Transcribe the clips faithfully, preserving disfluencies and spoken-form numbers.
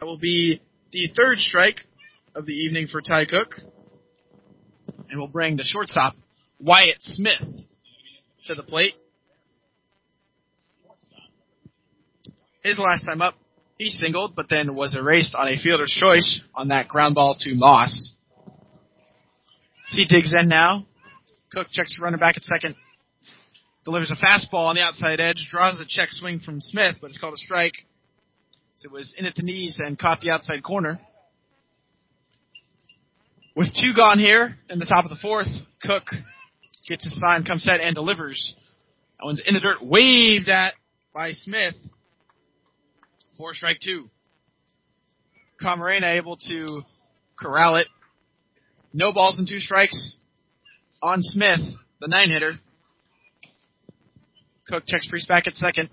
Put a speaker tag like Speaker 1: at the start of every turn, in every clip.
Speaker 1: will be the third strike of the evening for Ty Cook. And we'll bring the shortstop, Wyatt Smith, to the plate. His last time up, he singled, but then was erased on a fielder's choice on that ground ball to Moss. He digs in now. Cook checks the runner back at second. Delivers a fastball on the outside edge. Draws a check swing from Smith, but it's called a strike. So it was in at the knees and caught the outside corner. With two gone here in the top of the fourth, Cook gets his sign, comes set, and delivers. That one's in the dirt, waved at by Smith. Four strike two. Camarena able to corral it. No balls and two strikes on Smith, the nine-hitter. Cook checks Priest back at second.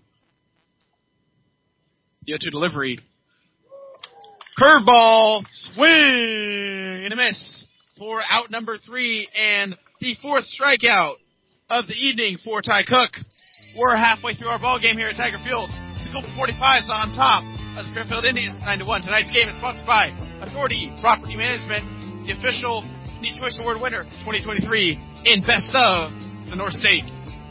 Speaker 1: The oh two delivery. Curveball, swing, and a miss for out number three and the fourth strikeout of the evening for Ty Cook. We're halfway through our ball game here at Tiger Field. School forty-five's on top of the Fairfield Indians, nine to one. Tonight's game is sponsored by Authority Property Management, the official Neat Choice Award winner twenty twenty-three in Best of the North State.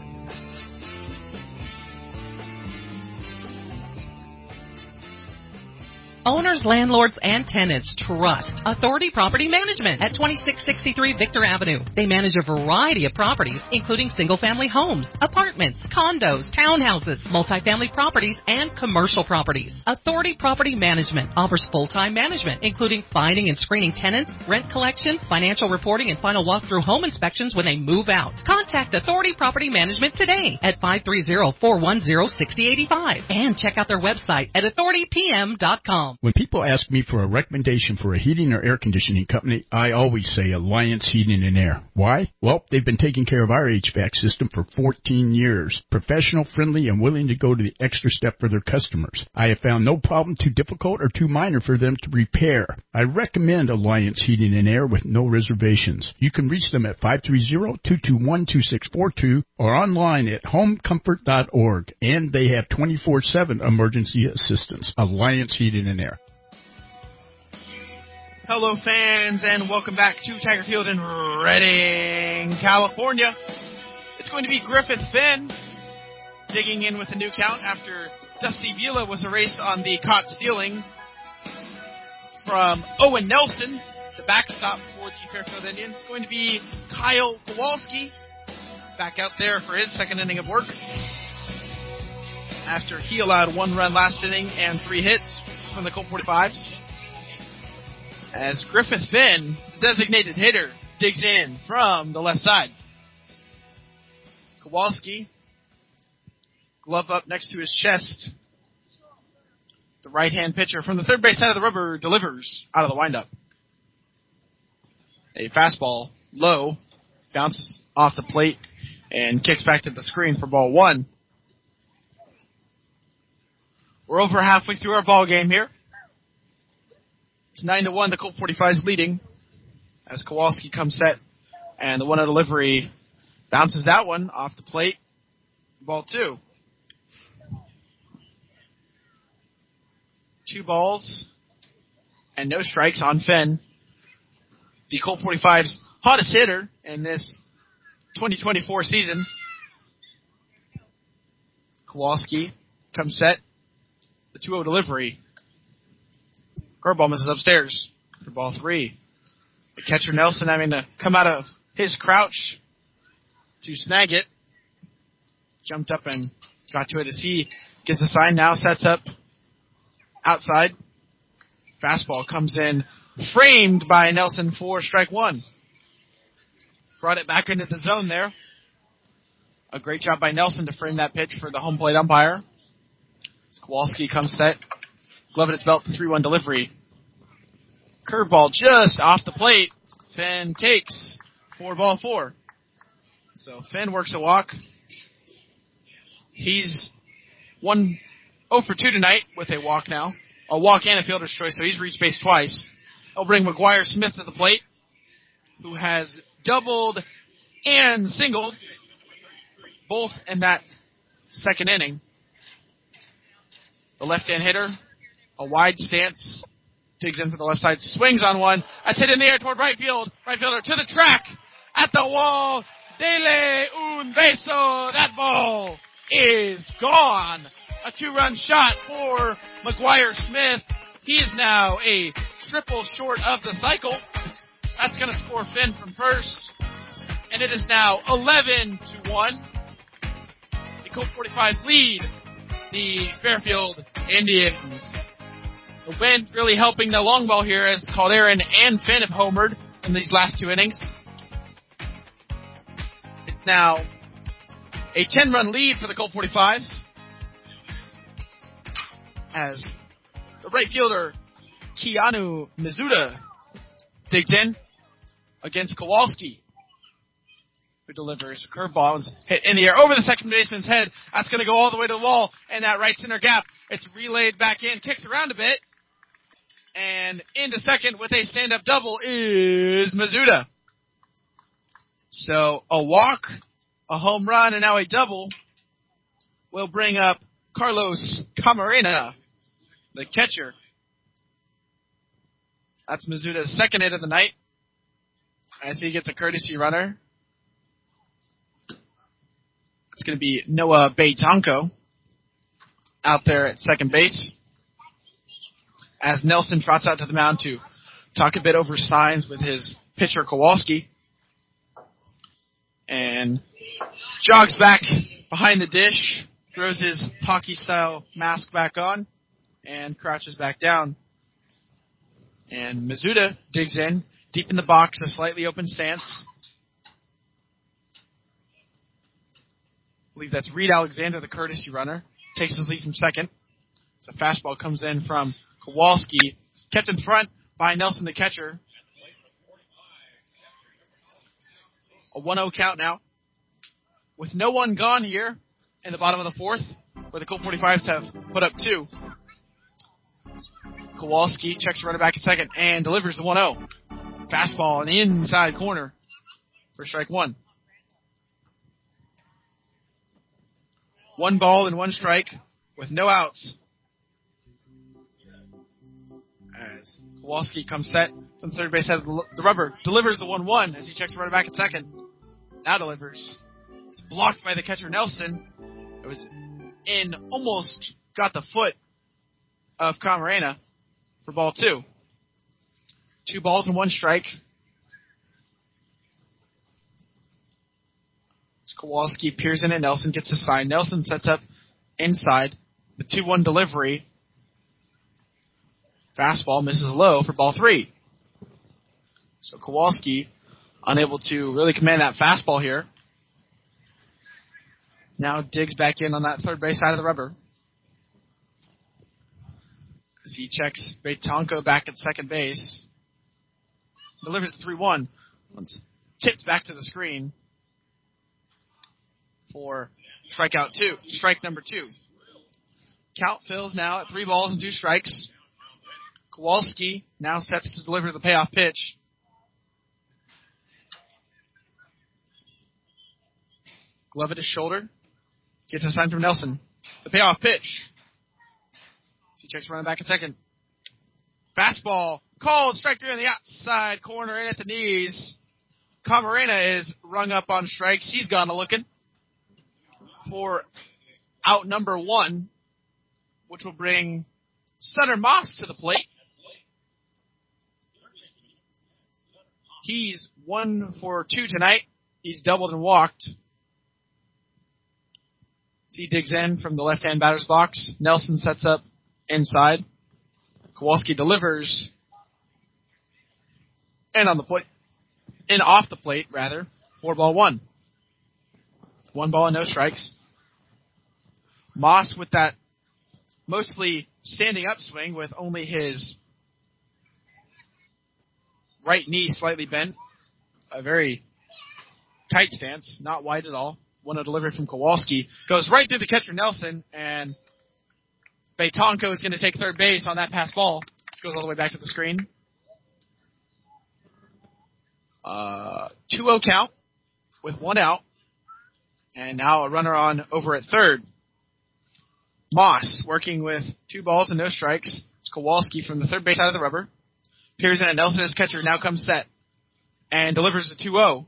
Speaker 2: Owners, landlords, and tenants trust Authority Property Management at twenty-six sixty-three Victor Avenue. They manage a variety of properties, including single-family homes, apartments, condos, townhouses, multifamily properties, and commercial properties. Authority Property Management offers full-time management, including finding and screening tenants, rent collection, financial reporting, and final walkthrough home inspections when they move out. Contact Authority Property Management today at five three zero, four one zero, six zero eight five and check out their website at authority p m dot com.
Speaker 3: When people ask me for a recommendation for a heating or air conditioning company, I always say Alliance Heating and Air. Why? Well, they've been taking care of our H V A C system for fourteen years. Professional, friendly, and willing to go to the extra step for their customers. I have found no problem too difficult or too minor for them to repair. I recommend Alliance Heating and Air with no reservations. You can reach them at five three zero, two two one, two six four two or online at home comfort dot org. And they have twenty-four seven emergency assistance. Alliance Heating and Air.
Speaker 1: Hello, fans, and welcome back to Tiger Field in Redding, California. It's going to be Griffith Finn digging in with a new count after Dusty Vila was erased on the caught stealing from Owen Nelson, the backstop for the Fairfield Indians. It's going to be Kyle Kowalski back out there for his second inning of work after he allowed one run last inning and three hits from the Colt forty-fives. As Griffith Finn, the designated hitter, digs in from the left side. Kowalski, glove up next to his chest. The right-hand pitcher from the third base side of the rubber delivers out of the windup. A fastball, low, bounces off the plate and kicks back to the screen for ball one. We're over halfway through our ball game here. It's nine to one, the Colt forty-fives leading as Kowalski comes set, and the one-out delivery bounces that one off the plate. Ball two. Two balls and no strikes on Finn. The Colt forty-fives hottest hitter in this twenty twenty-four season. Kowalski comes set. The two oh delivery. Curveball misses upstairs for ball three. The catcher Nelson having to come out of his crouch to snag it. Jumped up and got to it as he gets the sign. Now sets up outside. Fastball comes in, framed by Nelson for strike one. Brought it back into the zone there. A great job by Nelson to frame that pitch for the home plate umpire. As Kowalski comes set. Glove at its belt, the three one delivery. Curveball just off the plate. Finn takes for ball four. So Finn works a walk. He's one oh for two tonight with a walk now. A walk and a fielder's choice, so he's reached base twice. I'll bring McGuire Smith to the plate, who has doubled and singled, both in that second inning. The left-hand hitter, a wide stance digs in for the left side, swings on one. That's hit in the air toward right field. Right fielder to the track, at the wall. Dele un beso. That ball is gone. A two-run shot for McGuire Smith. He is now a triple short of the cycle. That's going to score Finn from first. And it is now eleven to one. The Colt forty-fives lead the Fairfield Indians. The wind really helping the long ball here as Calderon and Finn have homered in these last two innings. It's now a ten-run lead for the Colt forty-fives as the right fielder Keanu Mizuta digs in against Kowalski, who delivers a curveball. It's hit in the air over the second baseman's head. That's going to go all the way to the wall, and that right center gap. It's relayed back in, kicks around a bit, and into second with a stand-up double is Mizuta. So a walk, a home run, and now a double will bring up Carlos Camarena, the catcher. That's Mizuta's second hit of the night, as he gets a courtesy runner. It's going to be Noah Betanco out there at second base, as Nelson trots out to the mound to talk a bit over signs with his pitcher Kowalski, and jogs back behind the dish, throws his hockey-style mask back on, and crouches back down. And Mizuta digs in, deep in the box, a slightly open stance. I believe that's Reed Alexander, the courtesy runner. Takes his lead from second. So fastball comes in from Kowalski. Kept in front by Nelson, the catcher. A one oh count now. With no one gone here in the bottom of the fourth, where the Colt forty-fives have put up two. Kowalski checks the runner back at second and delivers the one oh. Fastball in the inside corner for strike one. One ball and one strike with no outs. As Kowalski comes set from the third base side of the rubber, delivers the one one as he checks the runner back at second. Now delivers. It's blocked by the catcher Nelson. It was in, almost got the foot of Camarena for ball two. Two balls and one strike. Kowalski peers in and Nelson gets a sign. Nelson sets up inside. The two one delivery. Fastball misses low for ball three. So Kowalski unable to really command that fastball here. Now digs back in on that third base side of the rubber. As he checks Betanco back at second base. Delivers the three one. Once tipped back to the screen for strikeout two, strike number two. Count fills now at three balls and two strikes. Kowalski now sets to deliver the payoff pitch. Glove at his shoulder. Gets a sign from Nelson. The payoff pitch. He checks running back a second. Fastball. Called. Strike three on the outside corner in at the knees. Camarena is rung up on strikes. He's gone a looking for out number one, which will bring Sutter Moss to the plate. He's one for two tonight. He's doubled and walked. He digs in from the left-hand batter's box. Nelson sets up inside. Kowalski delivers. And on the plate, and off the plate, rather, four ball one. One ball and no strikes. Moss with that mostly standing up swing with only his right knee slightly bent. A very tight stance, not wide at all. One a delivery from Kowalski. Goes right through the catcher Nelson, and Betanco is going to take third base on that pass ball. Goes all the way back to the screen. Uh, two oh count with one out. And now a runner on over at third. Moss working with two balls and no strikes. Kowalski from the third base side of the rubber. Peers in at Nelson as catcher, now comes set. And delivers the two oh.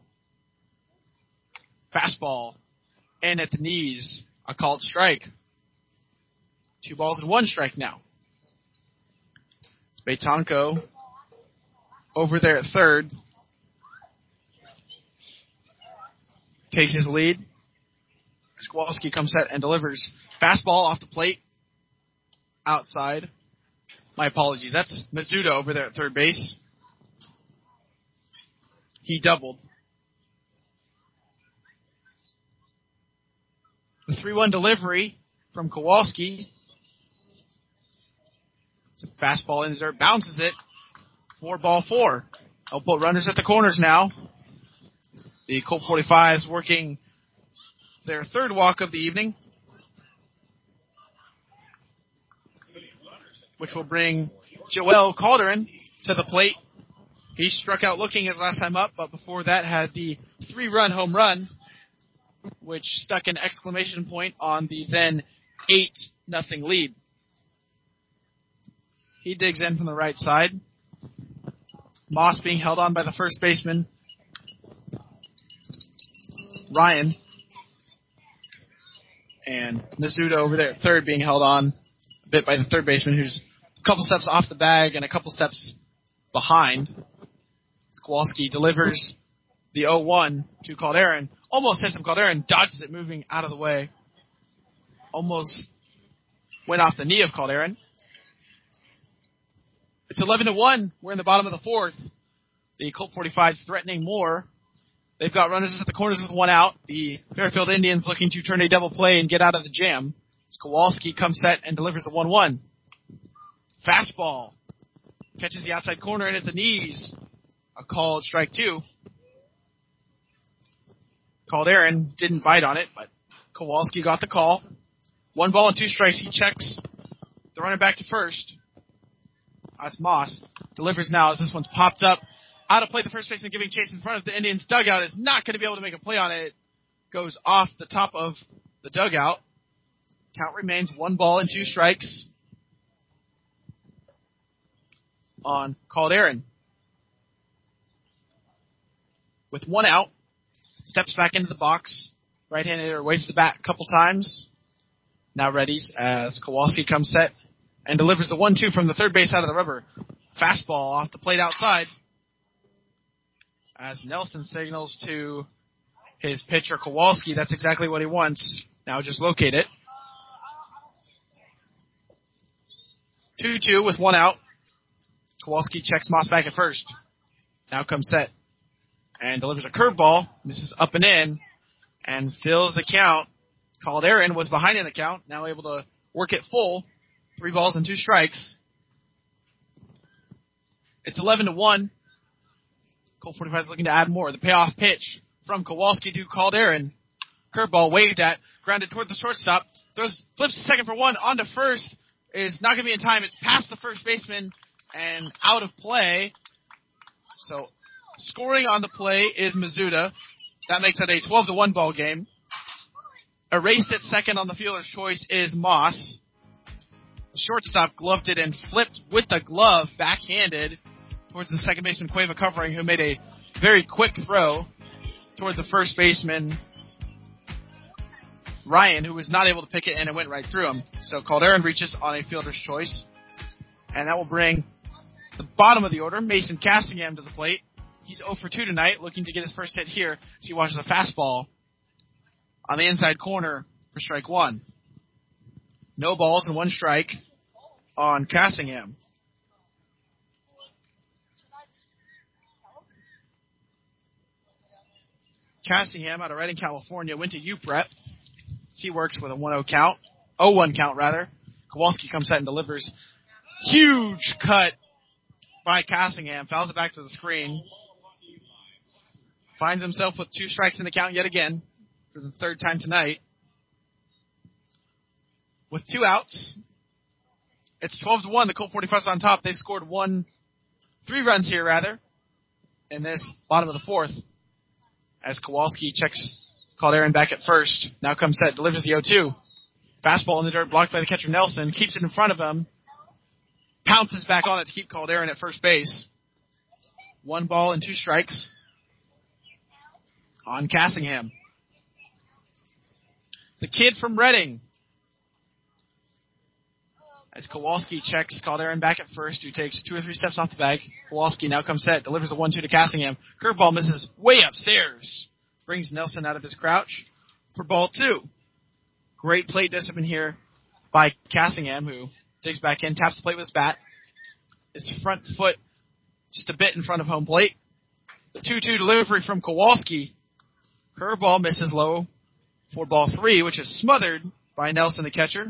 Speaker 1: Fastball. In at the knees. A called strike. Two balls and one strike now. It's Betanco over there at third. Takes his lead. Kowalski comes set and delivers. Fastball off the plate. Outside. My apologies. That's Mizuta over there at third base. He doubled. The three one delivery from Kowalski. It's a fastball in there. Bounces it. Four ball four. I'll put runners at the corners now. The Colt forty-fives working their third walk of the evening, which will bring Joel Calderon to the plate. He struck out looking his last time up, but before that had the three-run home run, which stuck an exclamation point on the then eight nothing lead. He digs in from the right side. Moss being held on by the first baseman, Ryan. And Mizuta over there at third being held on a bit by the third baseman, who's a couple steps off the bag and a couple steps behind. Kowalski delivers the oh one to Calderon. Almost hits him. Calderon dodges it, moving out of the way. Almost went off the knee of Calderon. It's eleven to one. We're in the bottom of the fourth. The Colt forty-fives threatening more. They've got runners at the corners with one out. The Fairfield Indians looking to turn a double play and get out of the jam. As Kowalski comes set and delivers the one one. Fastball. Catches the outside corner in at the knees. A called strike two. Calderon didn't bite on it, but Kowalski got the call. One ball and two strikes. He checks the runner back to first. That's Moss. Delivers now as this one's popped up. Out of play, the first baseman giving chase in front of the Indians' dugout is not going to be able to make a play on it. It goes off the top of the dugout. Count remains one ball and two strikes on Calderon. With one out, steps back into the box. Right-handed hitter waves the bat a couple times. Now readies as Kowalski comes set and delivers the one two from the third base side of the rubber. Fastball off the plate outside. As Nelson signals to his pitcher Kowalski, that's exactly what he wants. Now just locate it. two two with one out. Kowalski checks Moss back at first. Now comes set and delivers a curveball. Misses up and in and fills the count. Calderon was behind in the count, now able to work it full. Three balls and two strikes. It's eleven to one. Colt forty-five is looking to add more. The payoff pitch from Kowalski to Calderon. Curveball waved at, grounded toward the shortstop. Throws, flips to second for one, on to first. Is not going to be in time. It's past the first baseman and out of play. So scoring on the play is Mizuta. That makes it a twelve to one ball game. Erased at second on the fielder's choice is Moss. The shortstop gloved it and flipped with the glove, backhanded, towards the second baseman Cueva covering, who made a very quick throw toward the first baseman Ryan, who was not able to pick it, and it went right through him. So Calderon reaches on a fielder's choice, and that will bring the bottom of the order, Mason Cassingham, to the plate. He's oh for two tonight, looking to get his first hit here as he watches a fastball on the inside corner for strike one. No balls and one strike on Cassingham. Cassingham out of Redding, California, went to U P R E P. He works with a one oh count. oh one count, rather. Kowalski comes out and delivers. Huge cut by Cassingham. Fouls it back to the screen. Finds himself with two strikes in the count yet again for the third time tonight. With two outs, it's twelve to one. The Colt forty-five's on top. They've scored one, three runs here, rather, in this bottom of the fourth. As Kowalski checks Calderon back at first. Now comes set, delivers the oh two. Fastball in the dirt, blocked by the catcher Nelson. Keeps it in front of him. pounces back on it to keep Calderon at first base. One ball and two strikes on Cassingham. The kid from Reading. As Kowalski checks Calderon back at first, who takes two or three steps off the bag. Kowalski now comes set, delivers a one two to Cassingham. Curveball misses way upstairs. Brings Nelson out of his crouch for ball two. Great plate discipline here by Cassingham, who digs back in, taps the plate with his bat. His front foot just a bit in front of home plate. The two two delivery from Kowalski. Curveball misses low for ball three, which is smothered by Nelson, the catcher.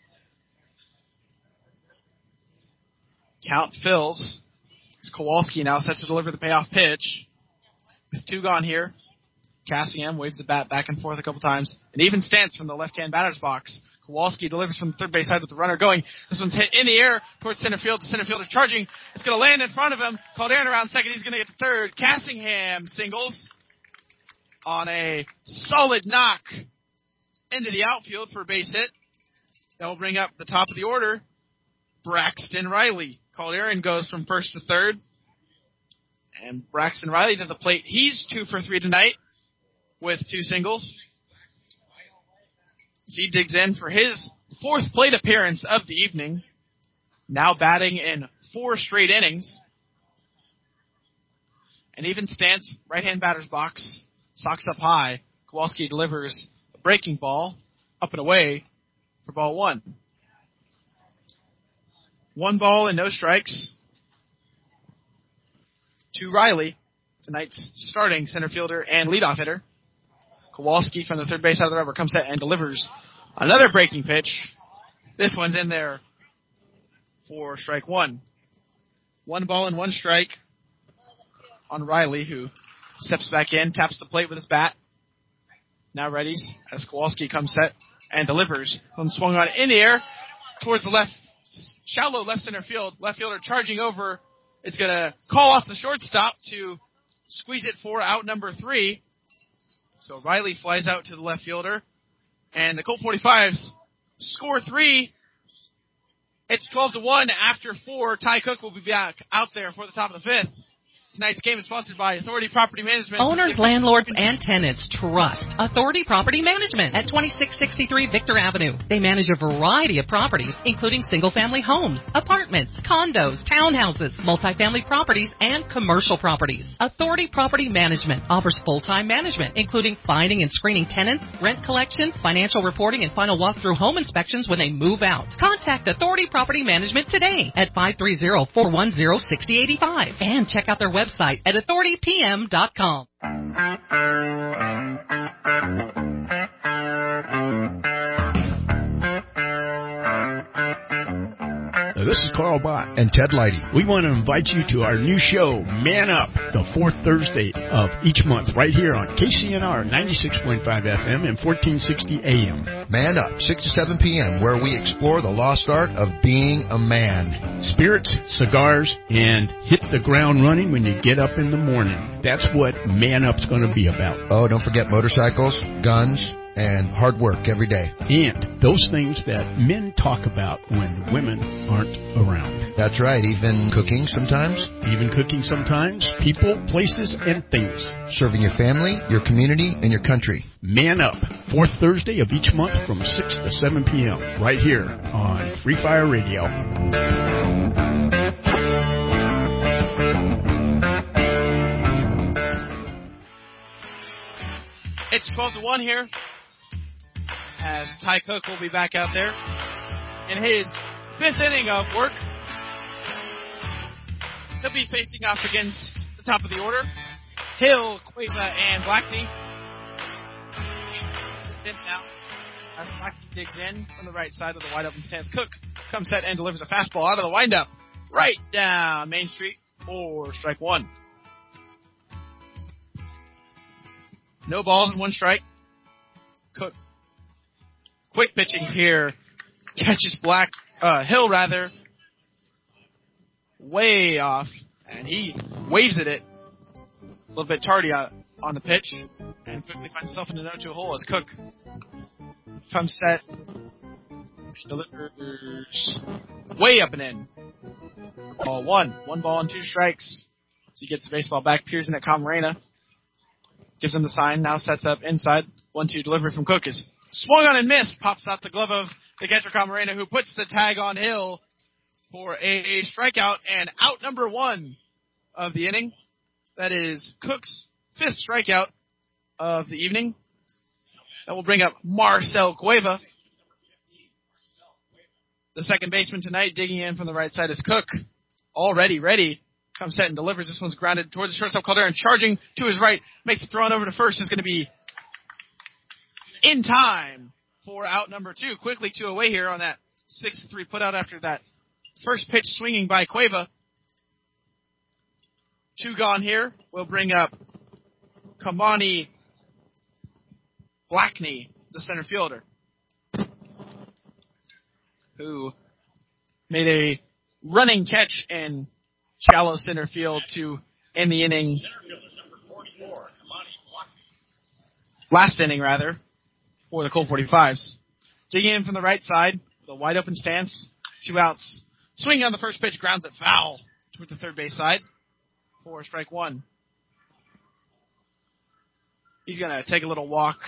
Speaker 1: Count fills. As Kowalski now sets to deliver the payoff pitch. With two gone here, Cassingham waves the bat back and forth a couple times. An even stance from the left-hand batter's box. Kowalski delivers from the third base side with the runner going. This one's hit in the air towards center field. The center fielder charging. It's going to land in front of him. Calderon around second. He's going to get to third. Cassingham singles on a solid knock into the outfield for a base hit. That will bring up the top of the order, Braxton Riley. Calderon goes from first to third. And Braxton Riley to the plate. He's two for three tonight with two singles. As he digs in for his fourth plate appearance of the evening. Now batting in four straight innings. An even stance, right-hand batter's box. Socks up high. Kowalski delivers a breaking ball up and away for ball one. One ball and no strikes to Riley, tonight's starting center fielder and leadoff hitter. Kowalski from the third base out of the rubber comes set and delivers another breaking pitch. This one's in there for strike one. One ball and one strike on Riley, who steps back in, taps the plate with his bat. Now readies as Kowalski comes set and delivers. One swung on in the air towards the left, shallow left center field. Left fielder charging over. It's going to call off the shortstop to squeeze it for out number three. So Riley flies out to the left fielder. And the Colt forty-fives score three. It's twelve to one after four. Ty Cook will be back out there for the top of the fifth. Tonight's game is sponsored by Authority Property Management.
Speaker 2: Owners, landlords, and tenants trust Authority Property Management at twenty-six sixty-three Victor Avenue. They manage a variety of properties, including single-family homes, apartments, condos, townhouses, multifamily properties, and commercial properties. Authority Property Management offers full-time management, including finding and screening tenants, rent collection, financial reporting, and final walkthrough home inspections when they move out. Contact Authority Property Management today at five three zero, four one zero, six zero eight five and check out their website website at authority p m dot com.
Speaker 3: This is Carl Bott
Speaker 4: and Ted Leidy.
Speaker 3: We want to invite you to our new show, Man Up, the fourth Thursday of each month, right here on K C N R ninety-six point five F M and fourteen sixty A M.
Speaker 4: Man Up, six to seven P M, where we explore the lost art of being a man.
Speaker 3: Spirits, cigars, and hit the ground running when you get up in the morning. That's what Man Up's going to be about.
Speaker 4: Oh, don't forget motorcycles, guns, and hard work every day.
Speaker 3: And those things that men talk about when women aren't around.
Speaker 4: That's right, even cooking sometimes.
Speaker 3: Even cooking sometimes. People, places, and things.
Speaker 4: Serving your family, your community, and your country.
Speaker 3: Man Up, fourth Thursday of each month from six to seven P M right here on Free Fire Radio.
Speaker 1: It's twelve to one here, as Ty Cook will be back out there in his fifth inning of work. He'll be facing off against the top of the order, Hill, Cueva, and Blackney. Now, as Blackney digs in from the right side of the wide open stance, Cook comes set and delivers a fastball out of the windup right down Main Street for strike one. No balls and one strike. Cook. Quick pitching here. Catches Black, uh, Hill rather. Way off. And he waves at it. A little bit tardy on the pitch. And quickly finds himself in a no two hole as Cook comes set. Delivers way up and in Ball one. One ball and two strikes. So he gets the baseball back. Pearson at Camarena. Gives him the sign. Now sets up inside. one two delivery from Cook is swung on and missed. Pops out the glove of the catcher Camarena, who puts the tag on Hill for a strikeout and out number one of the inning. That is Cook's fifth strikeout of the evening. That will bring up Marcel Cueva. The second baseman tonight, digging in from the right side, is Cook. Already ready. Comes set and delivers. This one's grounded towards the shortstop Caldera, and charging to his right, makes the throw on over to first. Is going to be in time for out number two. Quickly two away here on that six to three putout after that first pitch swinging by Cueva. Two gone here. We'll bring up Kamani Blackney, the center fielder, who made a running catch in shallow center field to end the inning. Last inning, rather, for the Colt forty-fives. Digging in from the right side, with a wide open stance, two outs. Swinging on the first pitch, grounds it foul toward the third base side for strike one. He's going to take a little walk.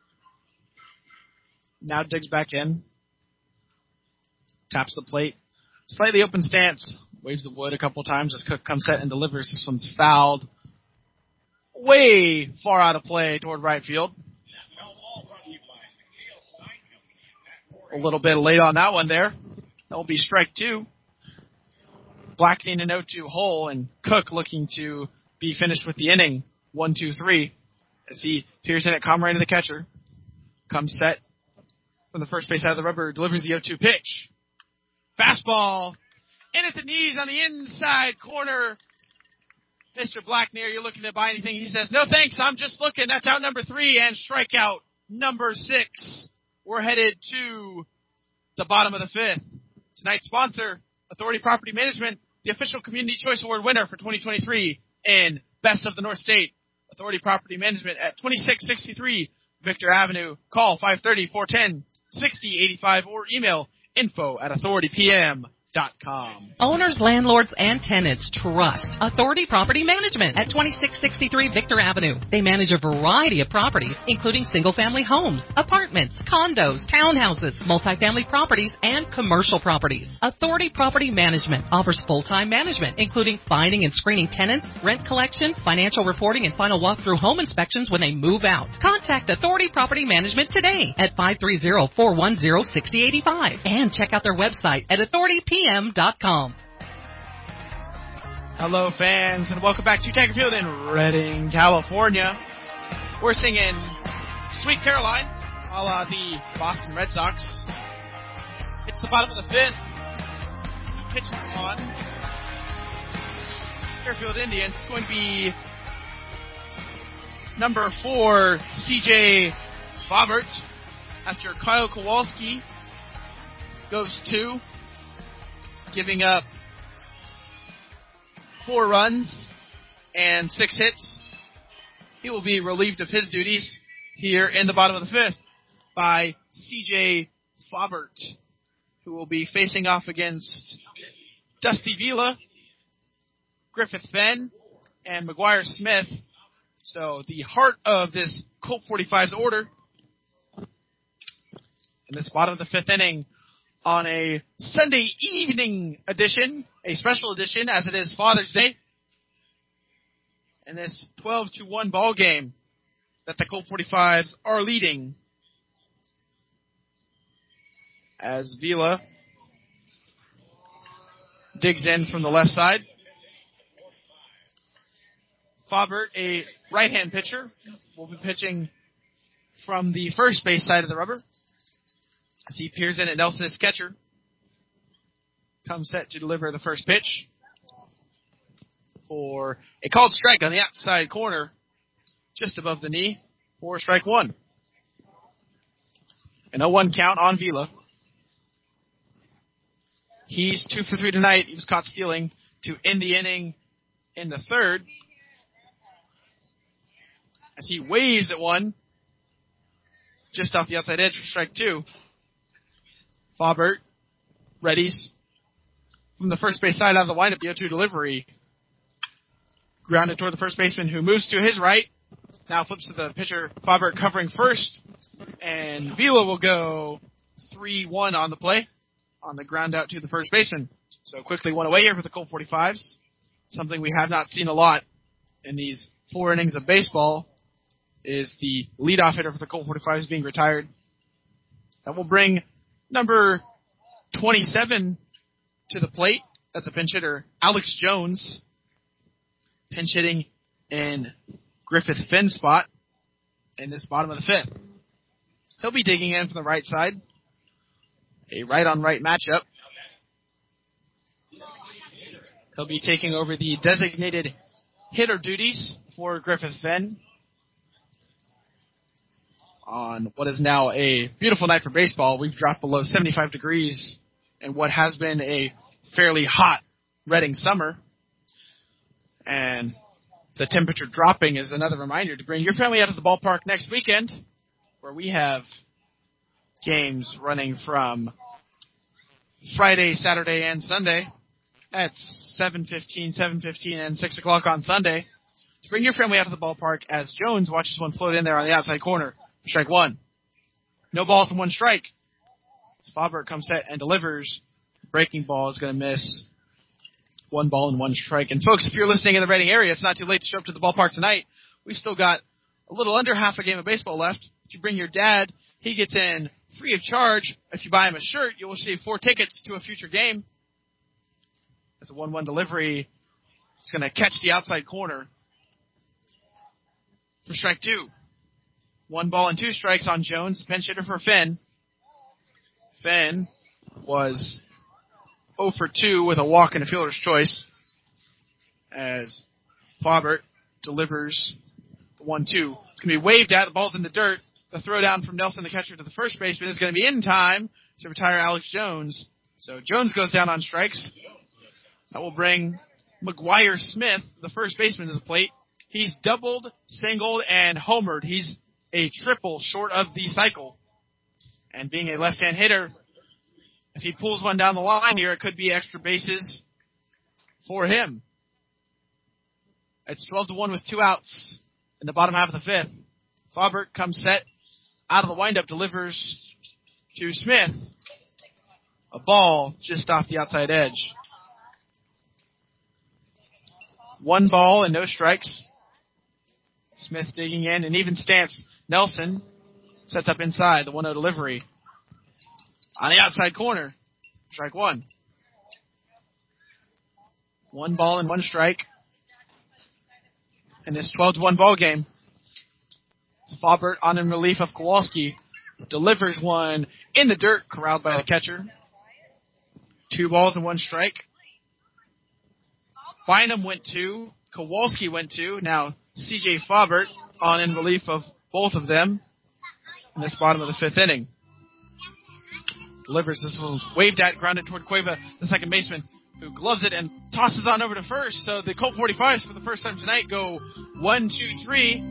Speaker 1: Now digs back in. Taps the plate. Slightly open stance. Waves the wood a couple times as Cook comes set and delivers. This one's fouled. Way far out of play toward right field. A little bit late on that one there. That will be strike two. Blackney in an oh two hole, and Cook looking to be finished with the inning. one two three. As he peers in at Camarena, the catcher. Comes set from the first base side of the rubber. Delivers the oh two pitch. Fastball. In at the knees on the inside corner. Mister Blackney, are you looking to buy anything? He says, no thanks, I'm just looking. That's out number three and strikeout number six. We're headed to the bottom of the fifth. Tonight's sponsor, Authority Property Management, the official Community Choice Award winner for twenty twenty-three in Best of the North State. Authority Property Management at twenty-six sixty-three Victor Avenue. Call five thirty, four ten, sixty eighty-five or email info at authority p m dot com.
Speaker 2: Owners, landlords, and tenants trust Authority Property Management at twenty-six sixty-three Victor Avenue. They manage a variety of properties, including single-family homes, apartments, condos, townhouses, multifamily properties, and commercial properties. Authority Property Management offers full-time management, including finding and screening tenants, rent collection, financial reporting, and final walkthrough home inspections when they move out. Contact Authority Property Management today at five three zero, four one zero, six zero eight five and check out their website at authority p m dot com.
Speaker 1: Hello, fans, and welcome back to Tiger Field in Redding, California. We're singing Sweet Caroline, a la the Boston Red Sox. It's the bottom of the fifth. Pitching on Fairfield Indians. It's going to be number four, C J Faubert, after Kyle Kowalski goes two, giving up four runs and six hits. He will be relieved of his duties here in the bottom of the fifth by C J Faubert, who will be facing off against Dusty Vila, Griffith Fenn, and McGuire Smith. So the heart of this Colt forty-fives order in this bottom of the fifth inning on a Sunday evening edition, a special edition as it is Father's Day, in this twelve to one ball game that the Colt forty-fives are leading. As Vila digs in from the left side. Faubert, a right-hand pitcher, will be pitching from the first base side of the rubber. As he peers in at Nelson, his catcher. Comes set to deliver the first pitch for a called strike on the outside corner, just above the knee, for strike one. An oh one count on Vila. He's two for three tonight. He was caught stealing to end the inning in the third. As he waves at one, just off the outside edge for strike two. Faubert readies, from the first base side out of the windup, the oh two delivery. Grounded toward the first baseman, who moves to his right. Now flips to the pitcher, Faubert covering first. And Vila will go three one on the play on the ground out to the first baseman. So quickly one away here for the Colt forty-fives. Something we have not seen a lot in these four innings of baseball is the leadoff hitter for the Colt forty-fives being retired. That will bring number twenty-seven to the plate. That's a pinch hitter, Alex Jones. Pinch hitting in Griffith Finn's spot in this bottom of the fifth. He'll be digging in from the right side. A right-on-right matchup. He'll be taking over the designated hitter duties for Griffith Finn on what is now a beautiful night for baseball. We've dropped below seventy-five degrees in what has been a fairly hot Reading summer. And the temperature dropping is another reminder to bring your family out to the ballpark next weekend, where we have games running from Friday, Saturday, and Sunday at seven fifteen, seven fifteen, and six o'clock on Sunday. To bring your family out to the ballpark as Jones watches one float in there on the outside corner. Strike one. No balls and one strike. As Faubert comes set and delivers. Breaking ball is going to miss. One ball and one strike. And folks, if you're listening in the Reading area, it's not too late to show up to the ballpark tonight. We've still got a little under half a game of baseball left. If you bring your dad, he gets in free of charge. If you buy him a shirt, you'll receive four tickets to a future game. As a one one delivery, it's going to catch the outside corner for strike two. One ball and two strikes on Jones, pinch hitter for Finn. Finn was oh for two with a walk and a fielder's choice as Faubert delivers the one two. It's going to be waved at. The ball's in the dirt. The throw down from Nelson, the catcher, to the first baseman is going to be in time to retire Alex Jones. So Jones goes down on strikes. That will bring McGuire Smith, the first baseman, to the plate. He's doubled, singled, and homered. He's a triple short of the cycle. And being a left-hand hitter, if he pulls one down the line here, it could be extra bases for him. It's twelve to one with two outs in the bottom half of the fifth. Faubert comes set out of the windup, delivers to Smith. A ball just off the outside edge. One ball and no strikes. Smith digging in, an even stance. Nelson sets up inside, the one oh delivery. On the outside corner, strike one. One ball and one strike in this twelve to one ball game. Faubert on in relief of Kowalski delivers one in the dirt, corralled by the catcher. Two balls and one strike. Bynum went two. Kowalski went two. Now C J Faubert on in relief of both of them in this bottom of the fifth inning. Delivers. This was waved at, grounded toward Cueva, the second baseman, who gloves it and tosses on over to first. So the Colt forty-fives for the first time tonight go one, two, three.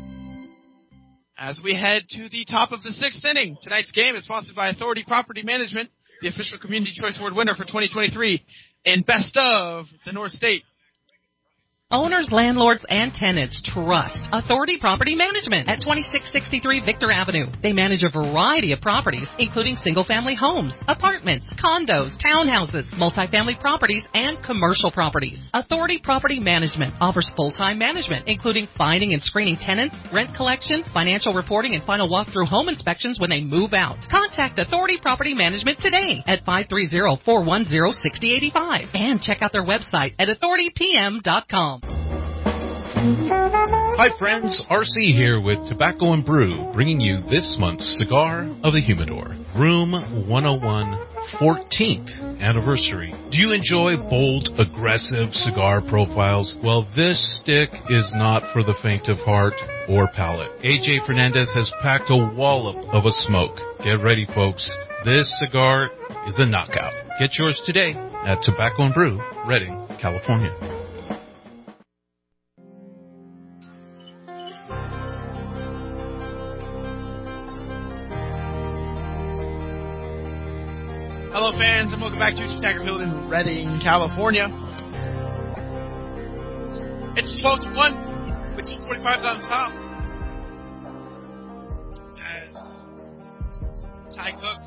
Speaker 1: As we head to the top of the sixth inning. Tonight's game is sponsored by Authority Property Management, the official Community Choice Award winner for twenty twenty-three in Best of the North State.
Speaker 2: Owners, landlords, and tenants trust Authority Property Management at twenty-six sixty-three Victor Avenue. They manage a variety of properties, including single-family homes, apartments, condos, townhouses, multifamily properties, and commercial properties. Authority Property Management offers full-time management, including finding and screening tenants, rent collection, financial reporting, and final walkthrough home inspections when they move out. Contact Authority Property Management today at five three zero, four one zero, six zero eight five and check out their website at authority p m dot com.
Speaker 5: Hi friends, R C here with Tobacco and Brew, bringing you this month's Cigar of the Humidor, Room one oh one, fourteenth anniversary. Do you enjoy bold, aggressive cigar profiles? Well, this stick is not for the faint of heart or palate. A J Fernandez has packed a wallop of a smoke. Get ready, folks. This cigar is a knockout. Get yours today at Tobacco and Brew, Redding, California.
Speaker 1: Hello, fans of and welcome back to Tiger Field in Redding, California. It's twelve to one with two forty-fives on top. As Ty Cook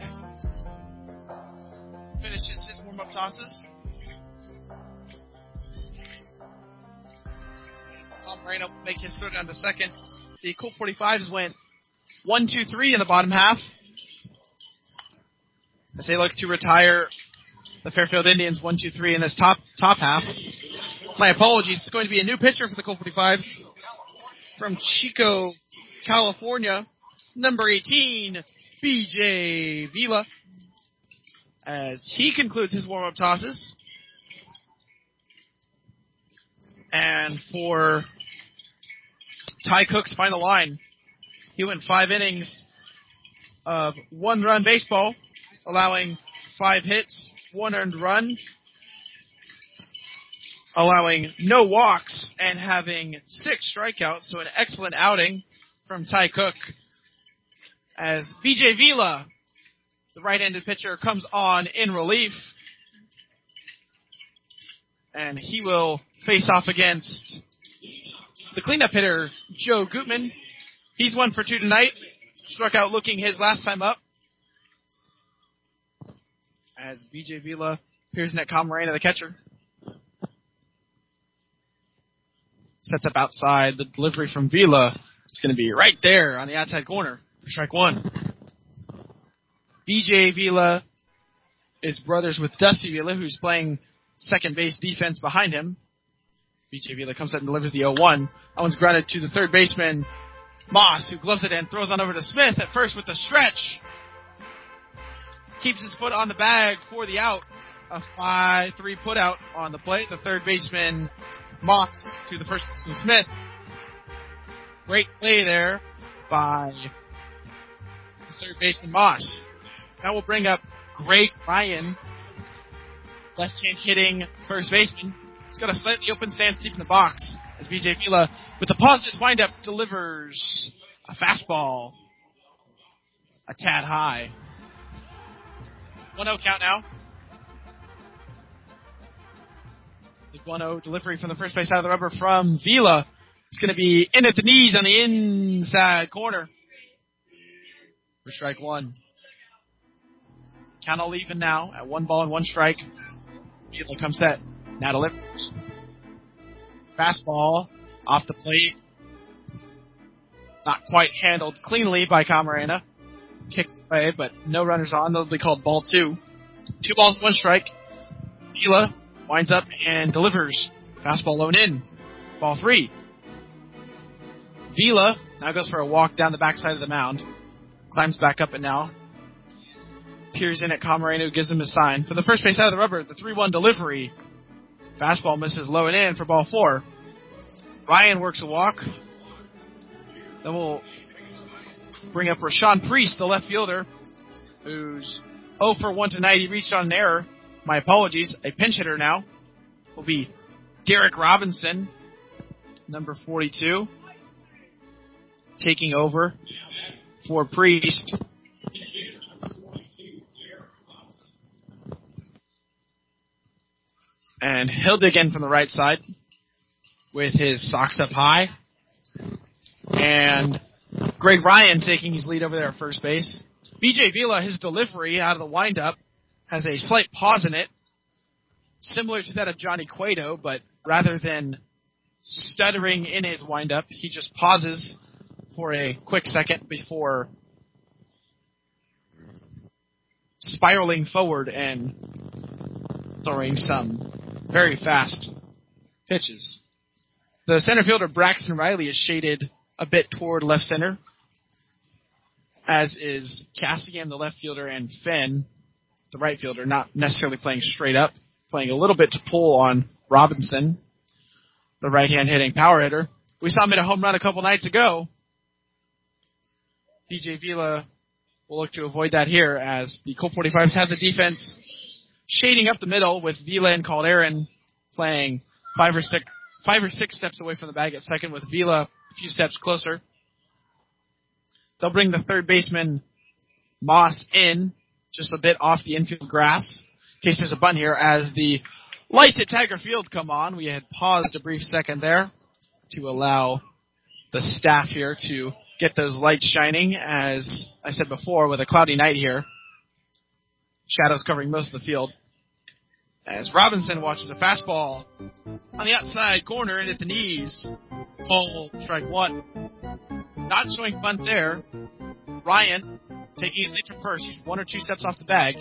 Speaker 1: finishes his warm-up tosses. Tom Moreno will make his throw down to second. The Colt forty-fives went one two three in the bottom half, as they look to retire the Fairfield Indians one two three in this top top half. My apologies. It's going to be a new pitcher for the Colt forty-fives from Chico, California, number eighteen, B J Vila, as he concludes his warm-up tosses. And for Ty Cook's final line, he went five innings of one-run baseball, allowing five hits, one earned run, allowing no walks, and having six strikeouts. So an excellent outing from Ty Cook, as B J Vila, the right-handed pitcher, comes on in relief. And he will face off against the cleanup hitter, Joe Gutman. He's one for two tonight. Struck out looking his last time up. As B J Vila appears in that Tom Moreno, the catcher. Sets up outside. The delivery from Vila is going to be right there on the outside corner for strike one. B J Vila is brothers with Dusty Vila, who's playing second base defense behind him. B J Vila comes up and delivers the oh one. That one's grounded to the third baseman, Moss, who gloves it in, throws on over to Smith at first with the stretch. Keeps his foot on the bag for the out. A five three put out on the plate. The third baseman, Moss, to the first baseman, Smith. Great play there by the third baseman, Moss. That will bring up Greg Ryan, left-hand hitting first baseman. He's got a slightly open stance deep in the box, as B J Vila, with the positive windup, delivers a fastball a tad high. one oh count now. The one oh delivery from the first base out of the rubber from Vila. It's going to be in at the knees on the inside corner for strike one. Count all even now at one ball and one strike. Vila comes set. Now delivers. Fastball off the plate. Not quite handled cleanly by Camarena. Kicks away, but no runners on. They'll be called ball two. Two balls, one strike. Vila winds up and delivers. Fastball low and in. Ball three. Vila now goes for a walk down the backside of the mound. Climbs back up it now. Peers in at Camarena, who gives him a sign. For the first base out of the rubber, the three one delivery. Fastball misses low and in for ball four. Ryan works a walk. Then we'll bring up Rashawn Priest, the left fielder, who's oh for one tonight. He reached on an error. My apologies. A pinch hitter now will be Derek Robinson, number forty-two, taking over for Priest. And he'll dig in from the right side with his socks up high. And Greg Ryan taking his lead over there at first base. B J Vila, his delivery out of the windup, has a slight pause in it, similar to that of Johnny Cueto, but rather than stuttering in his windup, he just pauses for a quick second before spiraling forward and throwing some very fast pitches. The center fielder, Braxton Riley, is shaded a bit toward left center, as is Cassian, the left fielder, and Finn, the right fielder, not necessarily playing straight up, playing a little bit to pull on Robinson, the right-hand hitting power hitter. We saw him hit a home run a couple nights ago. B J Vila will look to avoid that here, as the Colt forty-fives have the defense shading up the middle, with Vila and Calderon playing five or six, five or six steps away from the bag at second, with Vila a few steps closer. They'll bring the third baseman, Moss, in just a bit off the infield grass. case there's a bunt here as the lights at Tiger Field come on. We had paused a brief second there to allow the staff here to get those lights shining. As I said before, with a cloudy night here, shadows covering most of the field. As Robinson watches a fastball on the outside corner and at the knees. Ball, strike one. Not showing bunt there. Ryan taking his lead from first. He's one or two steps off the bag.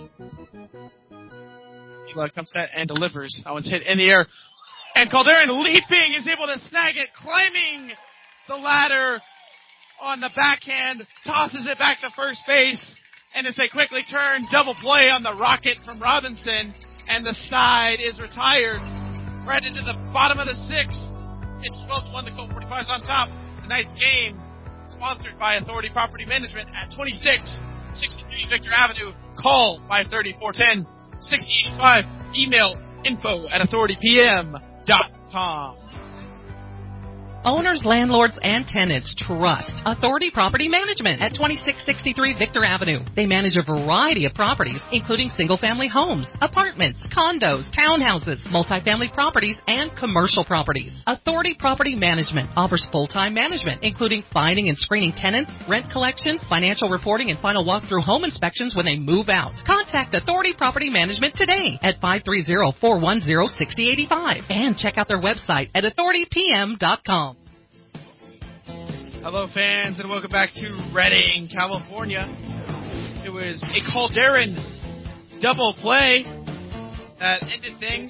Speaker 1: Eli comes set and delivers. That one's hit in the air. And Calderon leaping is able to snag it, climbing the ladder on the backhand, tosses it back to first base. And as they quickly turn, double play on the rocket from Robinson. And the side is retired. Right into the bottom of the sixth. It's twelve to one. The Colt forty-five is on top. Tonight's game sponsored by Authority Property Management at twenty-six sixty-three Victor Avenue. Call five thirty, four ten, sixty eighty-five. Email info at authority p m dot com.
Speaker 2: Owners, landlords, and tenants trust Authority Property Management at twenty-six sixty-three Victor Avenue. They manage a variety of properties, including single-family homes, apartments, condos, townhouses, multifamily properties, and commercial properties. Authority Property Management offers full-time management, including finding and screening tenants, rent collection, financial reporting, and final walkthrough home inspections when they move out. Contact Authority Property Management today at five three zero, four one zero, six zero eight five and check out their website at authority p m dot com.
Speaker 1: Hello, fans, and welcome back to Redding, California. It was a Calderon double play that ended things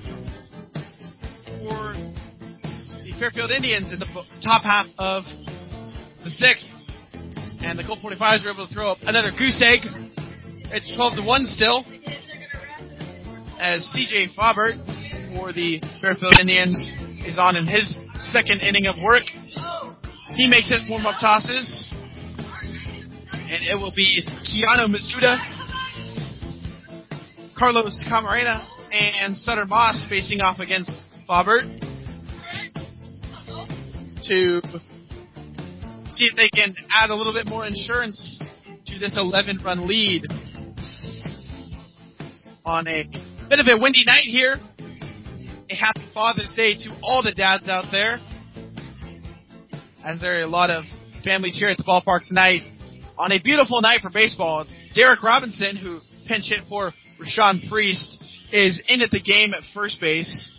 Speaker 1: for the Fairfield Indians in the top half of the sixth. And the Colt forty-fives were able to throw up another goose egg. It's twelve to one still, as C J Faubert for the Fairfield Indians is on in his second inning of work. He makes his warm-up tosses, and it will be Keanu Mizuda, Carlos Camarena, and Sutter Moss facing off against Faubert to see if they can add a little bit more insurance to this eleven-run lead on a bit of a windy night here. A happy Father's Day to all the dads out there, as there are a lot of families here at the ballpark tonight on a beautiful night for baseball. Derek Robinson, who pinch hit for Rashawn Priest, is in at the game at first base.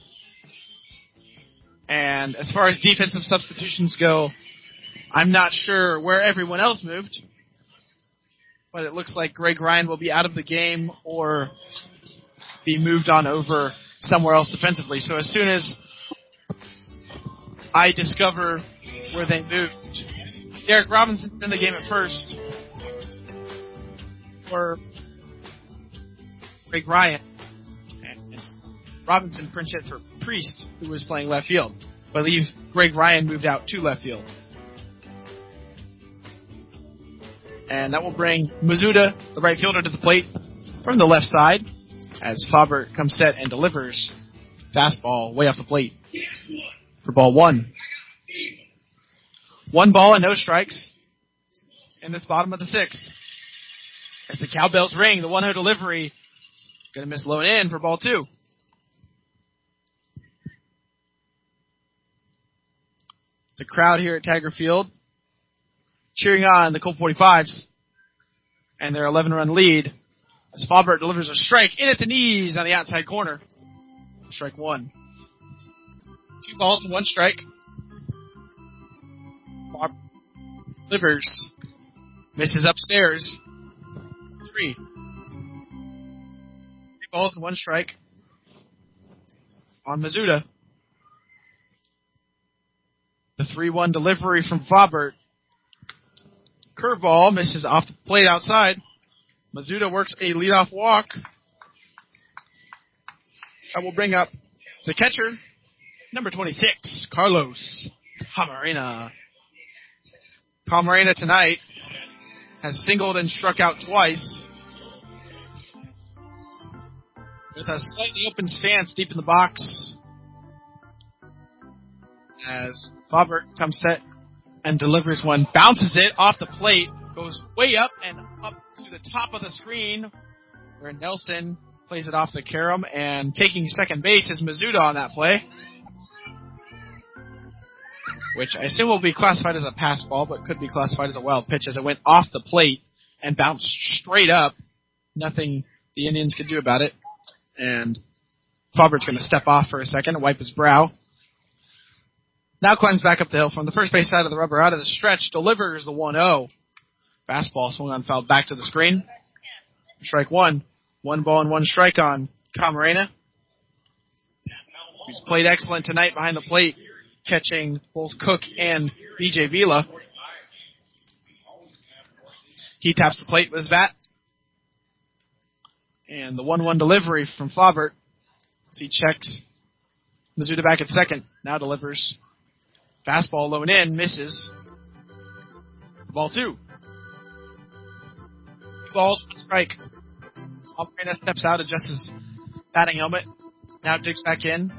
Speaker 1: And as far as defensive substitutions go, I'm not sure where everyone else moved, but it looks like Greg Ryan will be out of the game or be moved on over somewhere else defensively. So as soon as I discover where they moved, Derek Robinson's in the game at first, or Greg Ryan, and Robinson pinch hit for Priest, who was playing left field. I believe Greg Ryan moved out to left field. And that will bring Mizuda, the right fielder, to the plate from the left side, as Faubert comes set and delivers fastball way off the plate for ball one. One ball and no strikes in this bottom of the sixth. As the cowbells ring, the one-oh delivery going to miss low and in for ball two. The crowd here at Tiger Field cheering on the Colt forty-fives and their eleven-run lead as Faubert delivers a strike in at the knees on the outside corner. Strike one. Two balls and one strike. Faubert delivers. Misses upstairs. Three. Three balls and one strike on Mizuda. The three one delivery from Faubert. Curveball misses off the plate outside. Mizuda works a leadoff walk. That will bring up the catcher, number twenty-six, Carlos Camarena. Camarena tonight has singled and struck out twice, with a slightly open stance deep in the box, as Faubert comes set and delivers one, bounces it off the plate, goes way up and up to the top of the screen, where Nelson plays it off the carom, and taking second base is Mizuta on that play, which I assume will be classified as a pass ball, but could be classified as a wild pitch as it went off the plate and bounced straight up. Nothing the Indians could do about it. And Faubert's going to step off for a second and wipe his brow. Now climbs back up the hill from the first base side of the rubber out of the stretch, delivers the one oh. Fastball swung on, fouled back to the screen. Strike one. One ball and one strike on Camarena, who's played excellent tonight behind the plate, catching both Cook and B J Vila. He taps the plate with his bat. And the one one delivery from Faubert. So he checks Mizuta back at second. Now delivers. Fastball low and in. Misses. Ball two. Two balls, one strike. Camarena steps out, adjusts his batting helmet. Now digs back in.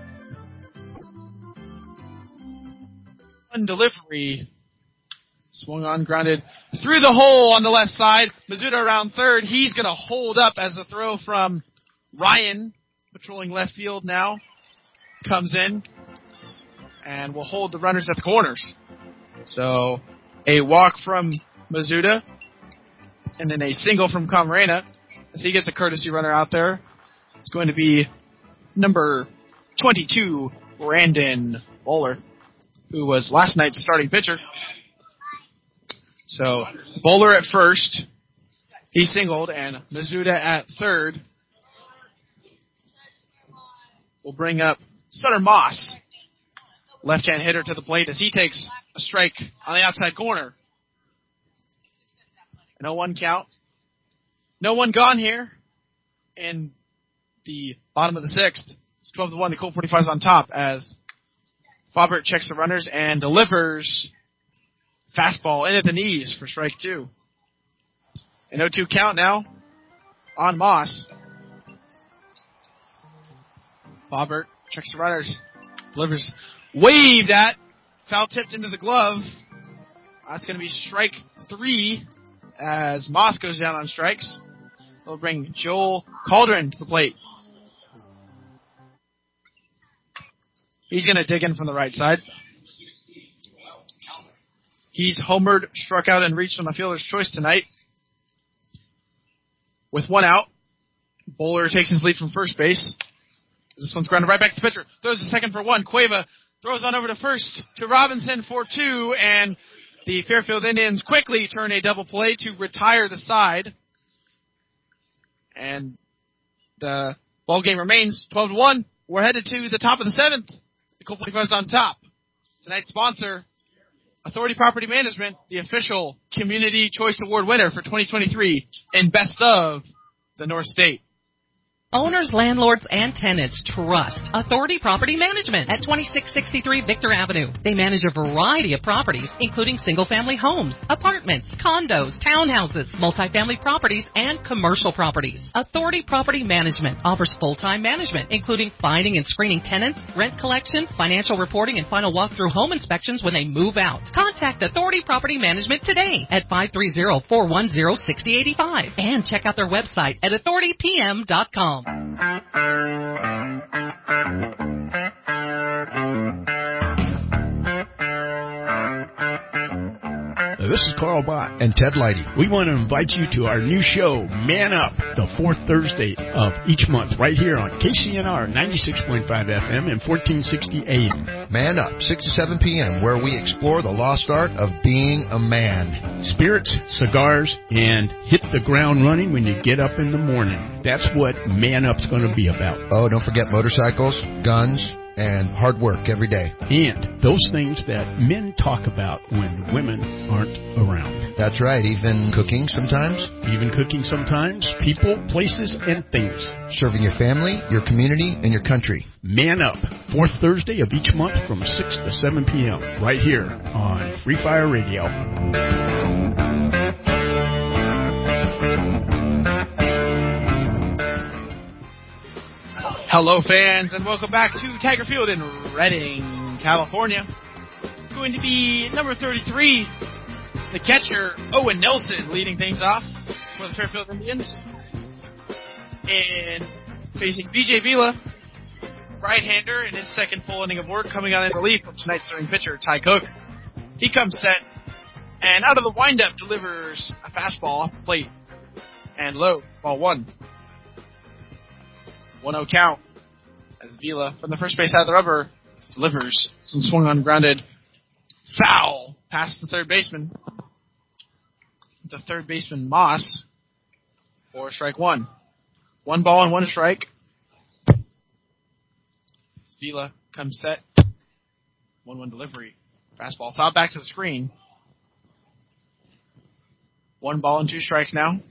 Speaker 1: One delivery. Swung on, grounded through the hole on the left side. Mizuta around third. He's going to hold up as the throw from Ryan, patrolling left field now, comes in and will hold the runners at the corners. So a walk from Mizuta and then a single from Camarena as he gets a courtesy runner out there. It's going to be number twenty-two, Brandon Bowler, who was last night's starting pitcher. So, Bowler at first, he singled, and Mizuta at third will bring up Sutter Moss, left-hand hitter, to the plate as he takes a strike on the outside corner. An oh one count. No one gone here in the bottom of the sixth. It's twelve to one. The Colt forty-five is on top as Faubert checks the runners and delivers. Fastball in at the knees for strike two. An oh two count now on Moss. Faubert checks the runners. Delivers. Waved at. Foul tipped into the glove. That's going to be strike three as Moss goes down on strikes. They'll bring Joel Cauldron to the plate. He's going to dig in from the right side. He's homered, struck out, and reached on the fielder's choice tonight. With one out, Bowler takes his lead from first base. This one's grounded right back to the pitcher. Throws the second for one. Cueva throws on over to first to Robinson for two, and the Fairfield Indians quickly turn a double play to retire the side. And the ball game remains twelve to one. We're headed to the top of the seventh. The Colt forty-five is on top. Tonight's sponsor, Authority Property Management, the official Community Choice Award winner for twenty twenty-three and Best of the North State.
Speaker 2: Owners, landlords, and tenants trust Authority Property Management at twenty-six sixty-three Victor Avenue. They manage a variety of properties, including single-family homes, apartments, condos, townhouses, multifamily properties, and commercial properties. Authority Property Management offers full-time management, including finding and screening tenants, rent collection, financial reporting, and final walkthrough home inspections when they move out. Contact Authority Property Management today at five three zero, four one zero, six zero eight five and check out their website at authority p m dot com.
Speaker 3: This is Carl Bott
Speaker 4: and Ted Leidy.
Speaker 3: We want to invite you to our new show, Man Up, the fourth Thursday of each month, right here on K C N R ninety-six point five F M and fourteen sixty A M.
Speaker 4: Man Up, six to seven p.m., where we explore the lost art of being a man.
Speaker 3: Spirits, cigars, and hit the ground running when you get up in the morning. That's what Man Up's going to be about.
Speaker 4: Oh, don't forget motorcycles, guns, and hard work every day.
Speaker 3: And those things that men talk about when women aren't around.
Speaker 4: That's right, even cooking sometimes.
Speaker 3: Even cooking sometimes. People, places, and things.
Speaker 4: Serving your family, your community, and your country.
Speaker 3: Man Up, fourth Thursday of each month from six to seven p.m. right here on Free Fire Radio.
Speaker 1: Hello, fans, and welcome back to Tiger Field in Redding, California. It's going to be number thirty-three, the catcher, Owen Nelson, leading things off for the Fairfield Indians. In facing B J Vila, right-hander in his second full inning of work, coming on in relief of tonight's starting pitcher, Ty Cook. He comes set, and out of the windup delivers a fastball off the plate, and low, ball one. one oh count, as Vila, from the first base side of the rubber, delivers some swung on grounded foul past the third baseman. The third baseman, Moss, for strike one. One ball and one strike. Vila comes set. one one delivery. Fastball foul back to the screen. One ball and two strikes now.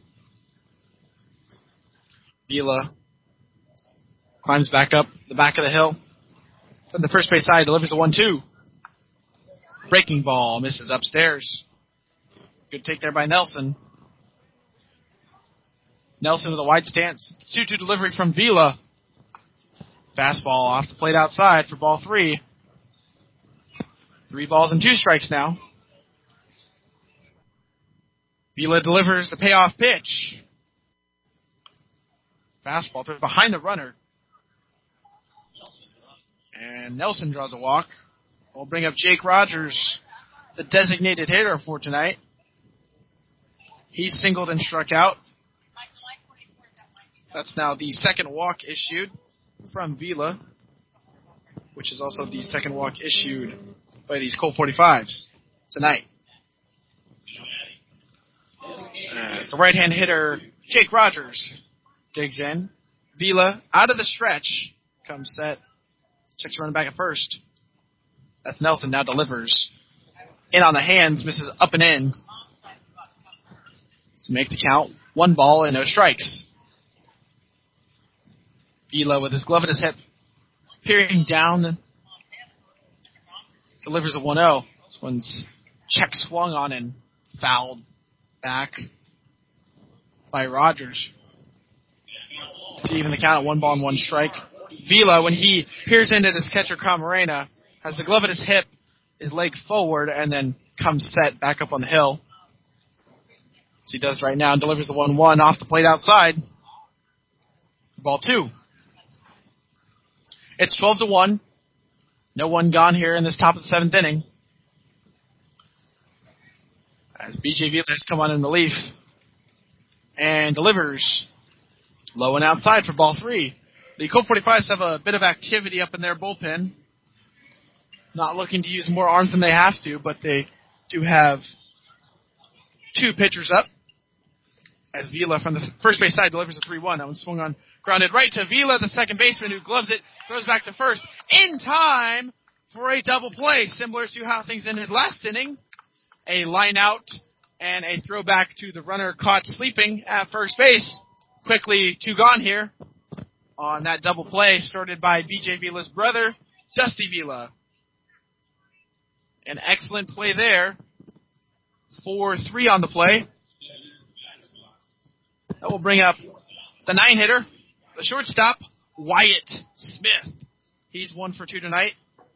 Speaker 1: Vila climbs back up the back of the hill. From the first base side, delivers a one two. Breaking ball misses upstairs. Good take there by Nelson. Nelson with a wide stance. two two delivery from Vila. Fastball off the plate outside for ball three. Three balls and two strikes now. Vila delivers the payoff pitch. Fastball throws behind the runner. And Nelson draws a walk. We'll bring up Jake Rogers, the designated hitter for tonight. He singled and struck out. That's now the second walk issued from Vila, which is also the second walk issued by these Colt forty-fives tonight. As the right-hand hitter, Jake Rogers, digs in. Vila, out of the stretch, comes set. Checks running back at first. That's Nelson, now delivers. In on the hands, misses up and in. To make the count, one ball and no strikes. Vila with his glove at his hip, peering down, delivers a one oh. This one's check swung on and fouled back by Rogers. To even the count at one ball and one strike. Vila, when he peers into his catcher Camarena, has the glove at his hip, his leg forward, and then comes set back up on the hill. As he does right now, and delivers the one one off the plate outside. Ball two. It's twelve to one. No one gone here in this top of the seventh inning. As B J Vila has come on in relief and delivers low and outside for ball three. The Colt forty-fives have a bit of activity up in their bullpen. Not looking to use more arms than they have to, but they do have two pitchers up. As Vila from the first base side delivers a three one. That one swung on, grounded right to Vila, the second baseman, who gloves it, throws back to first in time for a double play, similar to how things ended last inning. A line out and a throwback to the runner caught sleeping at first base. Quickly, two gone here on that double play started by B J Vila's brother, Dusty Vila. An excellent play there. four three on the play. That will bring up the nine hitter, the shortstop, Wyatt Smith. He's one for two tonight.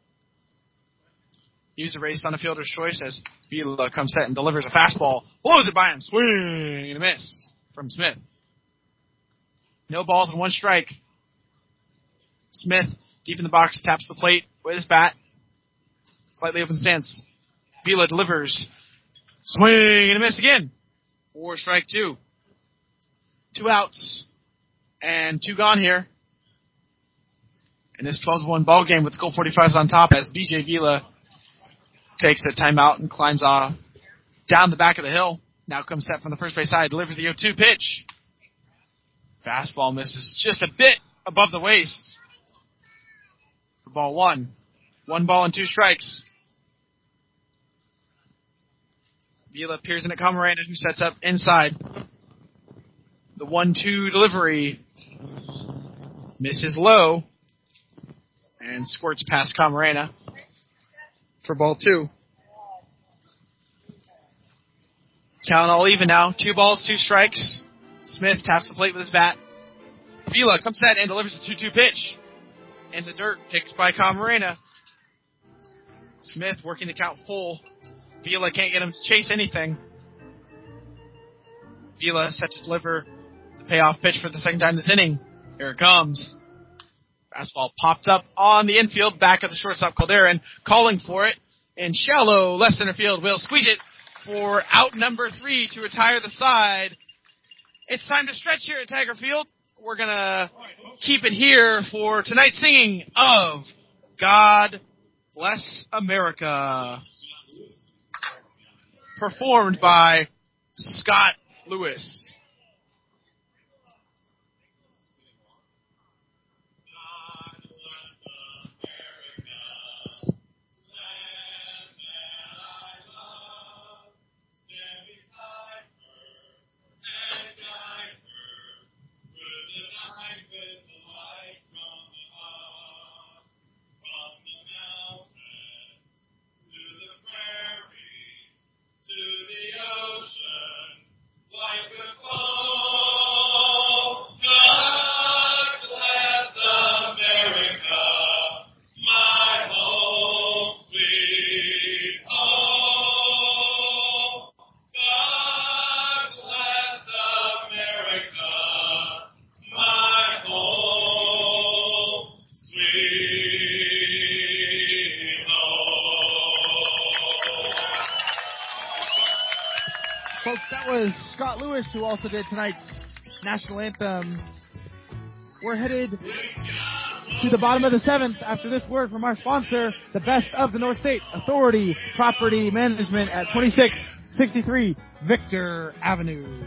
Speaker 1: He was erased on a fielder's choice as Vila comes set and delivers a fastball. Blows it by him. Swing and a miss from Smith. No balls and one strike. Smith, deep in the box, taps the plate with his bat. Slightly open stance. Vila delivers. Swing and a miss again. Four strike two. Two outs and two gone here in this twelve to one ball game with the Colt forty-fives on top as B J Vila takes a timeout and climbs uh, down the back of the hill. Now comes set from the first base side, delivers the oh two pitch. Fastball misses just a bit above the waist for ball one. One ball and two strikes. Vila peers in at Camarena, who sets up inside. The one two delivery misses low and squirts past Camarena for ball two. Count all even now. Two balls, two strikes. Smith taps the plate with his bat. Vila comes set and delivers a two two pitch. In the dirt, picked by Camarena. Smith working the count full. Vila can't get him to chase anything. Vila set to deliver the payoff pitch for the second time this inning. Here it comes. Fastball popped up on the infield, back at the shortstop Calderon, calling for it. In shallow left center field, will squeeze it for out number three to retire the side. It's time to stretch here at Tiger Field. We're going to keep it here for tonight's singing of God Bless America, performed by Scott Lewis.
Speaker 6: Folks, that was Scott Lewis, who also did tonight's national anthem. We're headed to the bottom of the seventh after this word from our sponsor, the best of the North State Authority Property Management at twenty-six sixty-three Victor Avenue.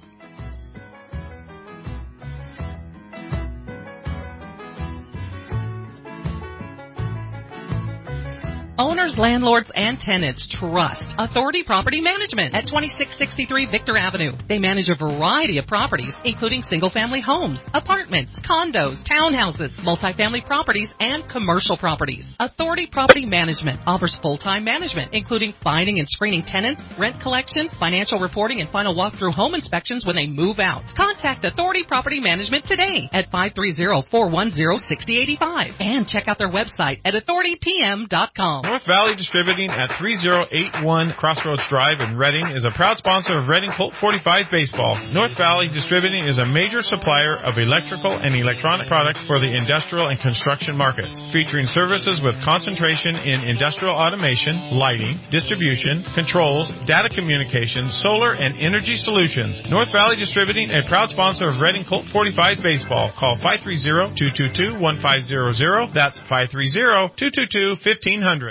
Speaker 2: Owners, landlords, and tenants trust Authority Property Management at twenty-six sixty-three Victor Avenue. They manage a variety of properties, including single-family homes, apartments, condos, townhouses, multifamily properties, and commercial properties. Authority Property Management offers full-time management, including finding and screening tenants, rent collection, financial reporting, and final walkthrough home inspections when they move out. Contact Authority Property Management today at five three zero, four one zero, six zero eight five and check out their website at authority p m dot com.
Speaker 7: North Valley Distributing at three zero eight one Crossroads Drive in Reading is a proud sponsor of Reading Colt forty-five Baseball. North Valley Distributing is a major supplier of electrical and electronic products for the industrial and construction markets, featuring services with concentration in industrial automation, lighting, distribution, controls, data communications, solar, and energy solutions. North Valley Distributing, a proud sponsor of Reading Colt forty-five Baseball. Call five three zero, two two two, one five zero zero. That's five three zero, two two two, one five zero zero.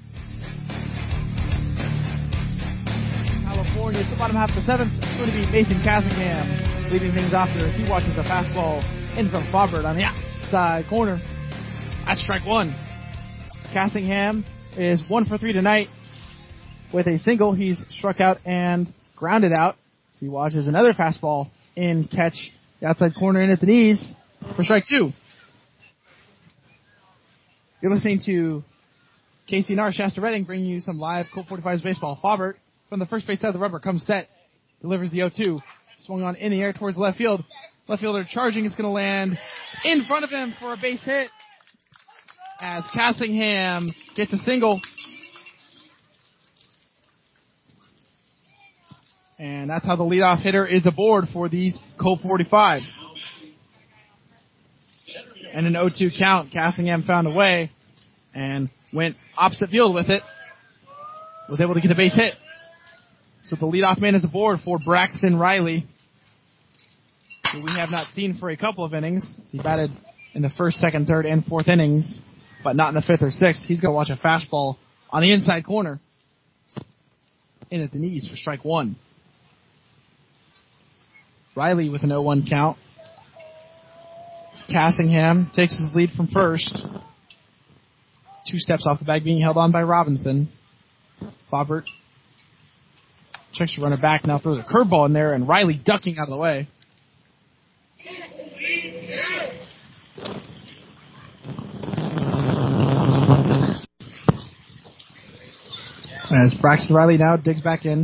Speaker 6: California, it's the bottom half of the seventh. It's going to be Mason Cassingham leading things off there as he watches a fastball in from Faubert on the outside corner. That's strike one. Cassingham is one for three tonight with a single. He's struck out and grounded out. So he watches another fastball in catch the outside corner in at the knees for strike two. You're listening to K C N R Shasta Reading bringing you some live Colt forty-fives baseball. Faubert from the first base side of the rubber comes set, delivers the oh two, swung on in the air towards left field. Left fielder charging is going to land in front of him for a base hit as Cassingham gets a single. And that's how the leadoff hitter is aboard for these Colt forty-fives. And an oh two count. Cassingham found a way and went opposite field with it. Was able to get a base hit. So the leadoff man is aboard for Braxton Riley, who we have not seen for a couple of innings. He batted in the first, second, third, and fourth innings, but not in the fifth or sixth. He's going to watch a fastball on the inside corner. In at the knees for strike one. Riley with an oh one count. Cassingham takes his lead from first. Two steps off the bag, being held on by Robinson. Faubert checks to run it back, now throws a curveball in there, and Riley ducking out of the way. As Braxton Riley now digs back in.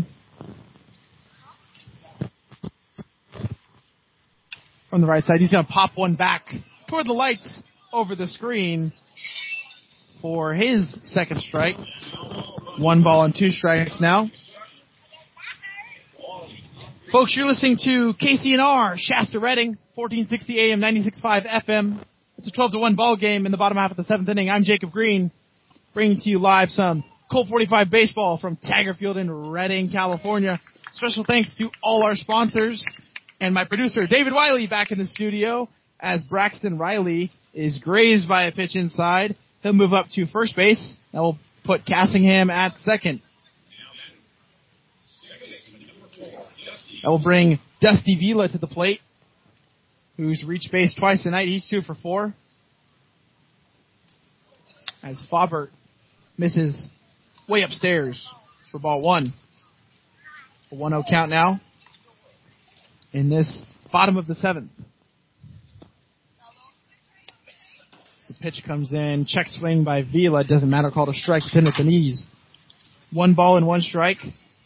Speaker 6: From the right side, he's going to pop one back toward the lights over the screen for his second strike. One ball and two strikes now. Folks, you're listening to K C N R, Shasta Redding, fourteen sixty A M, ninety-six point five F M. It's a twelve to one ball game in the bottom half of the seventh inning. I'm Jacob Green, bringing to you live some Colt forty-five baseball from Taggart Field in Redding, California. Special thanks to all our sponsors and my producer, David Wiley, back in the studio as Braxton Riley is grazed by a pitch inside. He'll move up to first base. That will put Cassingham at second. That will bring Dusty Vila to the plate, who's reached base twice tonight. He's two for four. As Faubert misses way upstairs for ball one. A one oh count now in this bottom of the seventh. The pitch comes in. Check swing by Vila. Doesn't matter. Called a strike. It's in at the knees. One ball and one strike.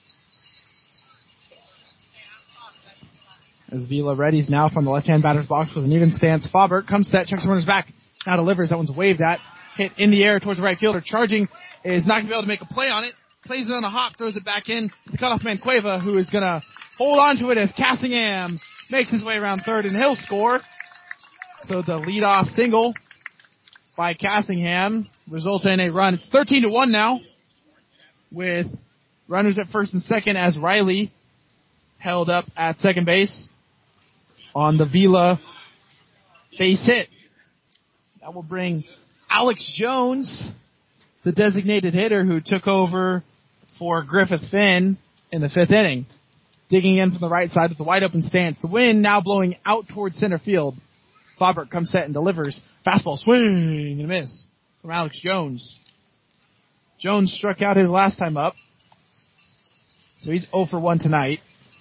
Speaker 6: As Vila readies now from the left-hand batter's box with an even stance. Faubert comes set, checks the runner's back. Now delivers. That one's waved at. Hit in the air towards the right fielder. Charging is not going to be able to make a play on it. Plays it on a hop, throws it back in. The cutoff man Cueva, who is going to hold on to it as Cassingham makes his way around third, and he'll score. So the leadoff single by Cassingham results in a run. It's thirteen to one now, with runners at first and second as Riley held up at second base on the Vila base hit. That will bring Alex Jones, the designated hitter who took over for Griffith Finn in the fifth inning, digging in from the right side with the wide open stance. The wind now blowing out towards center field. Faubert comes set and delivers. Fastball swing and a miss from Alex Jones. Jones struck out his last time up, so he's oh for one tonight.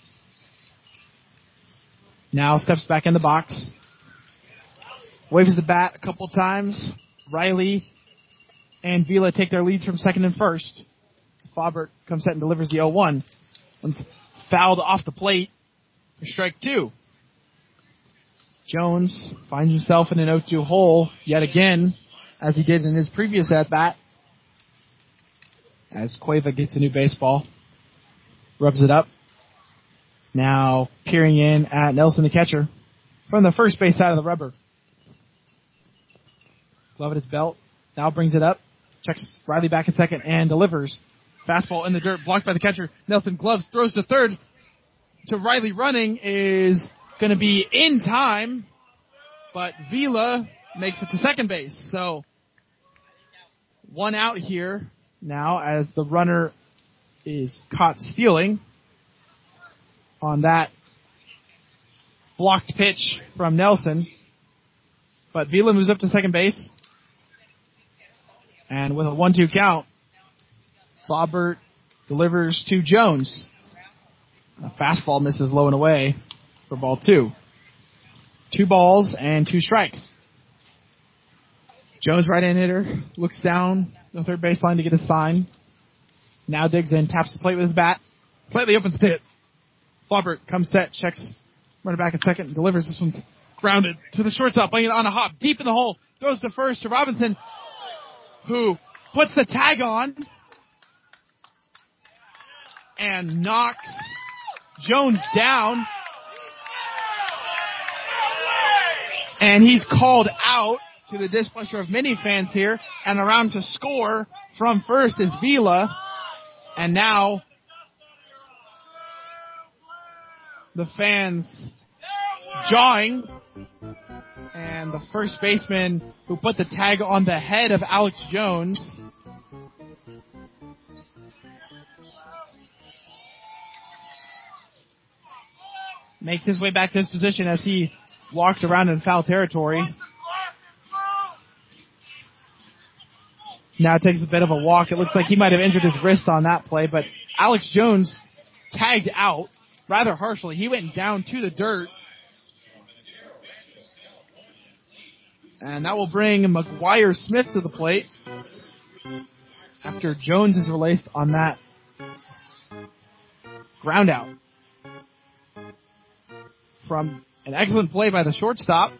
Speaker 6: Now steps back in the box. Waves the bat a couple times. Riley and Vila take their leads from second and first. Faubert comes set and delivers the oh one. One's fouled off the plate for strike two. Jones finds himself in an oh two hole yet again, as he did in his previous at-bat. As Cueva gets a new baseball. Rubs it up. Now peering in at Nelson, the catcher, from the first base side of the rubber. Glove at his belt. Now brings it up. Checks Riley back in second and delivers. Fastball in the dirt, blocked by the catcher. Nelson gloves, throws to third. To Riley running is going to be in time, but Vila makes it to second base. So one out here now as the runner is caught stealing on that blocked pitch from Nelson. But Vila moves up to second base. And with a one two count, Faubert delivers to Jones. A fastball misses low and away for ball two. Two balls and two strikes. Jones, right-hand hitter, looks down the third baseline to get a sign. Now digs in, taps the plate with his bat. Slightly opens the hit. Faubert comes set, checks runner back at second, and delivers. This one's grounded to the shortstop, playing it on a hop, deep in the hole. Throws to first to Robinson, who puts the tag on and knocks Jones down. And he's called out, to the displeasure of many fans here. And around to score from first is Vila. And now the fans jawing. And the first baseman who put the tag on the head of Alex Jones makes his way back to his position as he walked around in foul territory. Now takes a bit of a walk. It looks like he might have injured his wrist on that play, but Alex Jones tagged out rather harshly. He went down to the dirt. And that will bring McGuire Smith to the plate after Jones is released on that ground out. From an excellent play by the shortstop,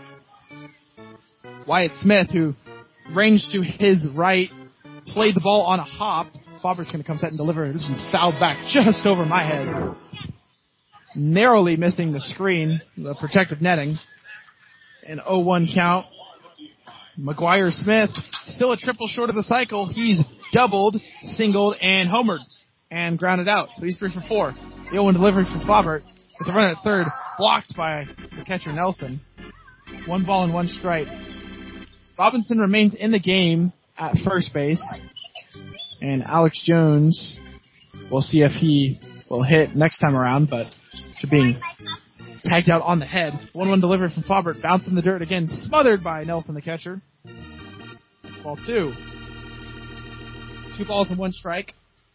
Speaker 6: Wyatt Smith, who ranged to his right, played the ball on a hop. Faubert's going to come set and deliver. This one's fouled back just over my head. narrowly missing the screen, the protective netting. An oh one count. McGuire Smith, still a triple short of the cycle. He's doubled, singled, and homered, and grounded out. So he's three for four. The oh one delivery from Faubert, with the run at third, blocked by the catcher Nelson. One ball and one strike. Robinson remains in the game at first base, and Alex Jones, we'll see if he will hit next time around, but to being tagged out on the head. one one delivery from Faubert, bounced in the dirt again, smothered by Nelson, the catcher. That's ball two. Two balls and one strike.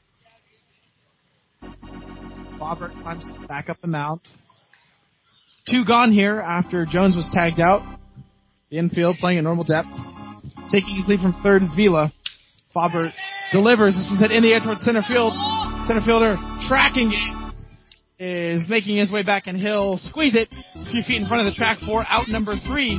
Speaker 6: Faubert climbs back up the mound. Two gone here after Jones was tagged out. The infield playing at normal depth. Taking his lead from third is Vila. Faubert delivers. This was hit in the air towards center field. Center fielder tracking it. Is making his way back, and he'll squeeze it a few feet in front of the track for out number three.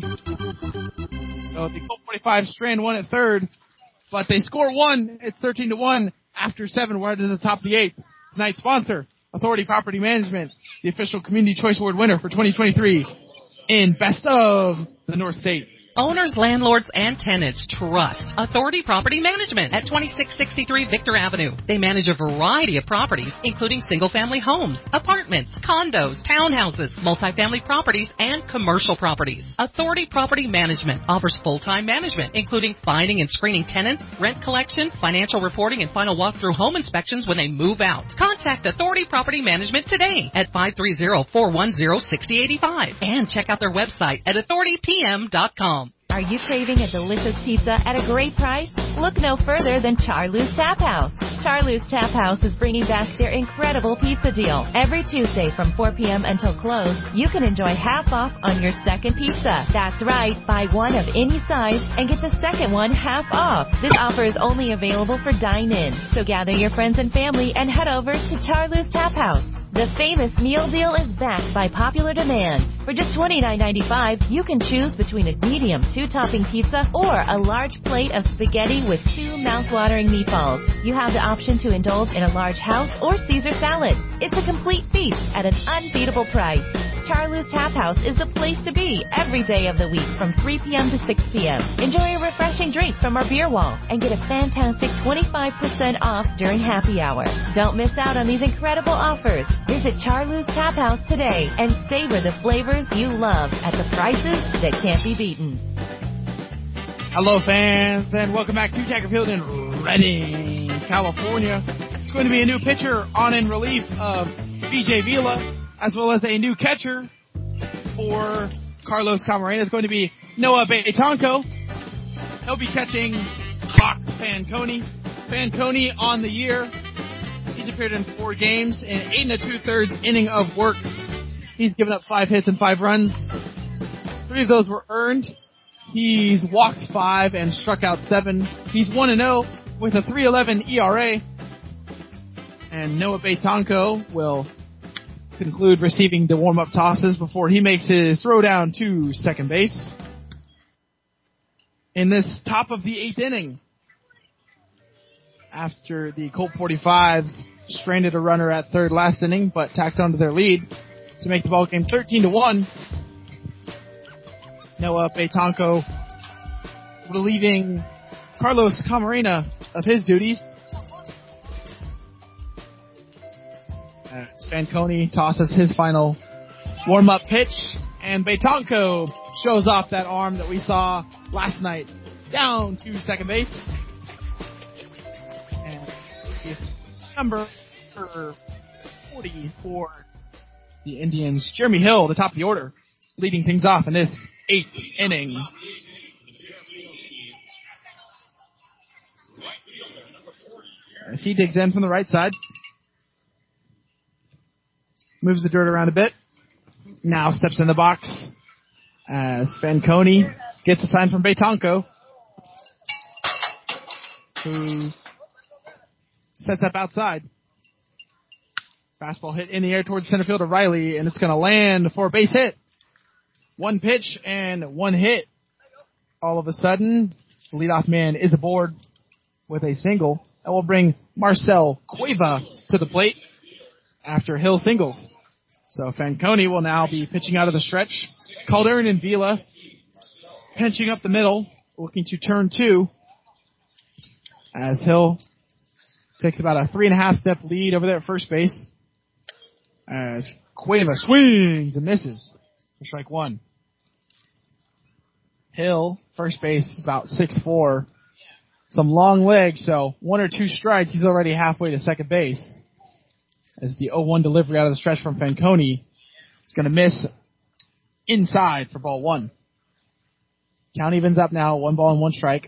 Speaker 6: So the Colt forty-five strand one at third, but they score one. It's thirteen to one after seven. We're to the top of the eighth. Tonight's sponsor, Authority Property Management, the official Community Choice Award winner for twenty twenty-three in Best of the North State.
Speaker 2: Owners, landlords, and tenants trust Authority Property Management at twenty-six sixty-three Victor Avenue. They manage a variety of properties, including single-family homes, apartments, condos, townhouses, multifamily properties, and commercial properties. Authority Property Management offers full-time management, including finding and screening tenants, rent collection, financial reporting, and final walkthrough home inspections when they move out. Contact Authority Property Management today at five three zero, four one zero, six zero eight five and check out their website at authority p m dot com.
Speaker 8: Are you craving a delicious pizza at a great price? Look no further than Charloo's Tap House. Charloo's Tap House is bringing back their incredible pizza deal. Every Tuesday from four p.m. until close, you can enjoy half off on your second pizza. That's right, buy one of any size and get the second one half off. This offer is only available for dine-in, so gather your friends and family and head over to Charloo's Tap House. The famous meal deal is backed by popular demand. For just twenty-nine ninety-five, you can choose between a medium two-topping pizza or a large plate of spaghetti with two mouth-watering meatballs. You have the option to indulge in a large house or Caesar salad. It's a complete feast at an unbeatable price. Charloo's Tap House is the place to be every day of the week from three p.m. to six p.m. Enjoy a refreshing drink from our beer wall and get a fantastic twenty-five percent off during happy hour. Don't miss out on these incredible offers. Visit Charloo's Tap House today and savor the flavors you love at the prices that can't be beaten.
Speaker 6: Hello, fans, and welcome back to Tacker Field in Redding, California. It's going to be a new pitcher on in relief of B J Vila, as well as a new catcher for Carlos Camarena. It's going to be Noah Betanco. He'll be catching Brock Fanconi. Fanconi on the year. He's appeared in four games in eight and a two-thirds inning of work. He's given up five hits and five runs. Three of those were earned. He's walked five and struck out seven. He's one and oh with a three eleven E R A. And Noah Betanco will conclude receiving the warm-up tosses before he makes his throw down to second base. In this top of the eighth inning, after the Colt forty-fives stranded a runner at third last inning, but tacked onto their lead to make the ball game thirteen to one. Noah Betanco relieving Carlos Camarena of his duties. As Fanconi tosses his final warm-up pitch, and Betanco shows off that arm that we saw last night down to second base. And number forty for the Indians, Jeremy Hill, the top of the order, leading things off in this eighth inning. As he digs in from the right side. Moves the dirt around a bit. Now steps in the box as Fanconi gets a sign from Betanco, who sets up outside. Fastball hit in the air towards center fielder Riley, and it's going to land for a base hit. One pitch and one hit. All of a sudden, the leadoff man is aboard with a single. That will bring Marcel Cueva to the plate after Hill singles. So Fanconi will now be pitching out of the stretch. Calderon and Vila pinching up the middle, looking to turn two. As Hill takes about a three and a half step lead over there at first base. As Cueva swings and misses for strike one. Hill, first base, is about six foot four. Some long legs, so one or two strides, he's already halfway to second base. As the oh one delivery out of the stretch from Fanconi is going to miss inside for ball one. Count evens up now, one ball and one strike.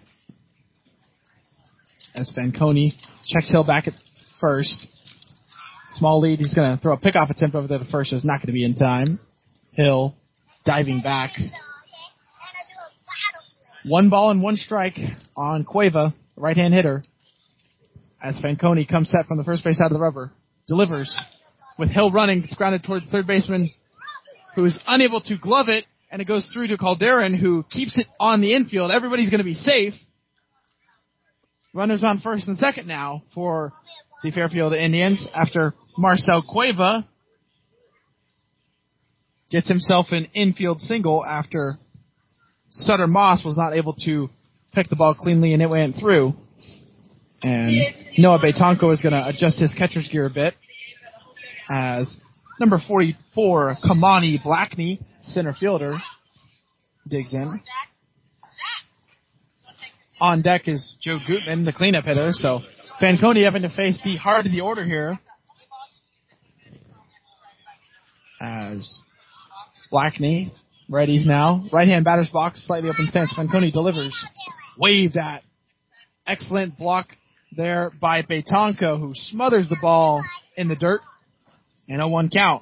Speaker 6: As Fanconi checks Hill back at first. Small lead, he's going to throw a pickoff attempt over there to first. It's not going to be in time. Hill diving back. One ball and one strike on Cueva, right-hand hitter. As Fanconi comes set from the first base side of the rubber. Delivers with Hill running. It's grounded toward the third baseman, who is unable to glove it, and it goes through to Calderon, who keeps it on the infield. Everybody's going to be safe. Runners on first and second now for the Fairfield Indians after Marcel Cueva gets himself an infield single after Sutter Moss was not able to pick the ball cleanly and it went through. And Noah Betanco is going to adjust his catcher's gear a bit as number forty-four, Kamani Blackney, center fielder, digs in. On deck is Joe Gutman, the cleanup hitter. So Fanconi having to face the heart of the order here as Blackney readies now. Right-hand batter's box, slightly open stance. Fanconi delivers. Waved at. Excellent block there by Betanco, who smothers the ball in the dirt. And a one count.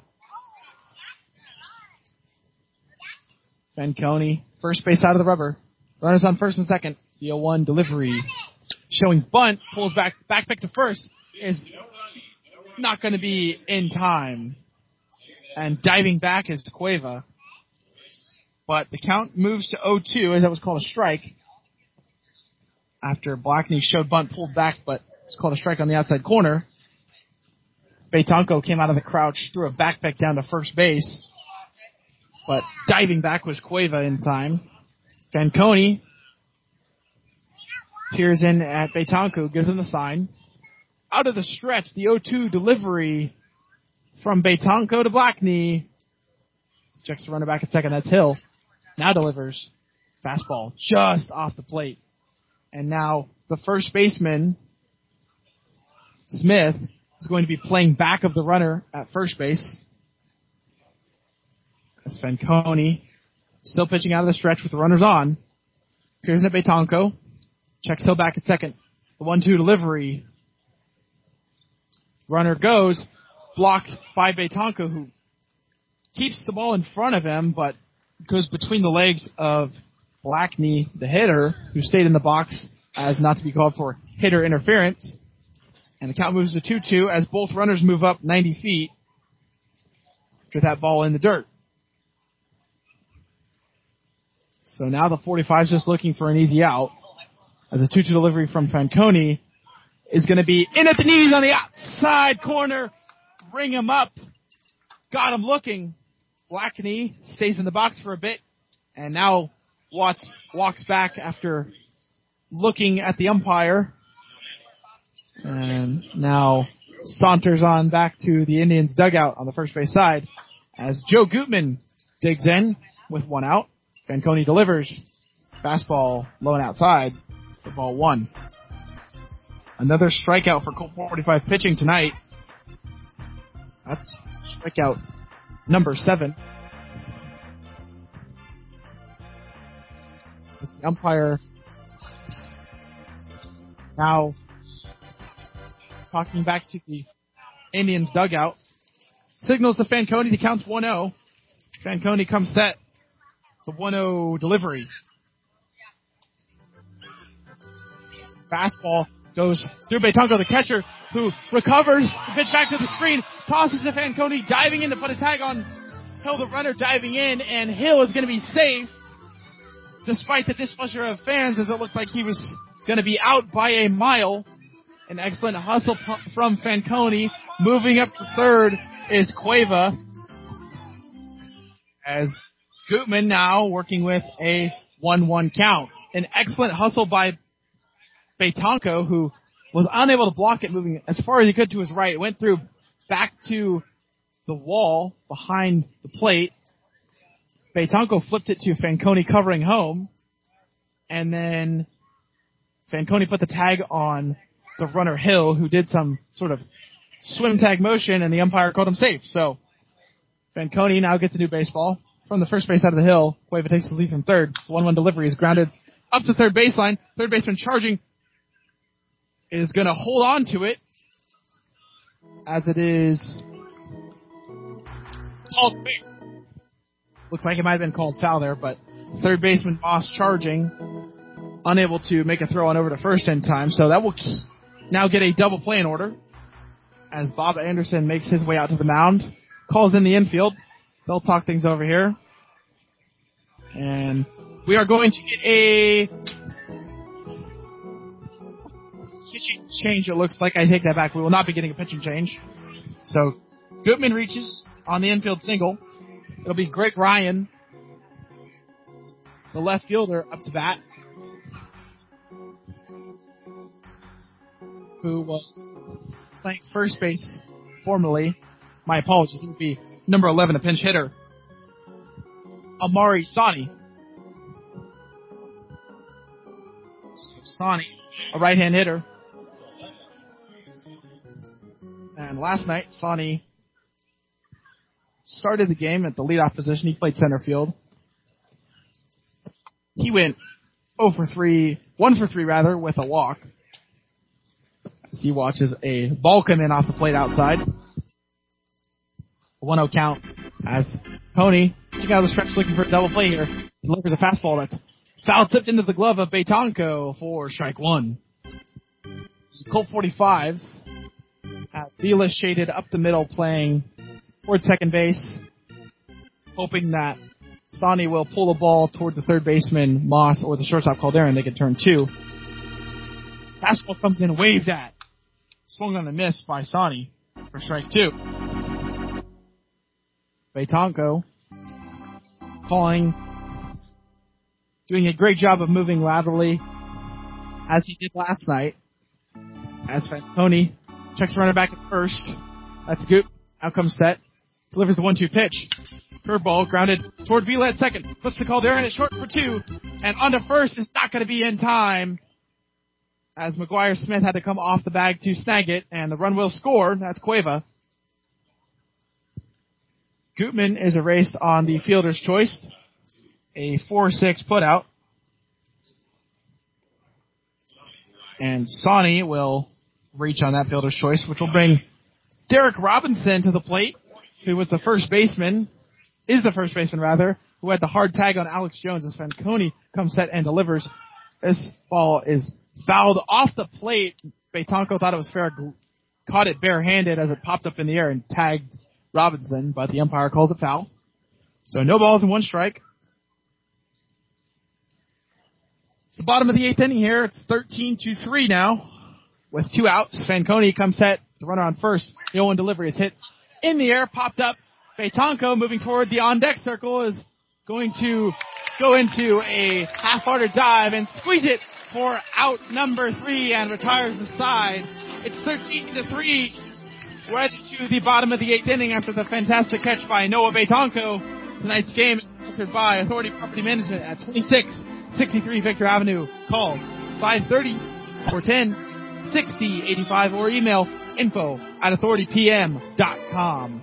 Speaker 6: Fanconi, first base out of the rubber. Runners on first and second. The oh one delivery. Showing bunt, pulls back, back pick to first. Is not going to be in time. And diving back is Cueva. But the count moves to oh two, as that was called a strike. After Blackney showed bunt, pulled back, but it's called a strike on the outside corner. Betanco came out of the crouch, threw a back pick down to first base. But diving back was Cueva in time. Fanconi peers in at Betanco, gives him the sign. Out of the stretch, the oh two delivery from Betanco to Blackney. Checks the runner back at second, that's Hill. Now delivers. Fastball just off the plate. And now the first baseman, Smith, is going to be playing back of the runner at first base. As Fanconi still pitching out of the stretch with the runners on. Peers at Betanco. Checks Hill back at second. The one two delivery. Runner goes. Blocked by Betanco, who keeps the ball in front of him, but goes between the legs of Blackney, the hitter, who stayed in the box as not to be called for hitter interference. And the count moves to two two as both runners move up ninety feet after that ball in the dirt. So now the forty-five is just looking for an easy out as a two two delivery from Fanconi is going to be in at the knees on the outside corner. Bring him up. Got him looking. Blackney stays in the box for a bit and now Watts walks back after looking at the umpire and now saunters on back to the Indians dugout on the first base side as Joe Gutman digs in with one out. Fanconi delivers. Fastball low and outside for ball one. Another strikeout for Colt forty-five pitching tonight. That's strikeout number seven. The umpire now talking back to the Indians dugout. Signals to Fanconi, the count's one oh. Fanconi comes set. The one oh delivery. Fastball goes through Betanco, the catcher, who recovers the pitch back to the screen, tosses to Fanconi, diving in to put a tag on Hill, the runner diving in, and Hill is going to be safe, despite the displeasure of fans, as it looked like he was going to be out by a mile. An excellent hustle from Fanconi. Moving up to third is Cueva. as Gutman now working with a one one count. An excellent hustle by Betanco, who was unable to block it, moving as far as he could to his right. It went through back to the wall behind the plate. Betanco flipped it to Fanconi covering home. And then Fanconi put the tag on the runner Hill, who did some sort of swim tag motion, and the umpire called him safe. So Fanconi now gets a new baseball from the first base side of the hill. Cueva takes the lead from third. one one delivery is grounded up to third baseline. Third baseman charging is going to hold on to it as it is called fair. Looks like it might have been called foul there, but third baseman Moss charging, unable to make a throw on over to first in time. So that will now get a double play in order as Bob Anderson makes his way out to the mound, calls in the infield. They'll talk things over here. And we are going to get a pitching change, it looks like. I take that back. We will not be getting a pitching change. So Gutman reaches on the infield single. It'll be Greg Ryan, the left fielder, up to bat, who was playing first base formerly. My apologies. It would be number eleven, a pinch hitter, Amari Sani. So Sani, a right-hand hitter. And last night, Sani started the game at the leadoff position. He played center field. He went oh for three, one for three rather, with a walk. As he watches a ball come in off the plate outside. A one oh count as Pony, check out the stretch looking for a double play here. Delivers a fastball that's foul tipped into the glove of Betanco for strike one. Colt forty-fives. Uh, Vila shaded up the middle, playing toward second base, hoping that Sani will pull the ball toward the third baseman, Moss, or the shortstop Caldera, and they can turn two. Fastball comes in, waved at. Swung on a miss by Sani for strike two. Betanco calling, doing a great job of moving laterally, as he did last night. As Fanconi checks the runner back at first. That's Goop. Out comes Set. Delivers the one two pitch. Curveball grounded toward Vila at second. Flips the Caldera and it's short for two. And on to first is not going to be in time, as McGuire Smith had to come off the bag to snag it, and the run will score. That's Cueva. Gutman is erased on the fielder's choice. A four six putout. And Sani will reach on that fielder's choice, which will bring Derek Robinson to the plate, who was the first baseman, is the first baseman rather, who had the hard tag on Alex Jones as Fanconi comes set and delivers. This ball is fouled off the plate. Betanco thought it was fair, caught it barehanded as it popped up in the air and tagged Robinson, but the umpire calls it foul. So no balls and one strike. It's the bottom of the eighth inning here. It's thirteen to three now. With two outs, Fanconi comes set. The runner on first. The oh one delivery is hit in the air, popped up. Betanco, moving toward the on-deck circle, is going to go into a half-hearted dive and squeeze it for out number three and retires the side. It's thirteen to three. We're headed to the bottom of the eighth inning after the fantastic catch by Noah Betanco. Tonight's game is sponsored by Authority Property Management at twenty-six sixty-three Victor Avenue. Call five thirty, four ten, sixty eighty-five or email info at authority p m dot com.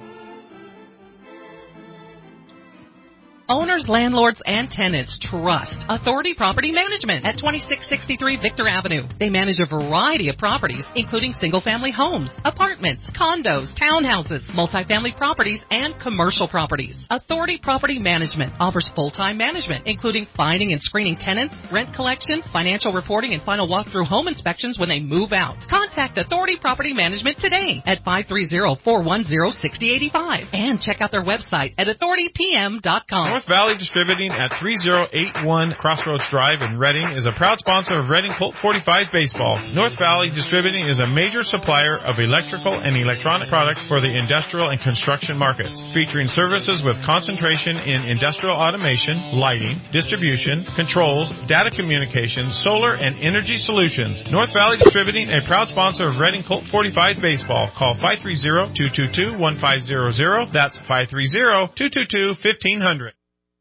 Speaker 2: Owners, landlords, and tenants trust Authority Property Management at twenty-six sixty-three Victor Avenue. They manage a variety of properties, including single-family homes, apartments, condos, townhouses, multifamily properties, and commercial properties. Authority Property Management offers full-time management, including finding and screening tenants, rent collection, financial reporting, and final walkthrough home inspections when they move out. Contact Authority Property Management today at five three zero, four one zero, six zero eight five and check out their website at authority p m dot com.
Speaker 7: North Valley Distributing at three oh eight one Crossroads Drive in Reading is a proud sponsor of Reading Colt forty-five Baseball. North Valley Distributing is a major supplier of electrical and electronic products for the industrial and construction markets, featuring services with concentration in industrial automation, lighting, distribution, controls, data communications, solar, and energy solutions. North Valley Distributing, a proud sponsor of Reading Colt forty-five Baseball. Call five three zero, two two two, one five zero zero. That's five three zero, two two two, one five zero zero.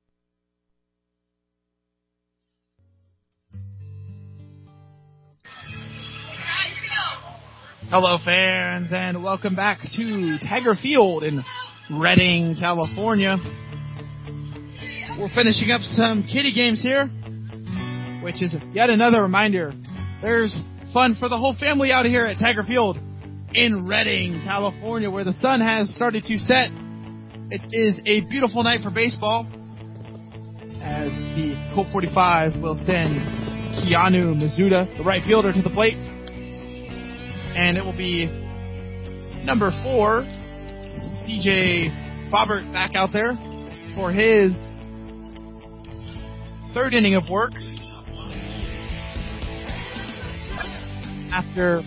Speaker 6: Hello, fans, and welcome back to Tiger Field in Redding, California. We're finishing up some kiddie games here, which is yet another reminder. There's fun for the whole family out here at Tiger Field in Redding, California, where the sun has started to set. It is a beautiful night for baseball, as the Colt forty-fives will send Keanu Mizuta, the right fielder, to the plate. And it will be number four, C J Faubert, back out there for his third inning of work. After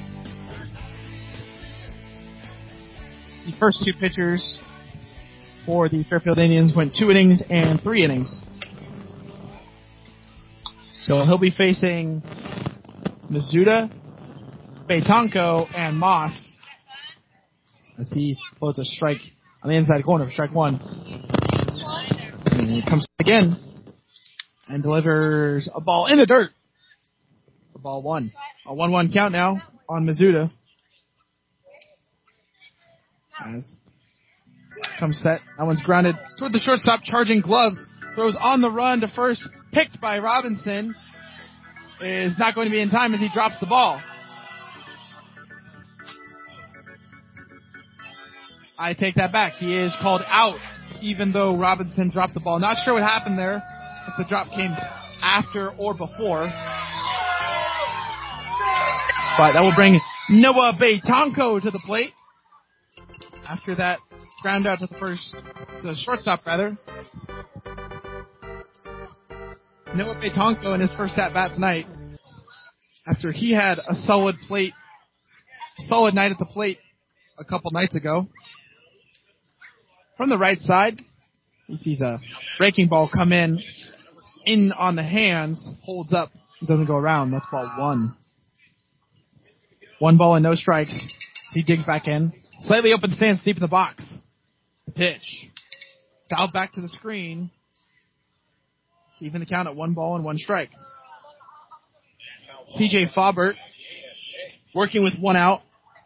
Speaker 6: the first two pitchers for the Fairfield Indians went two innings and three innings. So he'll be facing Mizuta, Betanco, and Moss as he floats a strike on the inside corner of strike one. And he comes again and delivers a ball in the dirt for ball one. A one one count now on Mizuta. As comes set. That one's grounded toward the shortstop, charging gloves. Throws on the run to first, picked by Robinson. Is not going to be in time as he drops the ball. I take that back. He is called out, even though Robinson dropped the ball. Not sure what happened there, if the drop came after or before. But that will bring Noah Betanco to the plate. After that ground out to the first, to the shortstop rather. Noah Betanco in his first at bat tonight, after he had a solid plate, solid night at the plate a couple nights ago. From the right side, he sees a breaking ball come in, in on the hands, holds up, doesn't go around. That's ball one. One ball and no strikes. He digs back in. Slightly open stance deep in the box. The pitch. Fouled back to the screen. It's even the count at one ball and one strike. C J Faubert working with one out.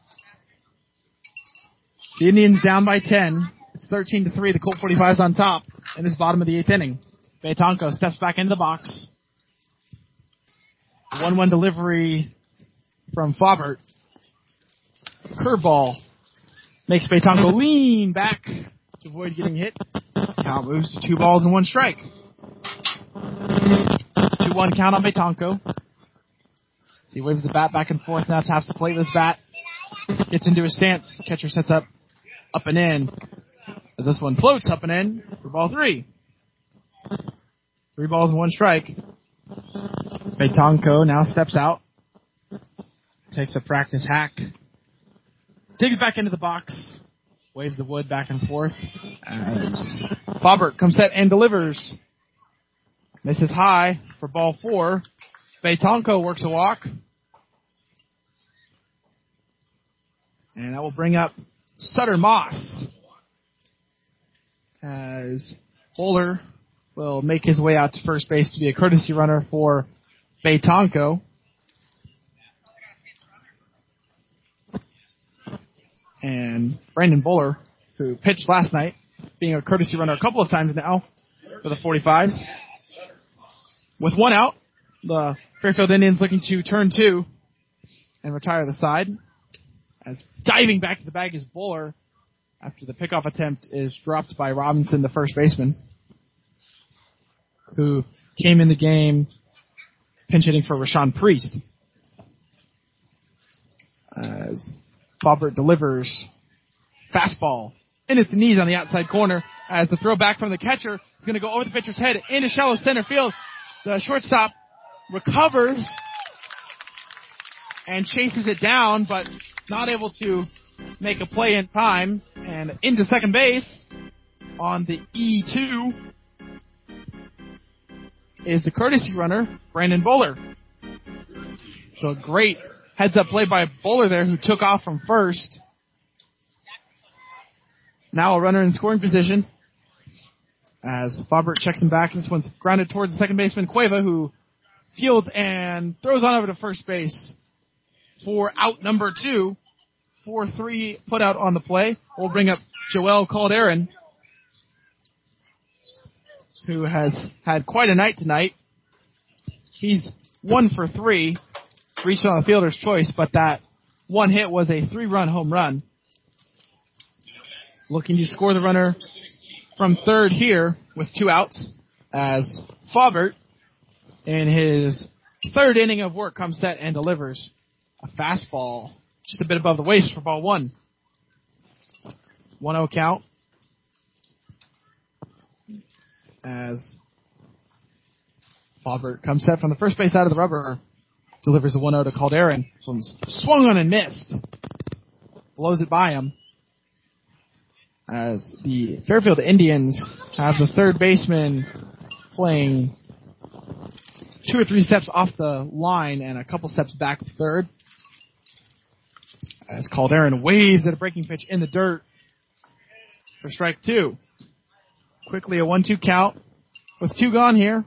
Speaker 6: The Indians down by ten. It's thirteen to three. The Colt forty-fives on top in this bottom of the eighth inning. Betanco steps back into the box. one one delivery from Faubert. Curveball makes Betanco lean back to avoid getting hit. Count moves to two balls and one strike. two one count on Betanco. So he waves the bat back and forth, now taps the plate with his bat. Gets into his stance. Catcher sets up, up and in. As this one floats up and in for ball three. Three balls and one strike. Betanco now steps out. Takes a practice hack. Digs back into the box. Waves the wood back and forth. As Faubert comes set and delivers. Misses high for ball four. Betanco works a walk. And that will bring up Sutter Moss. As Bowler will make his way out to first base to be a courtesy runner for Betanco. And Brandon Bowler, who pitched last night, being a courtesy runner a couple of times now for the forty-fives. With one out, the Fairfield Indians looking to turn two and retire the side. As diving back to the bag is Bowler after the pickoff attempt is dropped by Robinson, the first baseman, who came in the game pinch hitting for Rashawn Priest. As Faubert delivers fastball in at the knees on the outside corner. as the throw back from the catcher is going to go over the pitcher's head into shallow center field. The shortstop recovers and chases it down, but not able to make a play in time. And into second base on the E two is the courtesy runner, Brandon Bowler. So a great heads-up play by Bowler there, who took off from first. Now a runner in scoring position as Faubert checks him back. This one's grounded towards the second baseman, Cueva, who fields and throws on over to first base for out number two. four three put out on the play. We'll bring up Joel Calderon, who has had quite a night tonight. He's one for three, reached on the fielder's choice, but that one hit was a three-run home run. Looking to score the runner from third here with two outs as Faubert, in his third inning of work, comes set and delivers a fastball just a bit above the waist for ball one. one oh count as Faubert comes set from the first base side of the rubber, delivers the one oh to Calderon. This one's swung on and missed. Blows it by him as the Fairfield Indians have the third baseman playing two or three steps off the line and a couple steps back of third. As Calderon waves at a breaking pitch in the dirt for strike two. Quickly a one two count with two gone here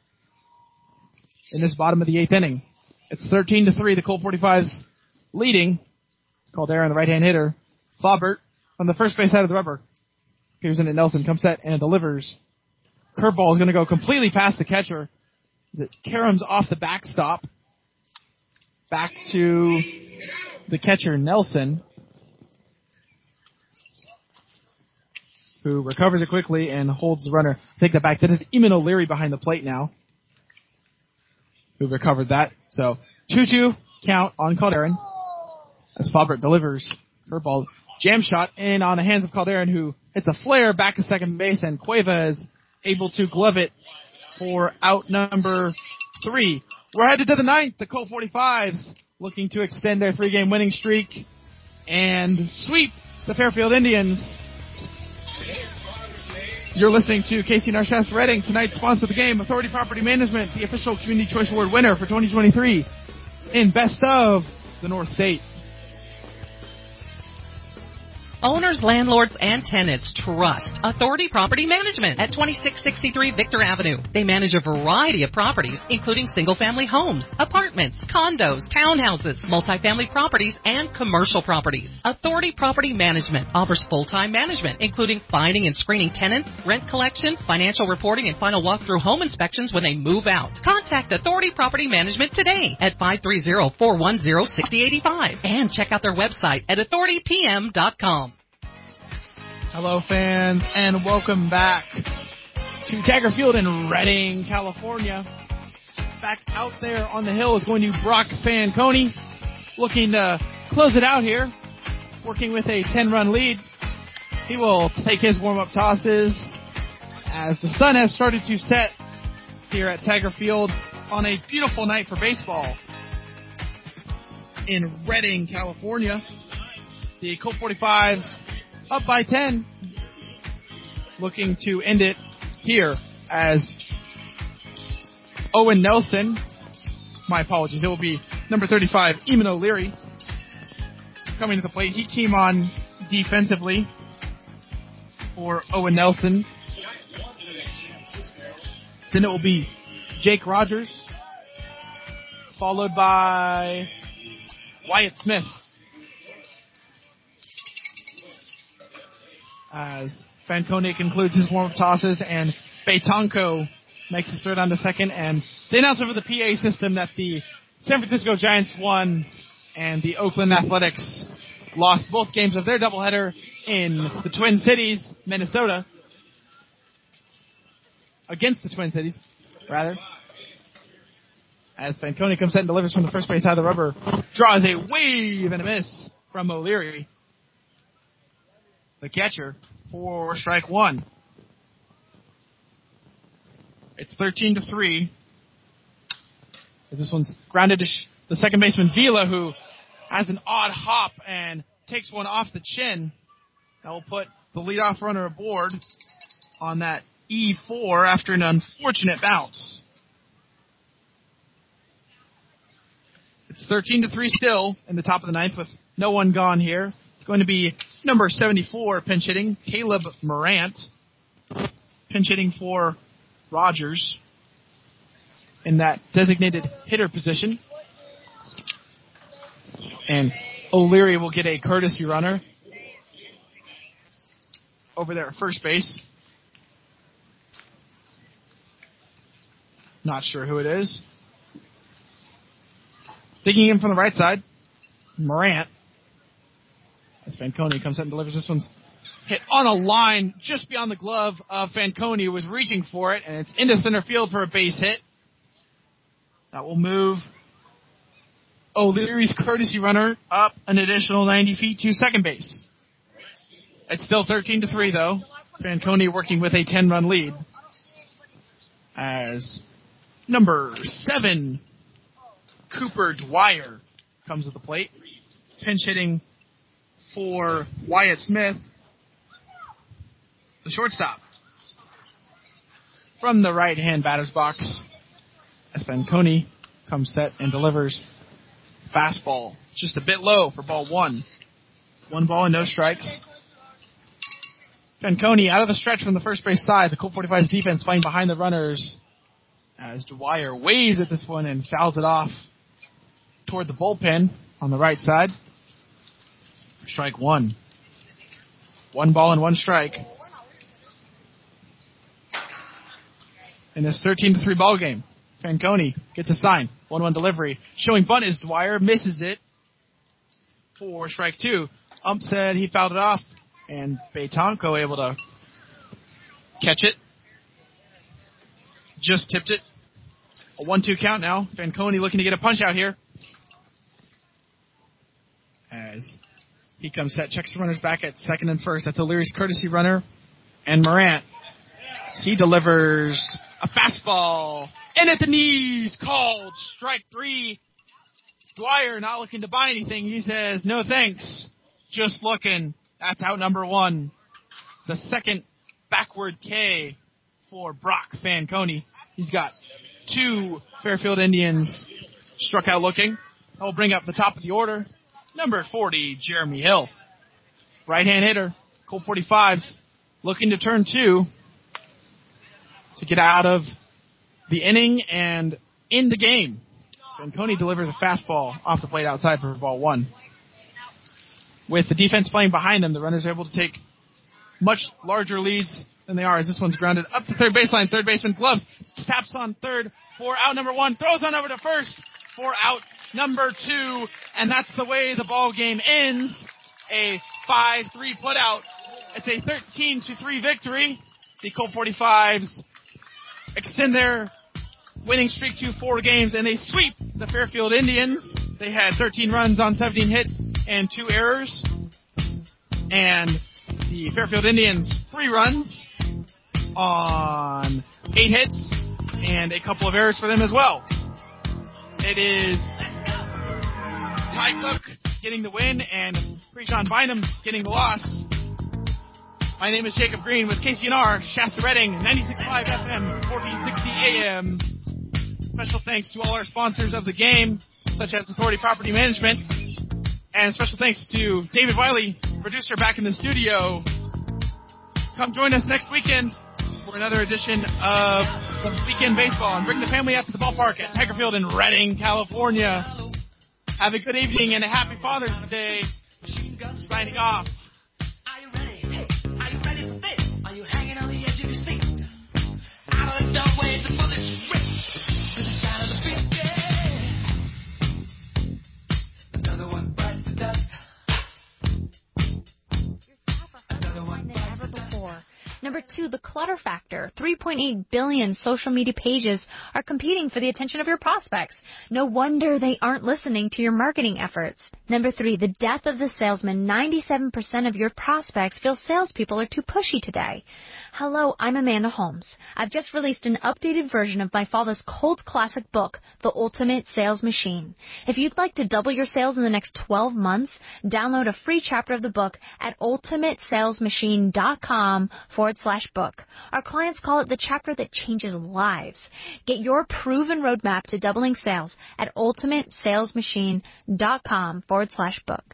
Speaker 6: in this bottom of the eighth inning. It's thirteen to three. The Colt forty-fives leading. Calderon, the right-hand hitter. Faubert on the first base side of the rubber. Peers in at Nelson, comes set and delivers. Curveball is going to go completely past the catcher. It caroms off the backstop. Back to the catcher, Nelson, who recovers it quickly and holds the runner. Take that back. That is Eamon O'Leary behind the plate now, who recovered that. So two two count on Calderon as Faubert delivers curveball. Jam shot in on the hands of Calderon, who hits a flare back to second base, and Cueva is able to glove it for out number three. We're headed to the ninth. The Colt forty-fives looking to extend their three-game winning streak and sweep the Fairfield Indians. You're listening to Casey Narchess Redding. Tonight's sponsor of the game, Authority Property Management, the official Community Choice Award winner for twenty twenty-three in Best of the North State.
Speaker 2: Owners, landlords, and tenants trust Authority Property Management at twenty-six sixty-three Victor Avenue. They manage a variety of properties, including single-family homes, apartments, condos, townhouses, multifamily properties, and commercial properties. Authority Property Management offers full-time management, including finding and screening tenants, rent collection, financial reporting, and final walkthrough home inspections when they move out. Contact Authority Property Management today at five three zero, four one zero, six zero eight five and check out their website at authority p m dot com.
Speaker 6: Hello, fans, and welcome back to Taggart Field in Redding, California. Back out there on the hill is going to Brock Fanconi, looking to close it out here, working with a ten-run lead. He will take his warm-up tosses as the sun has started to set here at Taggart Field on a beautiful night for baseball in Redding, California. The Colt forty-fives up by ten, looking to end it here as Owen Nelson, my apologies, it will be number thirty-five, Eamon O'Leary, coming to the plate. He came on defensively for Owen Nelson. Then it will be Jake Rogers, followed by Wyatt Smith. As Fanconi concludes his warm-up tosses and Betanco makes his third on to second, and they announce over the P A system that the San Francisco Giants won and the Oakland Athletics lost both games of their doubleheader in the Twin Cities, Minnesota. Against the Twin Cities, rather. As Fanconi comes in and delivers from the first base side of the rubber, draws a wave and a miss from O'Leary, the catcher, for strike one. It's thirteen to three. As this one's grounded to sh- the second baseman, Vila, who has an odd hop and takes one off the chin. That will put the leadoff runner aboard on that E four after an unfortunate bounce. It's thirteen to three still in the top of the ninth with no one gone here. It's going to be number seventy-four pinch hitting, Caleb Morant. Pinch hitting for Rogers in that designated hitter position. And O'Leary will get a courtesy runner over there at first base. Not sure who it is. Digging in from the right side, Morant. As Fanconi comes out and delivers, this one's hit on a line just beyond the glove of Fanconi, who was reaching for it, and it's into center field for a base hit. That will move O'Leary's courtesy runner up an additional ninety feet to second base. It's still thirteen to three, though. Fanconi working with a ten-run lead. As number seven, Cooper Dwyer, comes to the plate. Pinch hitting for Wyatt Smith, the shortstop. From the right-hand batter's box, as Fanconi comes set and delivers fastball. Just a bit low for ball one. One ball and no strikes. Fanconi out of the stretch from the first base side. The Colt forty-five's defense playing behind the runners as Dwyer waves at this one and fouls it off toward the bullpen on the right side. Strike one. One ball and one strike. In this thirteen to three ball game, Fanconi gets a sign. one one delivery. Showing bunt is Dwyer. Misses it for strike two. Ump said he fouled it off, and Betanco able to catch it. Just tipped it. A one two count now. Fanconi looking to get a punch out here. As he comes set, checks the runners back at second and first. That's O'Leary's courtesy runner. And Morant. He delivers a fastball. And at the knees, called strike three. Dwyer not looking to buy anything. He says, no thanks. Just looking. That's out number one. The second backward K for Brock Fanconi. He's got two Fairfield Indians struck out looking. That will bring up the top of the order. Number forty, Jeremy Hill. Right-hand hitter. Colt forty-fives looking to turn two to get out of the inning and in the game. Fanconi delivers a fastball off the plate outside for ball one. With the defense playing behind them, the runners are able to take much larger leads than they are as this one's grounded up to third baseline. Third baseman gloves, taps on third for out number one, throws on over to first for out number two, and that's the way the ball game ends. A five three putout. It's a thirteen to three victory. The Colt forty-fives extend their winning streak to four games, and they sweep the Fairfield Indians. They had thirteen runs on seventeen hits and two errors. And the Fairfield Indians, three runs on eight hits and a couple of errors for them as well. It is Ty Cook getting the win and Prejean Bynum getting the loss. My name is Jacob Green with K C N R, Shasta Redding, ninety-six point five F M, fourteen sixty A M. Special thanks to all our sponsors of the game, such as Authority Property Management. And special thanks to David Wiley, producer back in the studio. Come join us next weekend for another edition of some weekend baseball and bring the family out to the ballpark at Tiger Field in Redding, California. Have a good evening and a happy Father's Day. Signing off.
Speaker 9: Are you ready? Hey, are you ready for this? Are you hanging on the edge of your seat? Out of the doorway, the bullets rip to the sound of the beat. Yeah. Another one bites the dust.
Speaker 10: Your staff are further more than ever before. Number two, the clutter factor. three point eight billion social media pages are competing for the attention of your prospects. No wonder they aren't listening to your marketing efforts. Number three, the death of the salesman. ninety-seven percent of your prospects feel salespeople are too pushy today. Hello, I'm Amanda Holmes. I've just released an updated version of my father's cult classic book, The Ultimate Sales Machine. If you'd like to double your sales in the next twelve months, download a free chapter of the book at ultimatesalesmachine.com forward slash book. Our clients call it the chapter that changes lives. Get your proven roadmap to doubling sales at ultimatesalesmachine.com forward slash book.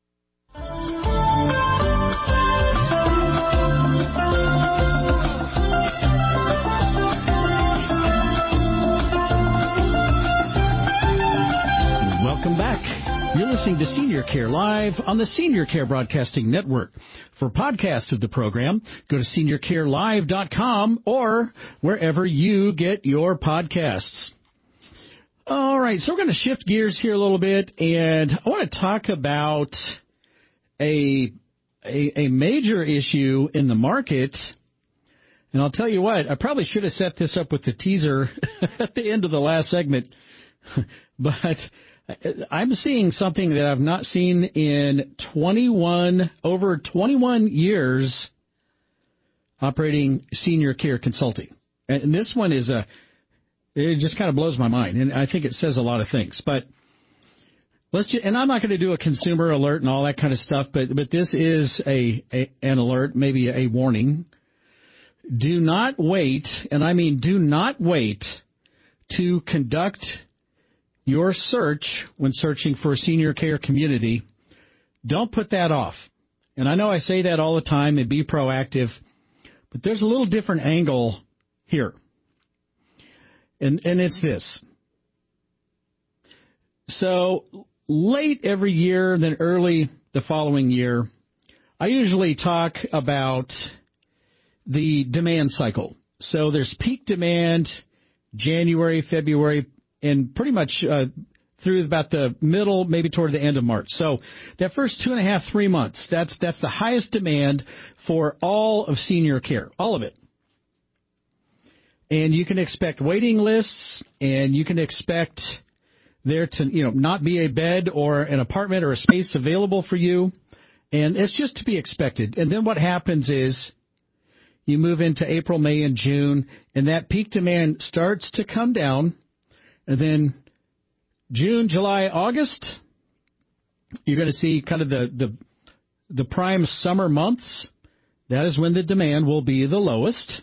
Speaker 11: Welcome back. You're listening to Senior Care Live on the Senior Care Broadcasting Network. For podcasts of the program, go to senior care live dot com or wherever you get your podcasts. All right, so we're going to shift gears here a little bit, and I want to talk about a, a, a major issue in the market. And I'll tell you what, I probably should have set this up with the teaser at the end of the last segment, but I'm seeing something that I've not seen in twenty-one, over twenty-one years operating senior care consulting. And this one is a, it just kind of blows my mind. And I think it says a lot of things, but let's just, and I'm not going to do a consumer alert and all that kind of stuff, but, but this is a, a, an alert, maybe a warning. Do not wait. And I mean, do not wait to conduct your search when searching for a senior care community. Don't put that off. And I know I say that all the time and be proactive, but there's a little different angle here. And, and it's this. So late every year, then early the following year, I usually talk about the demand cycle. So there's peak demand, January, February, and pretty much uh, through about the middle, maybe toward the end of March. So that first two and a half, three months, that's that's the highest demand for all of senior care, all of it. And you can expect waiting lists, and you can expect there to, you know, not be a bed or an apartment or a space available for you. And it's just to be expected. And then what happens is you move into April, May, and June, and that peak demand starts to come down. And then June, July, August, you're going to see kind of the, the the prime summer months. That is when the demand will be the lowest.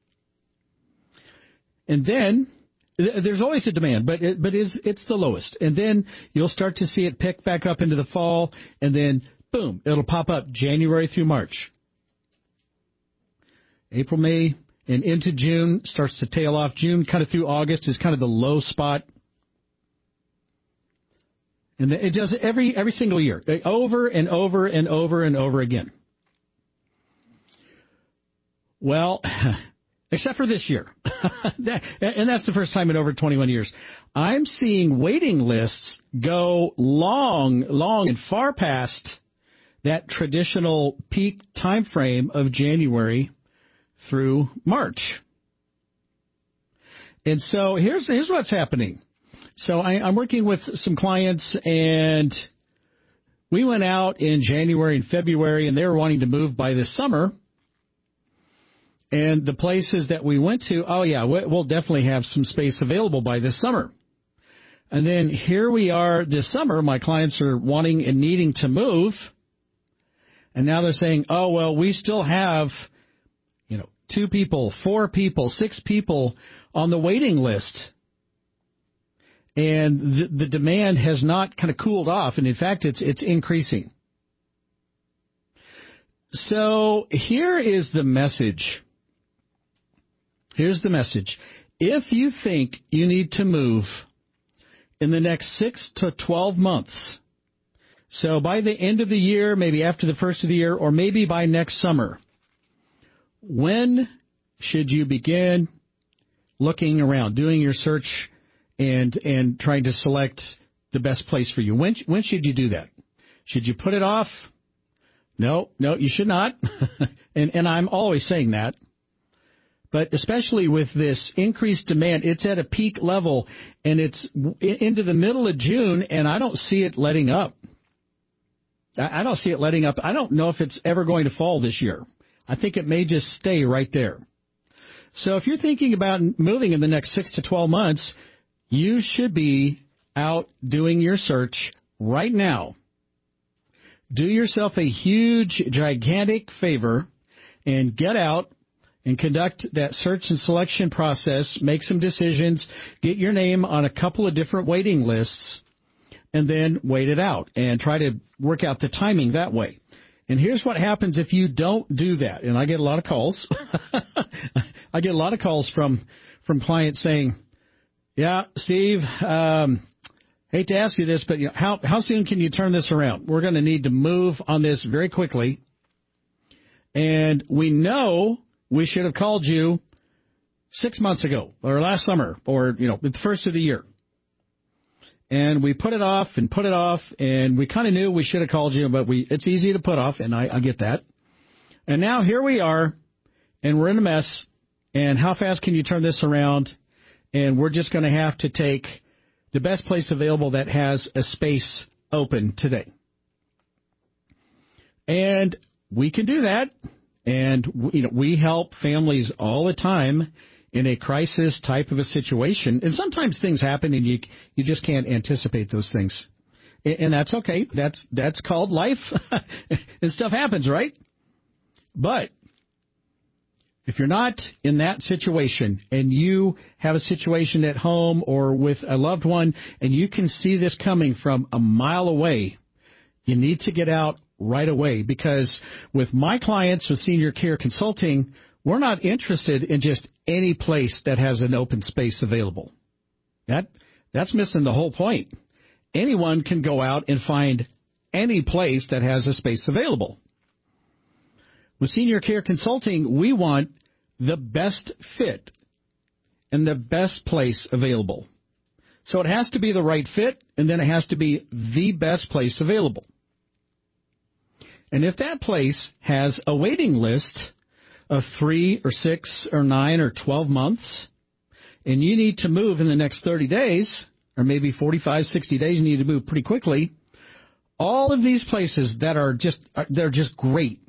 Speaker 11: And then there's always a demand, but it, but it's, it's the lowest. And then you'll start to see it pick back up into the fall, and then, boom, it'll pop up January through March. April, May, and into June starts to tail off. June kind of through August is kind of the low spot. And it does it every every single year, over and over and over and over again. Well, except for this year. that, and that's the first time in over twenty-one years. I'm seeing waiting lists go long, long and far past that traditional peak time frame of January through March. And so here's here's what's happening. So I, I'm working with some clients, and we went out in January and February, and they were wanting to move by this summer. And the places that we went to, oh, yeah, we'll definitely have some space available by this summer. And then here we are this summer. My clients are wanting and needing to move. And now they're saying, oh, well, we still have, you know, two people, four people, six people on the waiting list. And the, the demand has not kind of cooled off. And in fact, it's it's increasing. So here is the message. Here's the message. If you think you need to move in the next six to twelve months, so by the end of the year, maybe after the first of the year, or maybe by next summer, when should you begin looking around, doing your search and and trying to select the best place for you? When when should you do that? Should you put it off? No, no, you should not. and and I'm always saying that. But especially with this increased demand, it's at a peak level, and it's into the middle of June, and I don't see it letting up. I, I don't see it letting up. I don't know if it's ever going to fall this year. I think it may just stay right there. So if you're thinking about moving in the next six to twelve months, you should be out doing your search right now. Do yourself a huge, gigantic favor and get out and conduct that search and selection process, make some decisions, get your name on a couple of different waiting lists, and then wait it out and try to work out the timing that way. And here's what happens if you don't do that. And I get a lot of calls. I get a lot of calls from, from clients saying, yeah, Steve, um, hate to ask you this, but you know, how, how soon can you turn this around? We're going to need to move on this very quickly. And we know we should have called you six months ago or last summer or, you know, the first of the year. And we put it off and put it off, and we kind of knew we should have called you, but we it's easy to put off, and I, I get that. And now here we are, and we're in a mess, and how fast can you turn this around? And we're just going to have to take the best place available that has a space open today. And we can do that, and you know we help families all the time in a crisis type of a situation. And sometimes things happen and you you just can't anticipate those things. And that's okay. That's that's called life. And stuff happens, right? But if you're not in that situation and you have a situation at home or with a loved one and you can see this coming from a mile away, you need to get out right away, because with my clients with Senior Care Consulting, we're not interested in just any place that has an open space available. That that's missing the whole point. Anyone can go out and find any place that has a space available. With Senior Care Consulting, we want the best fit and the best place available. So it has to be the right fit, and then it has to be the best place available. And if that place has a waiting list of three or six or nine or twelve months, and you need to move in the next thirty days, or maybe forty-five, sixty days, you need to move pretty quickly, all of these places that are just, they're just great,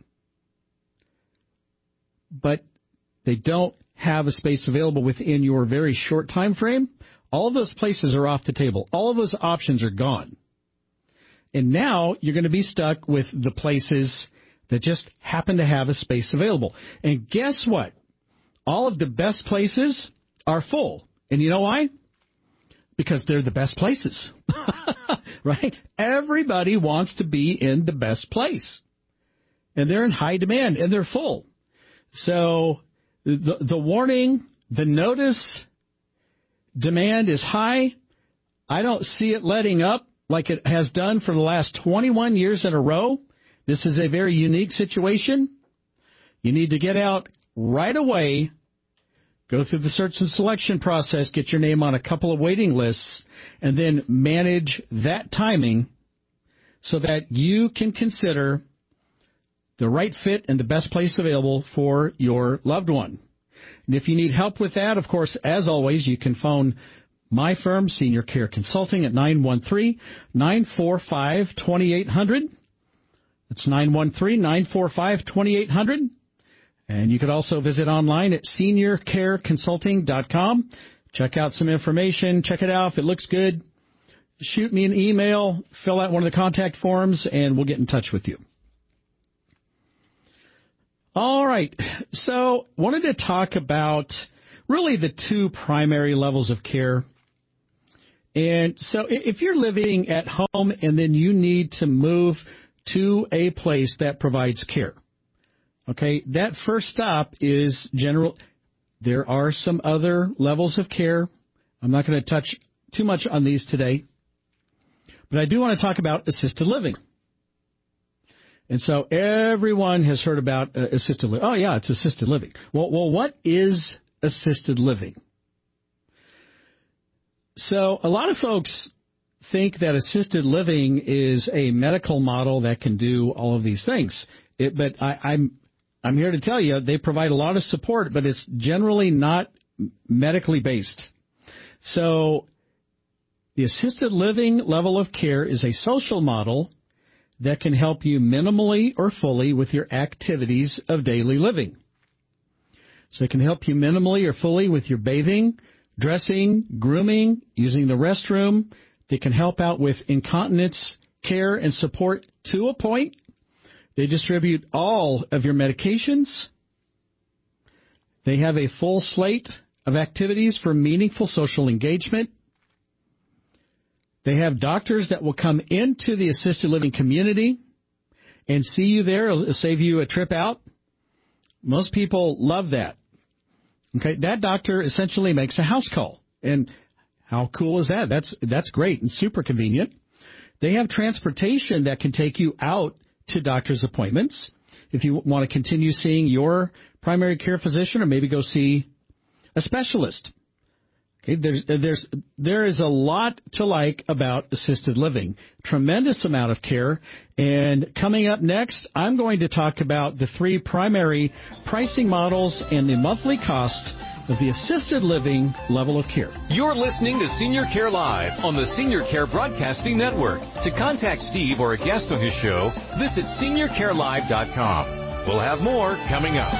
Speaker 11: but they don't have a space available within your very short time frame, all of those places are off the table. All of those options are gone. And now you're going to be stuck with the places that just happen to have a space available. And guess what? All of the best places are full. And you know why? Because they're the best places. Right? Everybody wants to be in the best place. And they're in high demand, and they're full. So the, the warning, the notice, demand is high. I don't see it letting up like it has done for the last twenty-one years in a row. This is a very unique situation. You need to get out right away, go through the search and selection process, get your name on a couple of waiting lists, and then manage that timing so that you can consider the right fit and the best place available for your loved one. And if you need help with that, of course, as always, you can phone my firm, Senior Care Consulting, at nine one three, nine four five, two eight zero zero. That's nine one three, nine four five, two eight zero zero. And you could also visit online at senior care consulting dot com. Check out some information. Check it out. If it looks good, shoot me an email, fill out one of the contact forms, and we'll get in touch with you. All right. So wanted to talk about really the two primary levels of care. And so if you're living at home and then you need to move to a place that provides care, okay, that first stop is general. There are some other levels of care. I'm not going to touch too much on these today, but I do want to talk about assisted living. And so everyone has heard about uh, assisted living. Oh, yeah, it's assisted living. Well, well, what is assisted living? So a lot of folks think that assisted living is a medical model that can do all of these things. It, but I, I'm I'm here to tell you they provide a lot of support, but it's generally not medically based. So the assisted living level of care is a social model that can help you minimally or fully with your activities of daily living. So it can help you minimally or fully with your bathing, dressing, grooming, using the restroom. They can help out with incontinence care and support to a point. They distribute all of your medications. They have a full slate of activities for meaningful social engagement. They have doctors that will come into the assisted living community and see you there. It'll save you a trip out. Most people love that. Okay, that doctor essentially makes a house call. And how cool is that? That's that's great and super convenient. They have transportation that can take you out to doctor's appointments if you want to continue seeing your primary care physician or maybe go see a specialist. Okay, there's there's there is a lot to like about assisted living. Tremendous amount of care. And coming up next, I'm going to talk about the three primary pricing models and the monthly cost of the assisted living level of care.
Speaker 12: You're listening to Senior Care Live on the Senior Care Broadcasting Network. To contact Steve or a guest on his show, visit senior care live dot com. We'll have more coming up.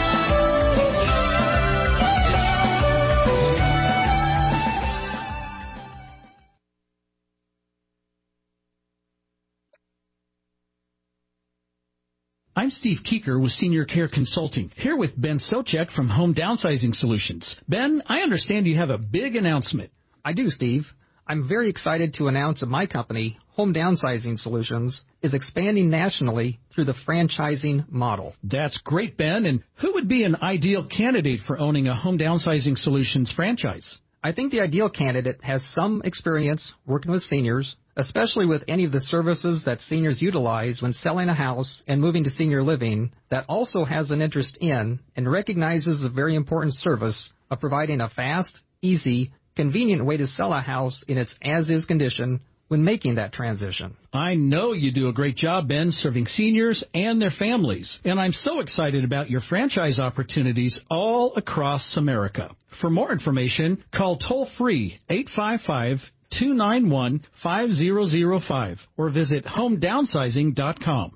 Speaker 11: I'm Steve Keeker with Senior Care Consulting, here with Ben Socek from Home Downsizing Solutions. Ben, I understand you have a big announcement.
Speaker 13: I do, Steve. I'm very excited to announce that my company, Home Downsizing Solutions, is expanding nationally through the franchising model.
Speaker 11: That's great, Ben. And who would be an ideal candidate for owning a Home Downsizing Solutions franchise?
Speaker 13: I think the ideal candidate has some experience working with seniors, especially with any of the services that seniors utilize when selling a house and moving to senior living, that also has an interest in and recognizes the very important service of providing a fast, easy, convenient way to sell a house in its as-is condition when making that transition.
Speaker 11: I know you do a great job, Ben, serving seniors and their families, and I'm so excited about your franchise opportunities all across America. For more information, call toll-free eight five five, two nine one, five zero zero five or visit home downsizing dot com.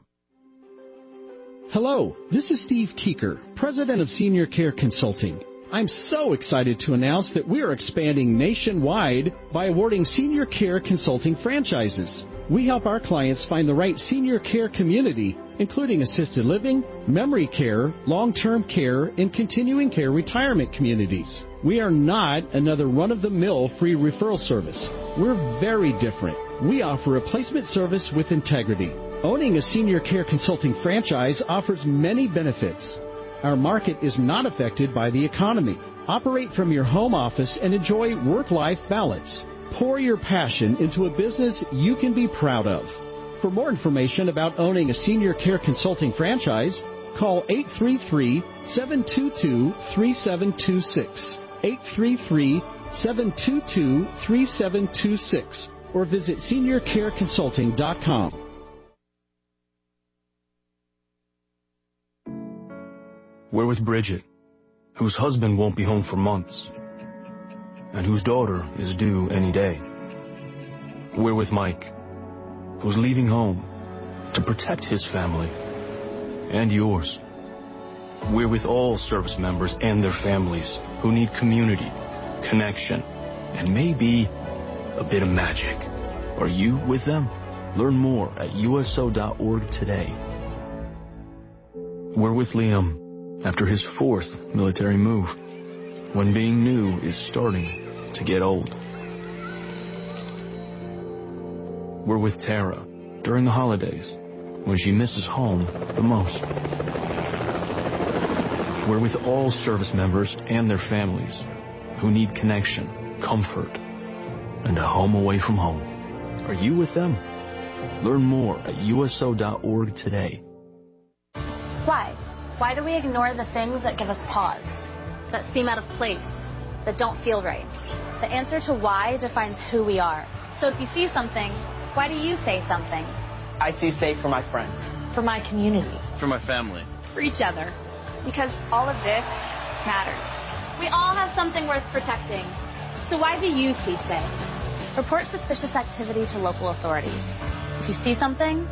Speaker 11: Hello, this is Steve Keeker, President of Senior Care Consulting. I'm so excited to announce that we are expanding nationwide by awarding Senior Care Consulting franchises. We help our clients find the right senior care community, including assisted living, memory care, long-term care, and continuing care retirement communities. We are not another run-of-the-mill free referral service. We're very different. We offer a placement service with integrity. Owning a Senior Care Consulting franchise offers many benefits. Our market is not affected by the economy. Operate from your home office and enjoy work-life balance. Pour your passion into a business you can be proud of. For more information about owning a Senior Care Consulting franchise, call eight three three, seven two two, three seven two six, eight three three, seven two two, three seven two six, or visit senior care consulting dot com.
Speaker 14: We're with Bridget, whose husband won't be home for months, and whose daughter is due any day. We're with Mike, who's leaving home to protect his family and yours. We're with all service members and their families who need community, connection, and maybe a bit of magic. Are you with them? Learn more at U S O dot org today. We're with Liam after his fourth military move, when being new is starting to get old. We're with Tara during the holidays, when she misses home the most. We're with all service members and their families who need connection, comfort, and a home away from home. Are you with them? Learn more at U S O dot org today.
Speaker 15: Why? Why do we ignore the things that give us pause, that seem out of place, that don't feel right? The answer to why defines who we are. So if you see something, why do you say something?
Speaker 16: I see safe for my friends.
Speaker 15: For my community.
Speaker 16: For my family.
Speaker 15: For each other. Because all of this matters. We all have something worth protecting. So why do you see safe? Report suspicious activity to local authorities. If you see something,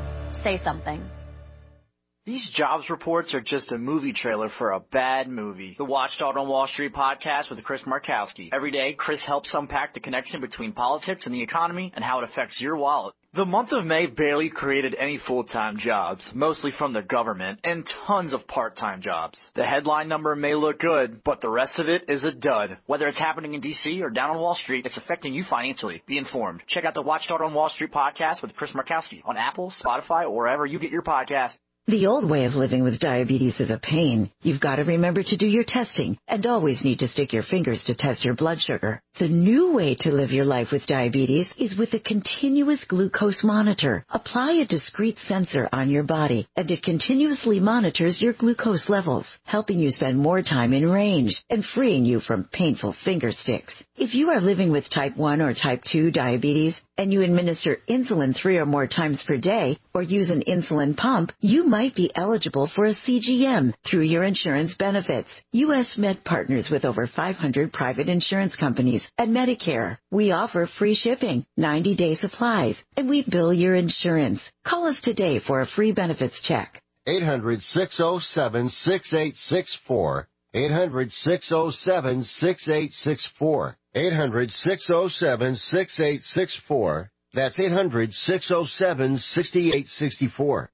Speaker 15: say something.
Speaker 17: These jobs reports are just a movie trailer for a bad movie. The Watchdog on Wall Street podcast with Chris Markowski. Every day, Chris helps unpack the connection between politics and the economy and how it affects your wallet. The month of May barely created any full-time jobs, mostly from the government, and tons of part-time jobs. The headline number may look good, but the rest of it is a dud. Whether it's happening in D C or down on Wall Street, it's affecting you financially. Be informed. Check out the Watchdog on Wall Street podcast with Chris Markowski on Apple, Spotify, or wherever you get your podcasts.
Speaker 18: The old way of living with diabetes is a pain. You've got to remember to do your testing and always need to stick your fingers to test your blood sugar. The new way to live your life with diabetes is with a continuous glucose monitor. Apply a discrete sensor on your body and it continuously monitors your glucose levels, helping you spend more time in range and freeing you from painful finger sticks. If you are living with type one or type two diabetes and you administer insulin three or more times per day or use an insulin pump, you might be eligible for a C G M through your insurance benefits. U S Med partners with over five hundred private insurance companies and Medicare. We offer free shipping, ninety-day supplies, and we bill your insurance. Call us today for a free benefits check.
Speaker 19: eight hundred, six oh seven, six eight six four. eight hundred, six oh seven, six eight six four. eight hundred, six oh seven, six eight six four. That's eight hundred, six oh seven, six eight six four.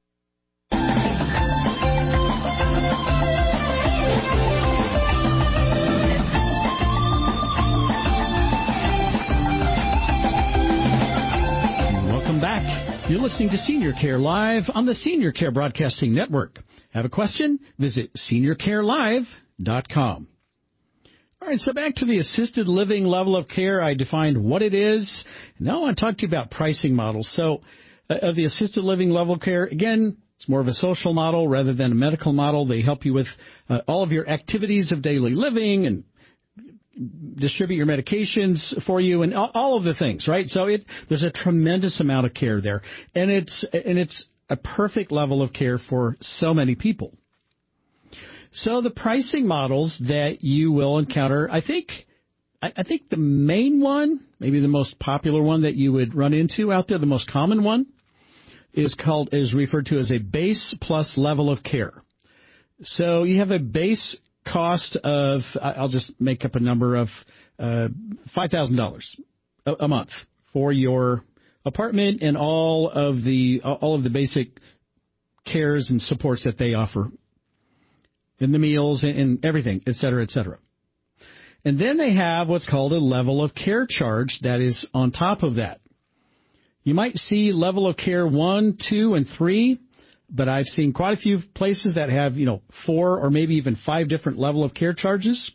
Speaker 11: Welcome back. You're listening to Senior Care Live on the Senior Care Broadcasting Network. Have a question? Visit senior care live dot com. All right, so back to the assisted living level of care. I defined what it is. Now I want to talk to you about pricing models. So uh, of the assisted living level of care, again, it's more of a social model rather than a medical model. They help you with uh, all of your activities of daily living and distribute your medications for you and all, all of the things, right? So it there's a tremendous amount of care there. And it's and it's a perfect level of care for so many people. So the pricing models that you will encounter, I think, I, I think the main one, maybe the most popular one that you would run into out there, the most common one, is called is referred to as a base plus level of care. So you have a base cost of, I'll just make up a number of uh, five thousand dollars a month for your apartment and all of the all of the basic cares and supports that they offer. And the meals and, and everything, et cetera, et cetera. And then they have what's called a level of care charge that is on top of that. You might see level of care one, two, and three, but I've seen quite a few places that have, you know, four or maybe even five different level of care charges.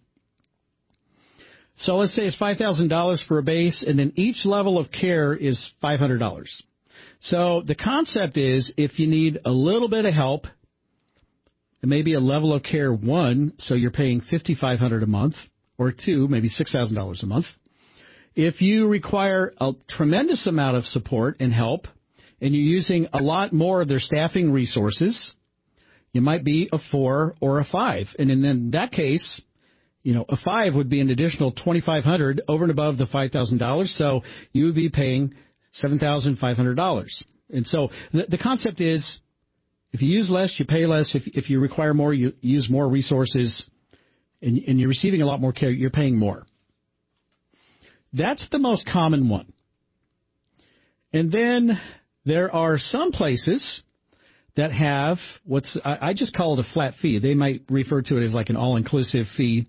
Speaker 11: So let's say it's five thousand dollars for a base, and then each level of care is five hundred dollars. So the concept is if you need a little bit of help, maybe a level of care one, so you're paying fifty-five hundred dollars a month, or two, maybe six thousand dollars a month. If you require a tremendous amount of support and help, and you're using a lot more of their staffing resources, you might be a four or a five. And in, in that case, you know, a five would be an additional twenty-five hundred dollars over and above the five thousand dollars, so you would be paying seven thousand five hundred dollars. And so the, the concept is, if you use less, you pay less. If, if you require more, you use more resources, and, and you're receiving a lot more care, you're paying more. That's the most common one. And then there are some places that have what's, I, I just call it a flat fee. They might refer to it as like an all-inclusive fee.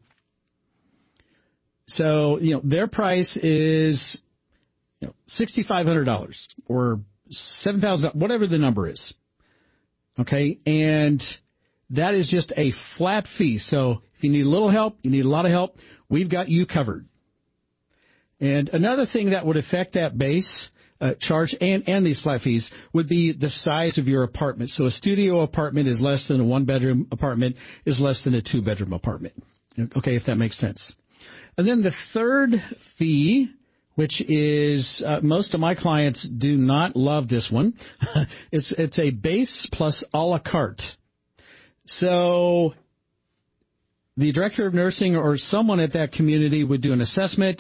Speaker 11: So, you know, their price is, you know, six thousand five hundred dollars or seven thousand dollars, whatever the number is. Okay, and that is just a flat fee. So if you need a little help, you need a lot of help, we've got you covered. And another thing that would affect that base uh, charge and, and these flat fees would be the size of your apartment. So a studio apartment is less than a one-bedroom apartment, is less than a two-bedroom apartment. Okay, if that makes sense. And then the third fee, which is uh, most of my clients do not love this one. it's it's a base plus a la carte. So the director of nursing or someone at that community would do an assessment,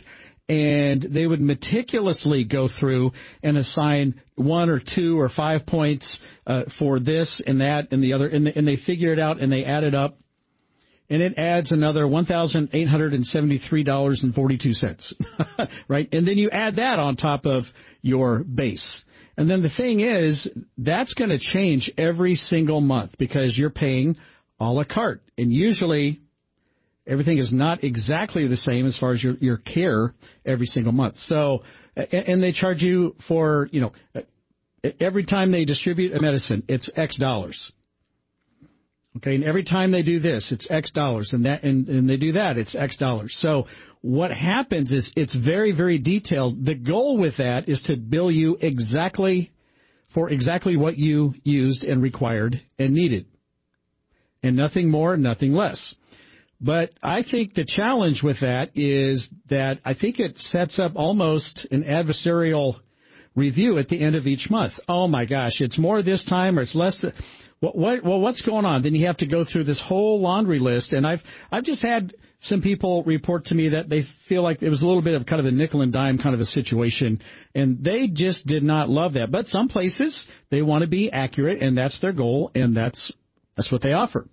Speaker 11: and they would meticulously go through and assign one or two or five points uh, for this and that and the other, and, the, and they figure it out and they add it up, and it adds another one thousand eight hundred seventy-three dollars and forty-two cents, right? And then you add that on top of your base. And then the thing is, that's going to change every single month because you're paying a la carte. And usually everything is not exactly the same as far as your, your care every single month. So, and they charge you for, you know, every time they distribute a medicine, it's X dollars. Okay, and every time they do this, it's X dollars, and that, and, and they do that, it's X dollars. So what happens is it's very, very detailed. The goal with that is to bill you exactly for exactly what you used and required and needed, and nothing more, nothing less. But I think the challenge with that is that I think it sets up almost an adversarial review at the end of each month. Oh my gosh, it's more this time or it's less. Th- what, what, well, what's going on? Then you have to go through this whole laundry list. And I've I've just had some people report to me that they feel like it was a little bit of kind of a nickel and dime kind of a situation, and they just did not love that. But some places they want to be accurate, and that's their goal, and that's that's what they offer.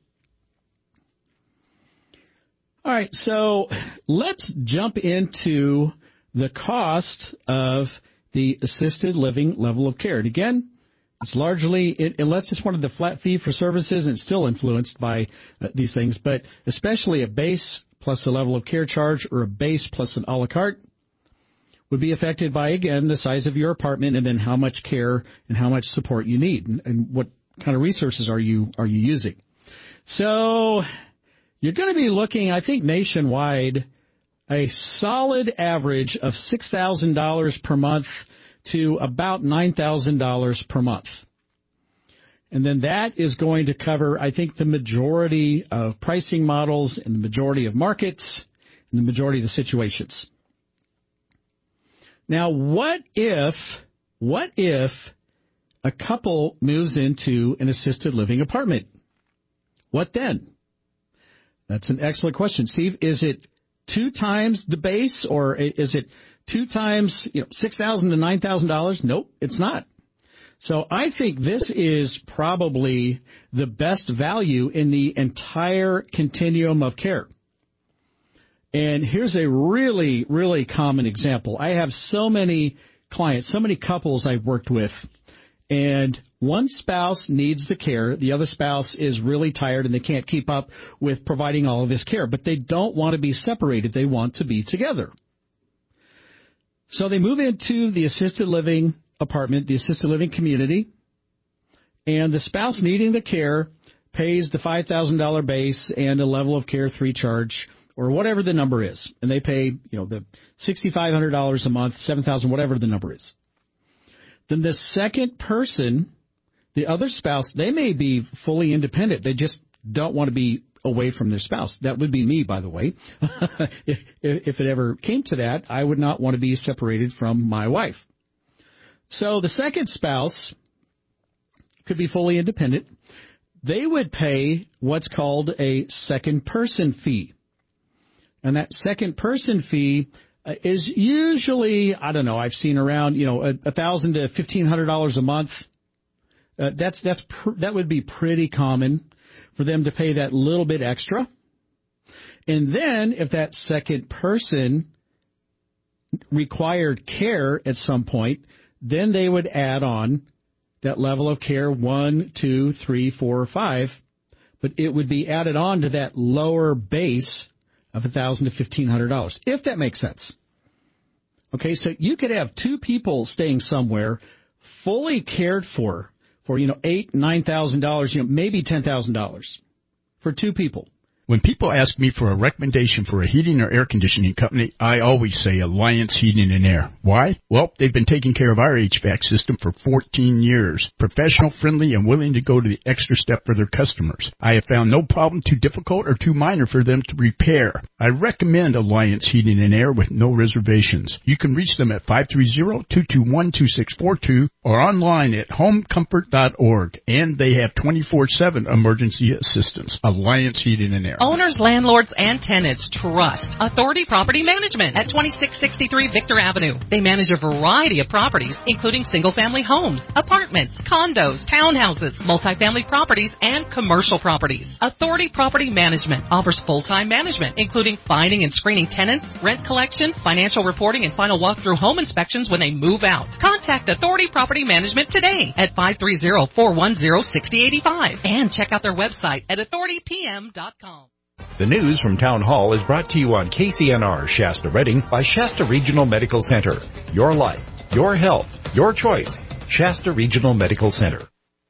Speaker 11: All right, so let's jump into the cost of the assisted living level of care. And again, it's largely, it, unless it's one of the flat fee for services, and it's still influenced by uh, these things, but especially a base plus a level of care charge or a base plus an a la carte would be affected by, again, the size of your apartment and then how much care and how much support you need and, and what kind of resources are you are you using. So you're going to be looking, I think, nationwide, a solid average of six thousand dollars per month to about nine thousand dollars per month. And then that is going to cover, I think, the majority of pricing models and the majority of markets and the majority of the situations. Now, what if, what if a couple moves into an assisted living apartment? What then? That's an excellent question. Steve, is it two times the base, or is it two times, you know, six thousand dollars to nine thousand dollars? Nope, it's not. So I think this is probably the best value in the entire continuum of care. And here's a really, really common example. I have so many clients, so many couples I've worked with, and one spouse needs the care. The other spouse is really tired and they can't keep up with providing all of this care, but they don't want to be separated. They want to be together. So they move into the assisted living apartment, the assisted living community, and the spouse needing the care pays the five thousand dollars base and a level of care three charge, or whatever the number is. And they pay, you know, the six thousand five hundred dollars a month, seven thousand dollars, whatever the number is. Then the second person, the other spouse, they may be fully independent. They just don't want to be away from their spouse. That would be me, by the way. if, if it ever came to that, I would not want to be separated from my wife. So the second spouse could be fully independent. They would pay what's called a second person fee. And that second person fee uh, is usually, I don't know, I've seen around, you know, a thousand to fifteen hundred dollars a month. Uh, that's that's pr- that would be pretty common for them to pay that little bit extra. And then if that second person required care at some point, then they would add on that level of care one, two, three, four, or five, but it would be added on to that lower base of one thousand dollars to fifteen hundred dollars, if that makes sense. Okay, so you could have two people staying somewhere fully cared for for, you know, eight thousand dollars, nine thousand dollars, you know, maybe ten thousand dollars for two people.
Speaker 3: When people ask me for a recommendation for a heating or air conditioning company, I always say Alliance Heating and Air. Why? Well, they've been taking care of our H V A C system for fourteen years. Professional, friendly, and willing to go to the extra step for their customers. I have found no problem too difficult or too minor for them to repair. I recommend Alliance Heating and Air with no reservations. You can reach them at five three zero, two two one, two six four two or online at home comfort dot org. And they have twenty-four seven emergency assistance. Alliance Heating and Air.
Speaker 2: Owners, landlords, and tenants trust Authority Property Management at twenty-six sixty-three Victor Avenue. They manage a variety of properties, including single-family homes, apartments, condos, townhouses, multifamily properties, and commercial properties. Authority Property Management offers full-time management, including finding and screening tenants, rent collection, financial reporting, and final walkthrough home inspections when they move out. Contact Authority Property Management today at five three zero, four one zero, six zero eight five and check out their website at authority p m dot com.
Speaker 20: The news from Town Hall is brought to you on K C N R Shasta Redding by Shasta Regional Medical Center. Your life, your health, your choice. Shasta Regional Medical Center.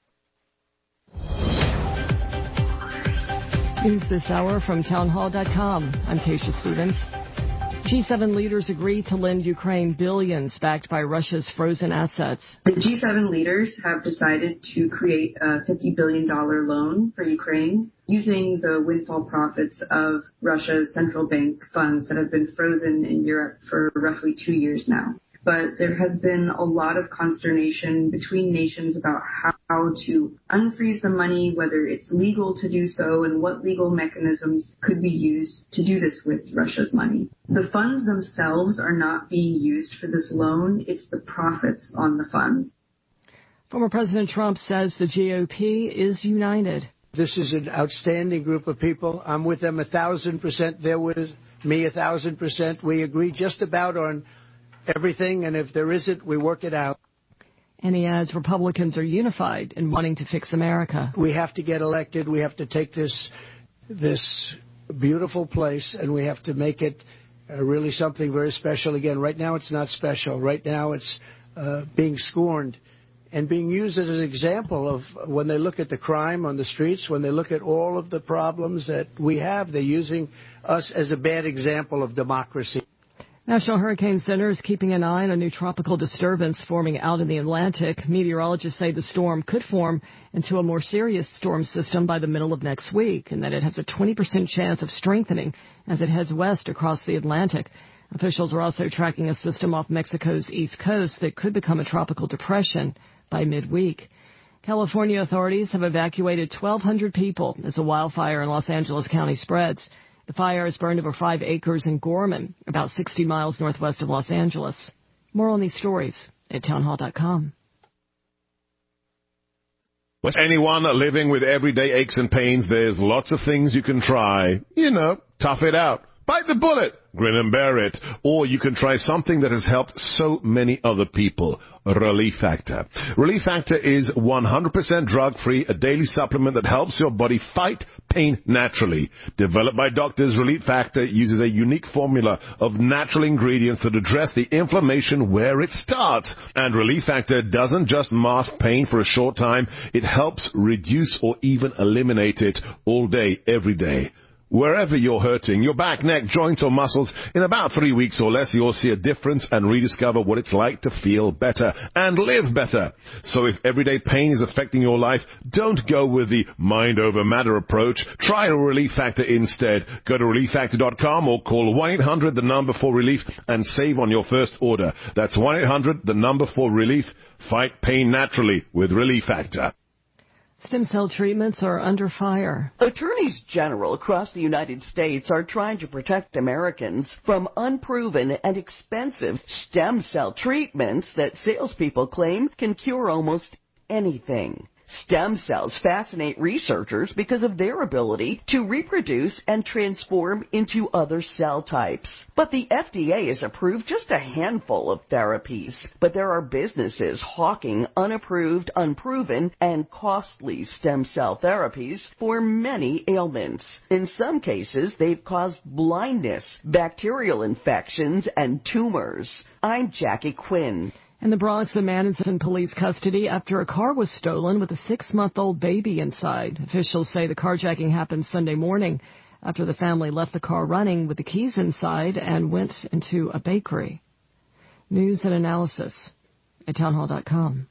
Speaker 21: News this hour from town hall dot com. I'm Tasha Stevens. G seven leaders agreed to lend Ukraine billions backed by Russia's frozen assets.
Speaker 22: The G seven leaders have decided to create a fifty billion dollars loan for Ukraine using the windfall profits of Russia's central bank funds that have been frozen in Europe for roughly two years now. But there has been a lot of consternation between nations about how to unfreeze the money, whether it's legal to do so, and what legal mechanisms could be used to do this with Russia's money. The funds themselves are not being used for this loan. It's the profits on the funds.
Speaker 21: Former President Trump says the G O P is united.
Speaker 23: This is an outstanding group of people. I'm with them a thousand percent. They're with me a thousand percent. We agree just about on everything, and if there isn't, we work it out.
Speaker 21: And he adds Republicans are unified in wanting to fix America.
Speaker 23: We have to get elected. We have to take this this beautiful place, and we have to make it uh, really something very special. Again, right now it's not special. Right now it's uh, being scorned and being used as an example of when they look at the crime on the streets, when they look at all of the problems that we have, they're using us as a bad example of democracy.
Speaker 21: National Hurricane Center is keeping an eye on a new tropical disturbance forming out in the Atlantic. Meteorologists say the storm could form into a more serious storm system by the middle of next week, and that it has a twenty percent chance of strengthening as it heads west across the Atlantic. Officials are also tracking a system off Mexico's east coast that could become a tropical depression by midweek. California authorities have evacuated twelve hundred people as a wildfire in Los Angeles County spreads. The fire has burned over five acres in Gorman, about sixty miles northwest of Los Angeles. More on these stories at town hall dot com.
Speaker 24: With anyone living with everyday aches and pains, there's lots of things you can try. You know, tough it out. Bite the bullet. Grin and bear it. Or you can try something that has helped so many other people. Relief Factor. Relief Factor is one hundred percent drug-free, a daily supplement that helps your body fight pain naturally. Developed by doctors, Relief Factor uses a unique formula of natural ingredients that address the inflammation where it starts. And Relief Factor doesn't just mask pain for a short time. It helps reduce or even eliminate it all day, every day. Wherever you're hurting, your back, neck, joints, or muscles, in about three weeks or less, you'll see a difference and rediscover what it's like to feel better and live better. So if everyday pain is affecting your life, don't go with the mind over matter approach. Try a Relief Factor instead. Go to relief factor dot com or call one eight hundred the number for relief and save on your first order. That's one eight hundred the number for relief. Fight pain naturally with Relief Factor.
Speaker 21: Stem cell treatments are under fire.
Speaker 25: Attorneys general across the United States are trying to protect Americans from unproven and expensive stem cell treatments that salespeople claim can cure almost anything. Stem cells fascinate researchers because of their ability to reproduce and transform into other cell types. But the F D A has approved just a handful of therapies. But there are businesses hawking unapproved, unproven, and costly stem cell therapies for many ailments. In some cases, they've caused blindness, bacterial infections, and tumors. I'm Jackie Quinn.
Speaker 21: In the Bronx, a man is in police custody after a car was stolen with a six-month-old baby inside. Officials say the carjacking happened Sunday morning after the family left the car running with the keys inside and went into a bakery. News and analysis at town hall dot com.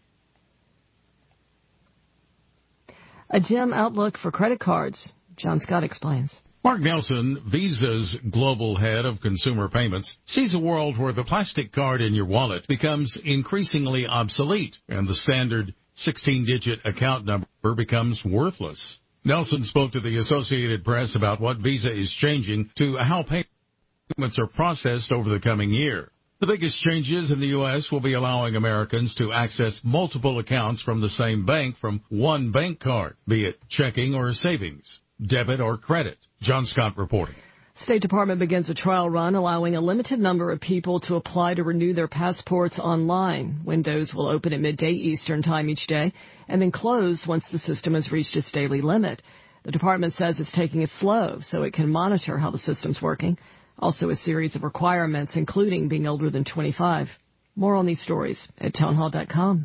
Speaker 21: A dim outlook for credit cards. John Scott explains.
Speaker 11: Mark Nelson, Visa's global head of consumer payments, sees a world where the plastic card in your wallet becomes increasingly obsolete and the standard sixteen-digit account number becomes worthless.
Speaker 1: Nelson spoke to the Associated Press about what Visa is changing to how payments are processed over the coming year. The biggest changes in the U S will be allowing Americans to access multiple accounts from the same bank from one bank card, be it checking or savings, debit or credit. John Scott reporting.
Speaker 21: State Department begins a trial run allowing a limited number of people to apply to renew their passports online. Windows will open at midday Eastern time each day and then close once the system has reached its daily limit. The department says it's taking it slow so it can monitor how the system's working. Also a series of requirements, including being older than twenty-five. More on these stories at townhall dot com.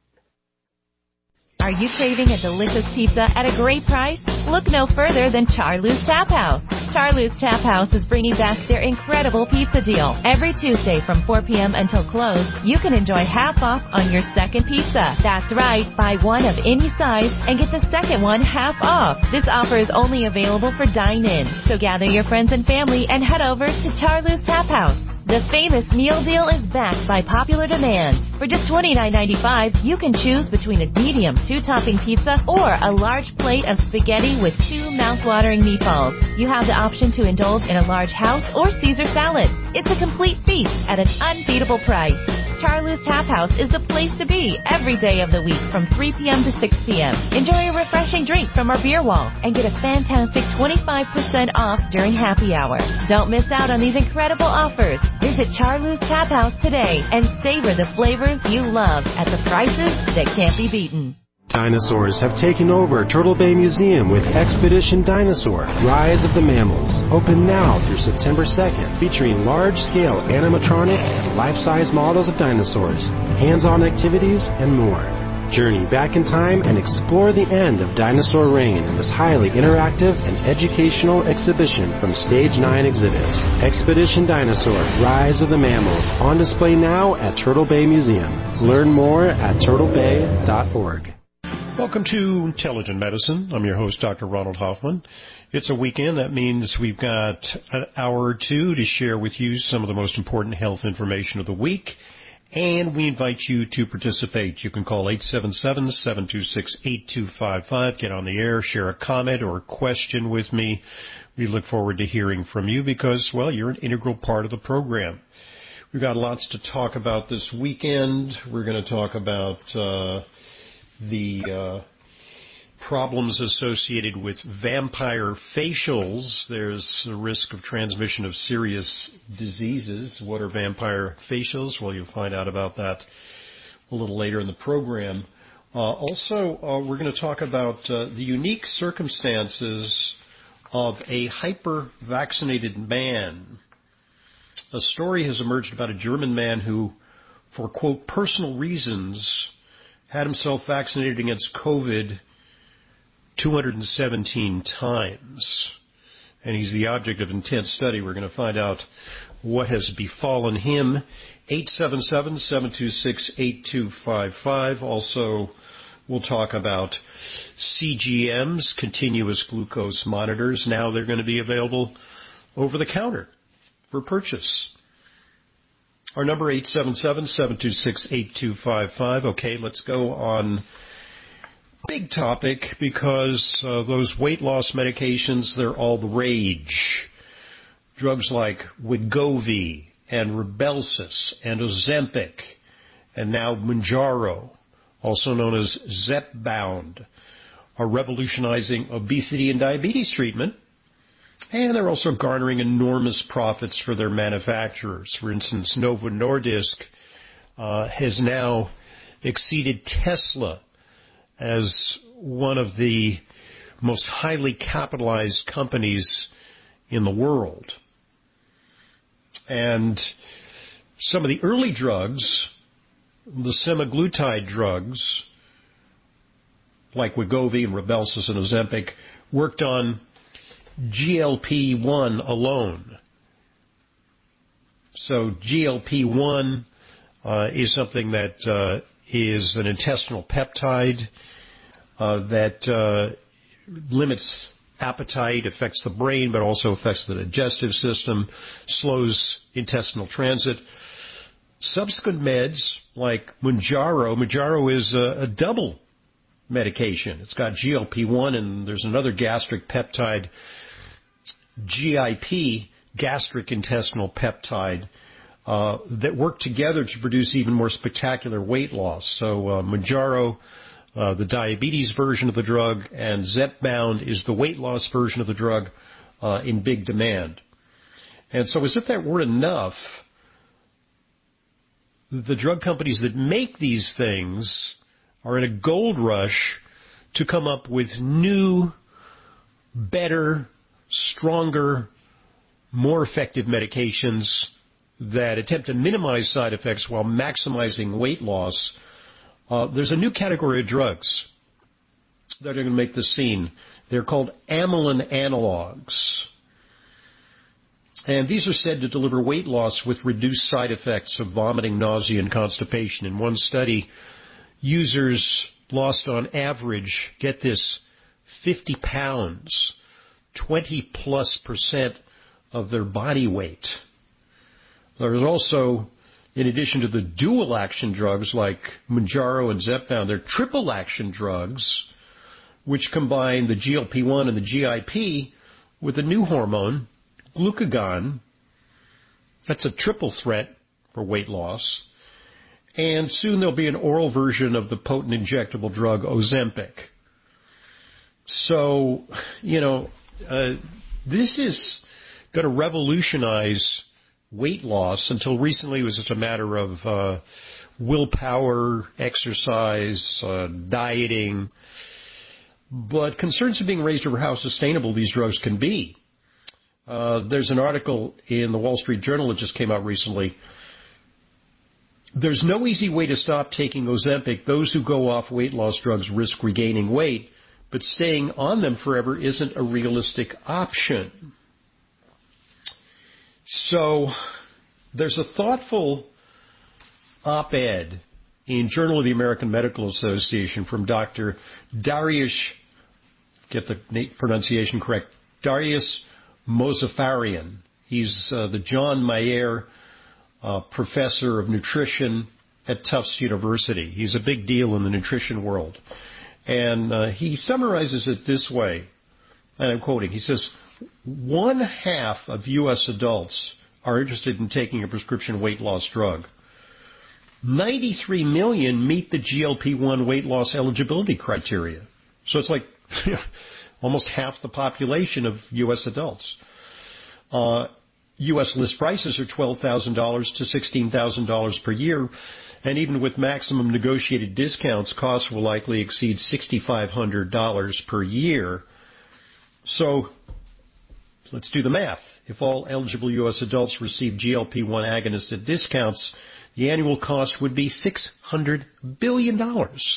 Speaker 4: Are you craving a delicious pizza at a great price? Look no further than Charlie's Tap House. Charlie's Tap House is bringing back their incredible pizza deal. Every Tuesday from four p.m. until close, you can enjoy half off on your second pizza. That's right, buy one of any size and get the second one half off. This offer is only available for dine-in, so gather your friends and family and head over to Charlie's Tap House. The famous meal deal is backed by popular demand. For just twenty-nine ninety-five, you can choose between a medium two-topping pizza or a large plate of spaghetti with two mouth-watering meatballs. You have the option to indulge in a large house or Caesar salad. It's a complete feast at an unbeatable price. Charlie's Tap House is the place to be every day of the week from three p.m. to six p.m. Enjoy a refreshing drink from our beer wall and get a fantastic twenty-five percent off during happy hour. Don't miss out on these incredible offers. Visit Charlie's Tap House today and savor the flavors you love at the prices that can't be beaten.
Speaker 5: Dinosaurs have taken over Turtle Bay Museum with Expedition Dinosaur, Rise of the Mammals. Open now through September second, featuring large-scale animatronics and life-size models of dinosaurs, hands-on activities, and more. Journey back in time and explore the end of dinosaur reign in this highly interactive and educational exhibition from Stage nine Exhibits. Expedition Dinosaur, Rise of the Mammals, on display now at Turtle Bay Museum. Learn more at turtle bay dot org.
Speaker 7: Welcome to Intelligent Medicine. I'm your host, Doctor Ronald Hoffman. It's a weekend. That means we've got an hour or two to share with you some of the most important health information of the week. And we invite you to participate. You can call eight seven seven, seven two six, eight two five five. Get on the air, share a comment or a question with me. We look forward to hearing from you because, well, you're an integral part of the program. We've got lots to talk about this weekend. We're going to talk about uh, the uh, problems associated with vampire facials. There's a risk of transmission of serious diseases. What are vampire facials? Well, you'll find out about that a little later in the program. Uh, also, uh, we're going to talk about uh, the unique circumstances of a hyper-vaccinated man. A story has emerged about a German man who, for, quote, personal reasons, had himself vaccinated against COVID two hundred seventeen times. And he's the object of intense study. We're going to find out what has befallen him. eight seven seven, seven two six, eight two five five. Also, we'll talk about C G Ms, continuous glucose monitors. Now they're going to be available over the counter for purchase. Our number, eight seven seven, seven two six, eight two five five. Okay, let's go on. Big topic because uh, those weight loss medications, they're all the rage. Drugs like Wegovy and Rybelsus and Ozempic and now Mounjaro, also known as Zepbound, are revolutionizing obesity and diabetes treatment. And they're also garnering enormous profits for their manufacturers. For instance, Novo Nordisk uh, has now exceeded Tesla as one of the most highly capitalized companies in the world. And some of the early drugs, the semaglutide drugs, like Wegovy and Rybelsus and Ozempic, worked on G L P one alone. So G L P one uh, is something that uh, is an intestinal peptide uh, that uh, limits appetite, affects the brain, but also affects the digestive system, slows intestinal transit. Subsequent meds like Mounjaro, Mounjaro is a, a double medication. It's got G L P one, and there's another gastric peptide, G I P, gastric intestinal peptide, uh, that work together to produce even more spectacular weight loss. So uh, Mounjaro, uh, the diabetes version of the drug, and Zepbound is the weight loss version of the drug, uh, in big demand. And so as if that weren't enough, the drug companies that make these things are in a gold rush to come up with new, better, stronger, more effective medications that attempt to minimize side effects while maximizing weight loss. Uh, there's a new category of drugs that are going to make the scene. They're called amylin analogs. And these are said to deliver weight loss with reduced side effects of vomiting, nausea, and constipation. In one study, users lost on average, get this, fifty pounds, twenty plus percent of their body weight. There's also, in addition to the dual action drugs like Mounjaro and Zepbound, there are triple action drugs which combine the G L P one and the G I P with a new hormone, glucagon. That's a triple threat for weight loss. And soon there'll be an oral version of the potent injectable drug Ozempic. So, you know, uh, this is going to revolutionize weight loss. Until recently, it was just a matter of uh, willpower, exercise, uh, dieting. But concerns are being raised over how sustainable these drugs can be. Uh, there's an article in the Wall Street Journal that just came out recently. There's no easy way to stop taking Ozempic. Those who go off weight loss drugs risk regaining weight, but staying on them forever isn't a realistic option. So there's a thoughtful op-ed in Journal of the American Medical Association from Doctor Darius, get the pronunciation correct, Darius Mozaffarian. He's uh, the John Mayer uh, Professor of Nutrition at Tufts University. He's a big deal in the nutrition world. And uh, he summarizes it this way, and I'm quoting, he says, one half of U S adults are interested in taking a prescription weight loss drug. ninety-three million meet the G L P one weight loss eligibility criteria. So it's like almost half the population of U S adults. Uh, U S list prices are twelve thousand dollars to sixteen thousand dollars per year, and even with maximum negotiated discounts, costs will likely exceed six thousand five hundred dollars per year. So let's do the math. If all eligible U S adults receive G L P one agonists at discounts, the annual cost would be six hundred billion dollars.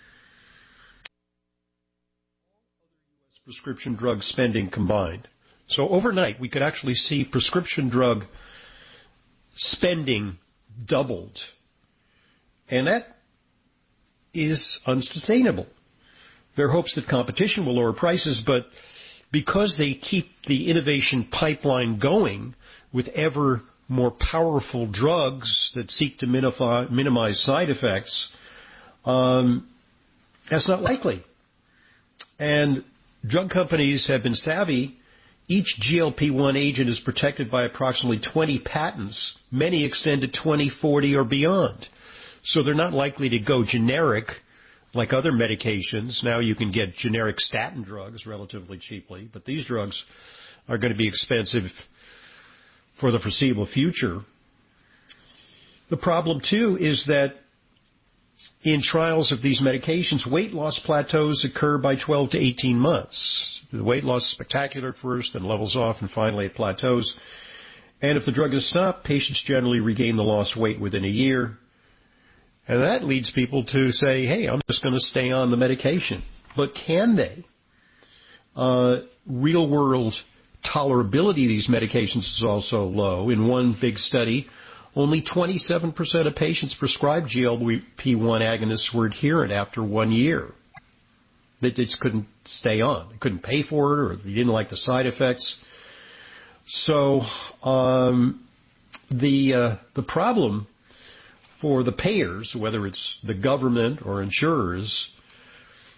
Speaker 7: Prescription drug spending combined. So overnight, we could actually see prescription drug spending doubled. And that is unsustainable. There are hopes that competition will lower prices, but because they keep the innovation pipeline going with ever more powerful drugs that seek to minify, minimize side effects, um, that's not likely. And drug companies have been savvy. Each G L P one agent is protected by approximately twenty patents. Many extend to twenty forty or beyond. So they're not likely to go generic like other medications. Now you can get generic statin drugs relatively cheaply, but these drugs are going to be expensive for the foreseeable future. The problem, too, is that in trials of these medications, weight loss plateaus occur by twelve to eighteen months. The weight loss is spectacular at first, then levels off, and finally it plateaus. And if the drug is stopped, patients generally regain the lost weight within a year. And that leads people to say, hey, I'm just going to stay on the medication. But can they? Uh, real-world tolerability of these medications is also low. In one big study, only twenty-seven percent of patients prescribed G L P one agonists were adherent after one year. They just couldn't stay on. They couldn't pay for it, or they didn't like the side effects. So um, the uh, the problem for the payers, whether it's the government or insurers,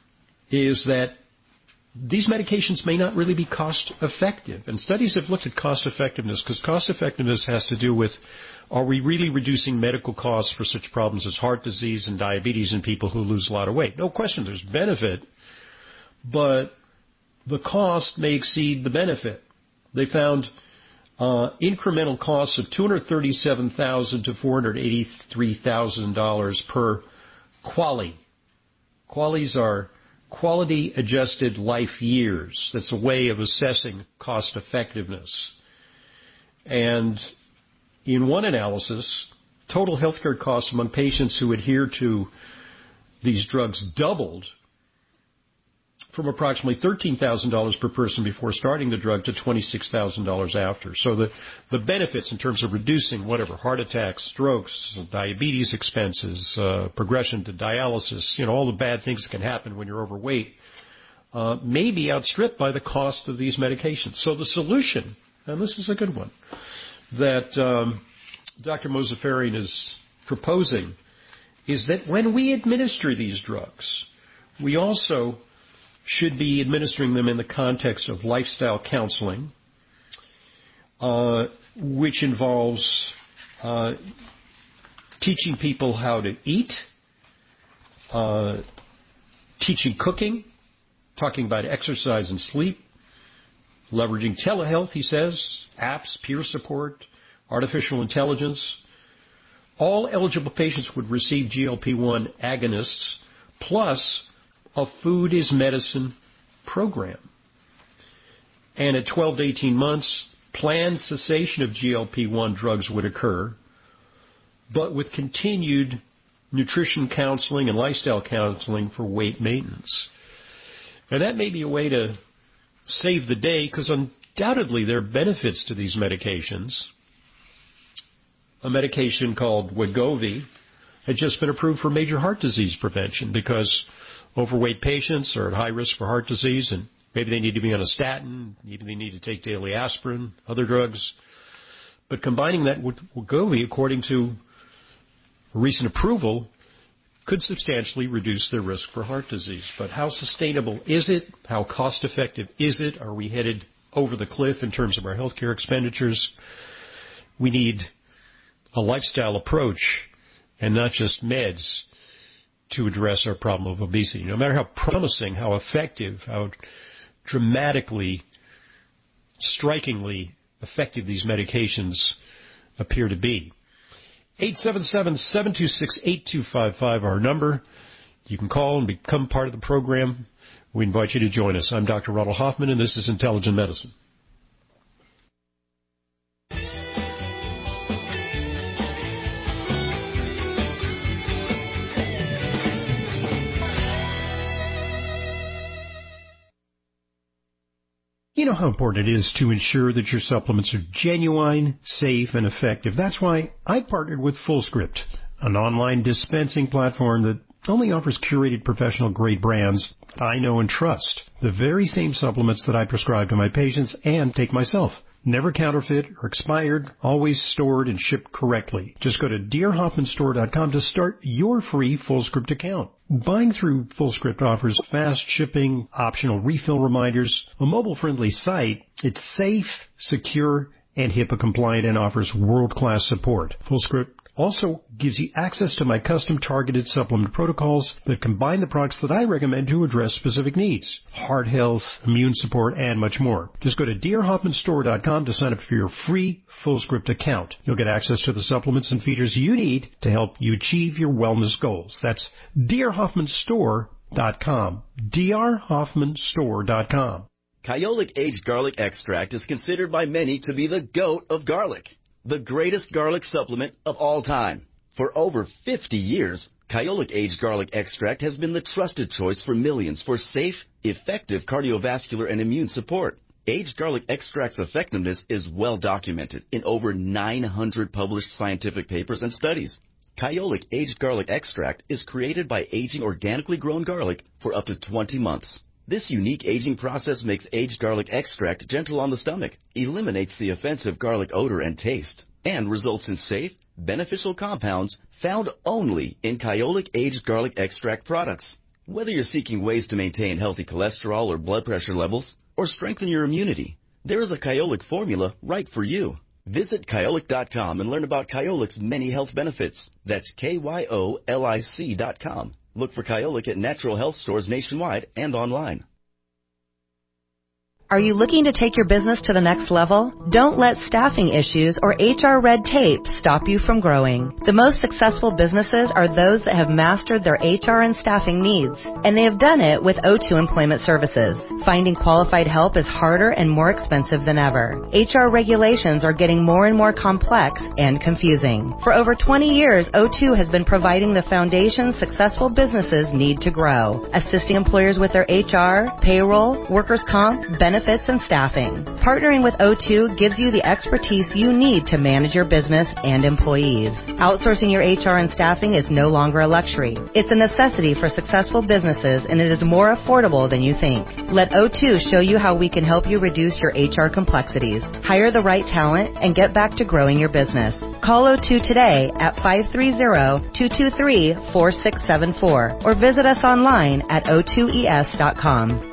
Speaker 7: is that these medications may not really be cost effective. And studies have looked at cost effectiveness because cost effectiveness has to do with, are we really reducing medical costs for such problems as heart disease and diabetes in people who lose a lot of weight? No question there's benefit, but the cost may exceed the benefit. They found uh, incremental costs of two hundred thirty-seven thousand dollars to four hundred eighty-three thousand dollars per QALY. QALYs are quality adjusted life years. That's a way of assessing cost effectiveness. And in one analysis, total healthcare costs among patients who adhere to these drugs doubled from approximately thirteen thousand dollars per person before starting the drug to twenty-six thousand dollars after. So the, the benefits in terms of reducing whatever, heart attacks, strokes, diabetes expenses, uh, progression to dialysis, you know, all the bad things that can happen when you're overweight, uh, may be outstripped by the cost of these medications. So the solution, and this is a good one, that um, Doctor Mozaffarian is proposing is that when we administer these drugs, we also should be administering them in the context of lifestyle counseling, uh, which involves uh, teaching people how to eat, uh, teaching cooking, talking about exercise and sleep, leveraging telehealth, he says, apps, peer support, artificial intelligence. All eligible patients would receive G L P one agonists plus a food is medicine program. And at twelve to eighteen months, planned cessation of G L P one drugs would occur, but with continued nutrition counseling and lifestyle counseling for weight maintenance. And that may be a way to save the day, because undoubtedly there are benefits to these medications. A medication called Wegovy had just been approved for major heart disease prevention because overweight patients are at high risk for heart disease, and maybe they need to be on a statin, maybe they need to take daily aspirin, other drugs. But combining that with Wegovy, according to recent approval, could substantially reduce their risk for heart disease. But how sustainable is it? How cost effective is it? Are we headed over the cliff in terms of our healthcare expenditures? We need a lifestyle approach and not just meds to address our problem of obesity. No matter how promising, how effective, how dramatically, strikingly effective these medications appear to be. eight seven seven, seven two six, eight two five five, our number. You can call and become part of the program. We invite you to join us. I'm Doctor Ronald Hoffman, and this is Intelligent Medicine. You know how important it is to ensure that your supplements are genuine, safe, and effective. That's why I partnered with FullScript, an online dispensing platform that only offers curated professional-grade brands that I know and trust. The very same supplements that I prescribe to my patients and take myself. Never counterfeit or expired, always stored and shipped correctly. Just go to dear hoffman store dot com to start your free FullScript account. Buying through FullScript offers fast shipping, optional refill reminders, a mobile-friendly site. It's safe, secure, and HIPAA compliant and offers world-class support. FullScript also gives you access to my custom targeted supplement protocols that combine the products that I recommend to address specific needs. Heart health, immune support, and much more. Just go to dear hoffman store dot com to sign up for your free FullScript account. You'll get access to the supplements and features you need to help you achieve your wellness goals. That's dear hoffman store dot com. dear hoffman store dot com.
Speaker 6: Kyolic Aged Garlic Extract is considered by many to be the GOAT of garlic, the greatest garlic supplement of all time. For over fifty years, Kyolic Aged Garlic Extract has been the trusted choice for millions for safe, effective cardiovascular and immune support. Aged Garlic Extract's effectiveness is well documented in over nine hundred published scientific papers and studies. Kyolic Aged Garlic Extract is created by aging organically grown garlic for up to twenty months. This unique aging process makes aged garlic extract gentle on the stomach, eliminates the offensive garlic odor and taste, and results in safe, beneficial compounds found only in Kyolic Aged Garlic Extract products. Whether you're seeking ways to maintain healthy cholesterol or blood pressure levels, or strengthen your immunity, there is a Kyolic formula right for you. Visit Kyolic dot com and learn about Kyolic's many health benefits. That's K Y O L I C dot com. Look for Kyolic at natural health stores nationwide and online.
Speaker 8: Are you looking to take your business to the next level? Don't let staffing issues or H R red tape stop you from growing. The most successful businesses are those that have mastered their H R and staffing needs, and they have done it with O two Employment Services. Finding qualified help is harder and more expensive than ever. H R regulations are getting more and more complex and confusing. For over twenty years, O two has been providing the foundation successful businesses need to grow, assisting employers with their H R, payroll, workers' comp, benefits, benefits and staffing. Partnering with O two gives you the expertise you need to manage your business and employees. Outsourcing your H R and staffing is no longer a luxury. It's a necessity for successful businesses, and it is more affordable than you think. Let O two show you how we can help you reduce your H R complexities, hire the right talent, and get back to growing your business. Call O two today at five three zero, two two three, four six seven four or visit us online at O two E S dot com.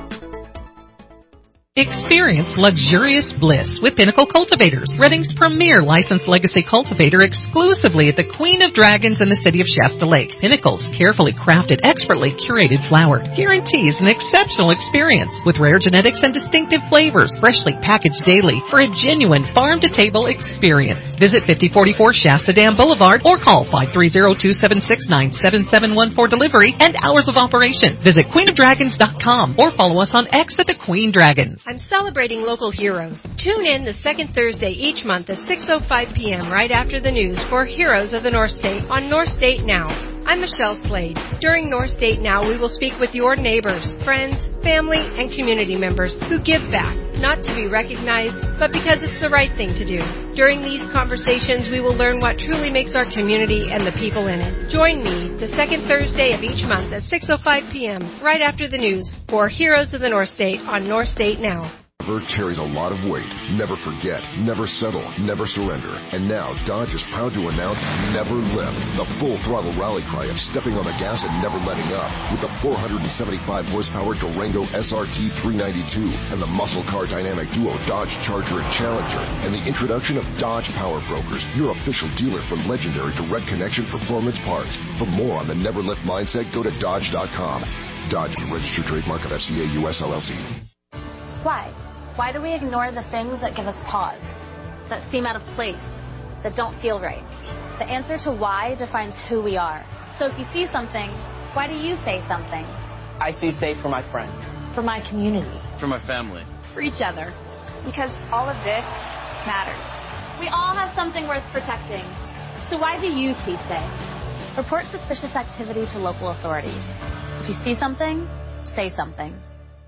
Speaker 2: Experience luxurious bliss with Pinnacle Cultivators, Redding's premier licensed legacy cultivator, exclusively at the Queen of Dragons in the city of Shasta Lake. Pinnacle's carefully crafted, expertly curated flower guarantees an exceptional experience with rare genetics and distinctive flavors, freshly packaged daily for a genuine farm-to-table experience. Visit fifty forty-four Shasta Dam Boulevard or call five three zero, two seven six, nine seven seven one for delivery and hours of operation. Visit queen of dragons dot com or follow us on X at the Queen Dragons.
Speaker 9: I'm celebrating local heroes. Tune in the second Thursday each month at six oh five p.m. right after the news for Heroes of the North State on North State Now. I'm Michelle Slade. During North State Now, we will speak with your neighbors, friends, family, and community members who give back, not to be recognized, but because it's the right thing to do. During these conversations, we will learn what truly makes our community and the people in it. Join me the second Thursday of each month at six oh five p.m. right after the news for Heroes of the North State on North State Now.
Speaker 10: Vert carries a lot of weight. Never forget, never settle, never surrender. And now Dodge is proud to announce Never Lift, the full throttle rally cry of stepping on the gas and never letting up. With the four hundred seventy-five horsepower Durango S R T three ninety-two and the muscle car dynamic duo Dodge Charger and Challenger, and the introduction of Dodge Power Brokers, your official dealer for legendary direct connection performance parts. For more on the Never Lift mindset, go to dodge dot com. Dodge is a registered trademark of F C A U S L L C.
Speaker 15: Why? Why do we ignore the things that give us pause, that seem out of place, that don't feel right? The answer to why defines who we are. So if you see something, why do you say something?
Speaker 16: I see safe for my friends.
Speaker 15: For my community.
Speaker 16: For my family.
Speaker 15: For each other. Because all of this matters. We all have something worth protecting. So why do you see safe? Report suspicious activity to local authorities. If you see something, say something.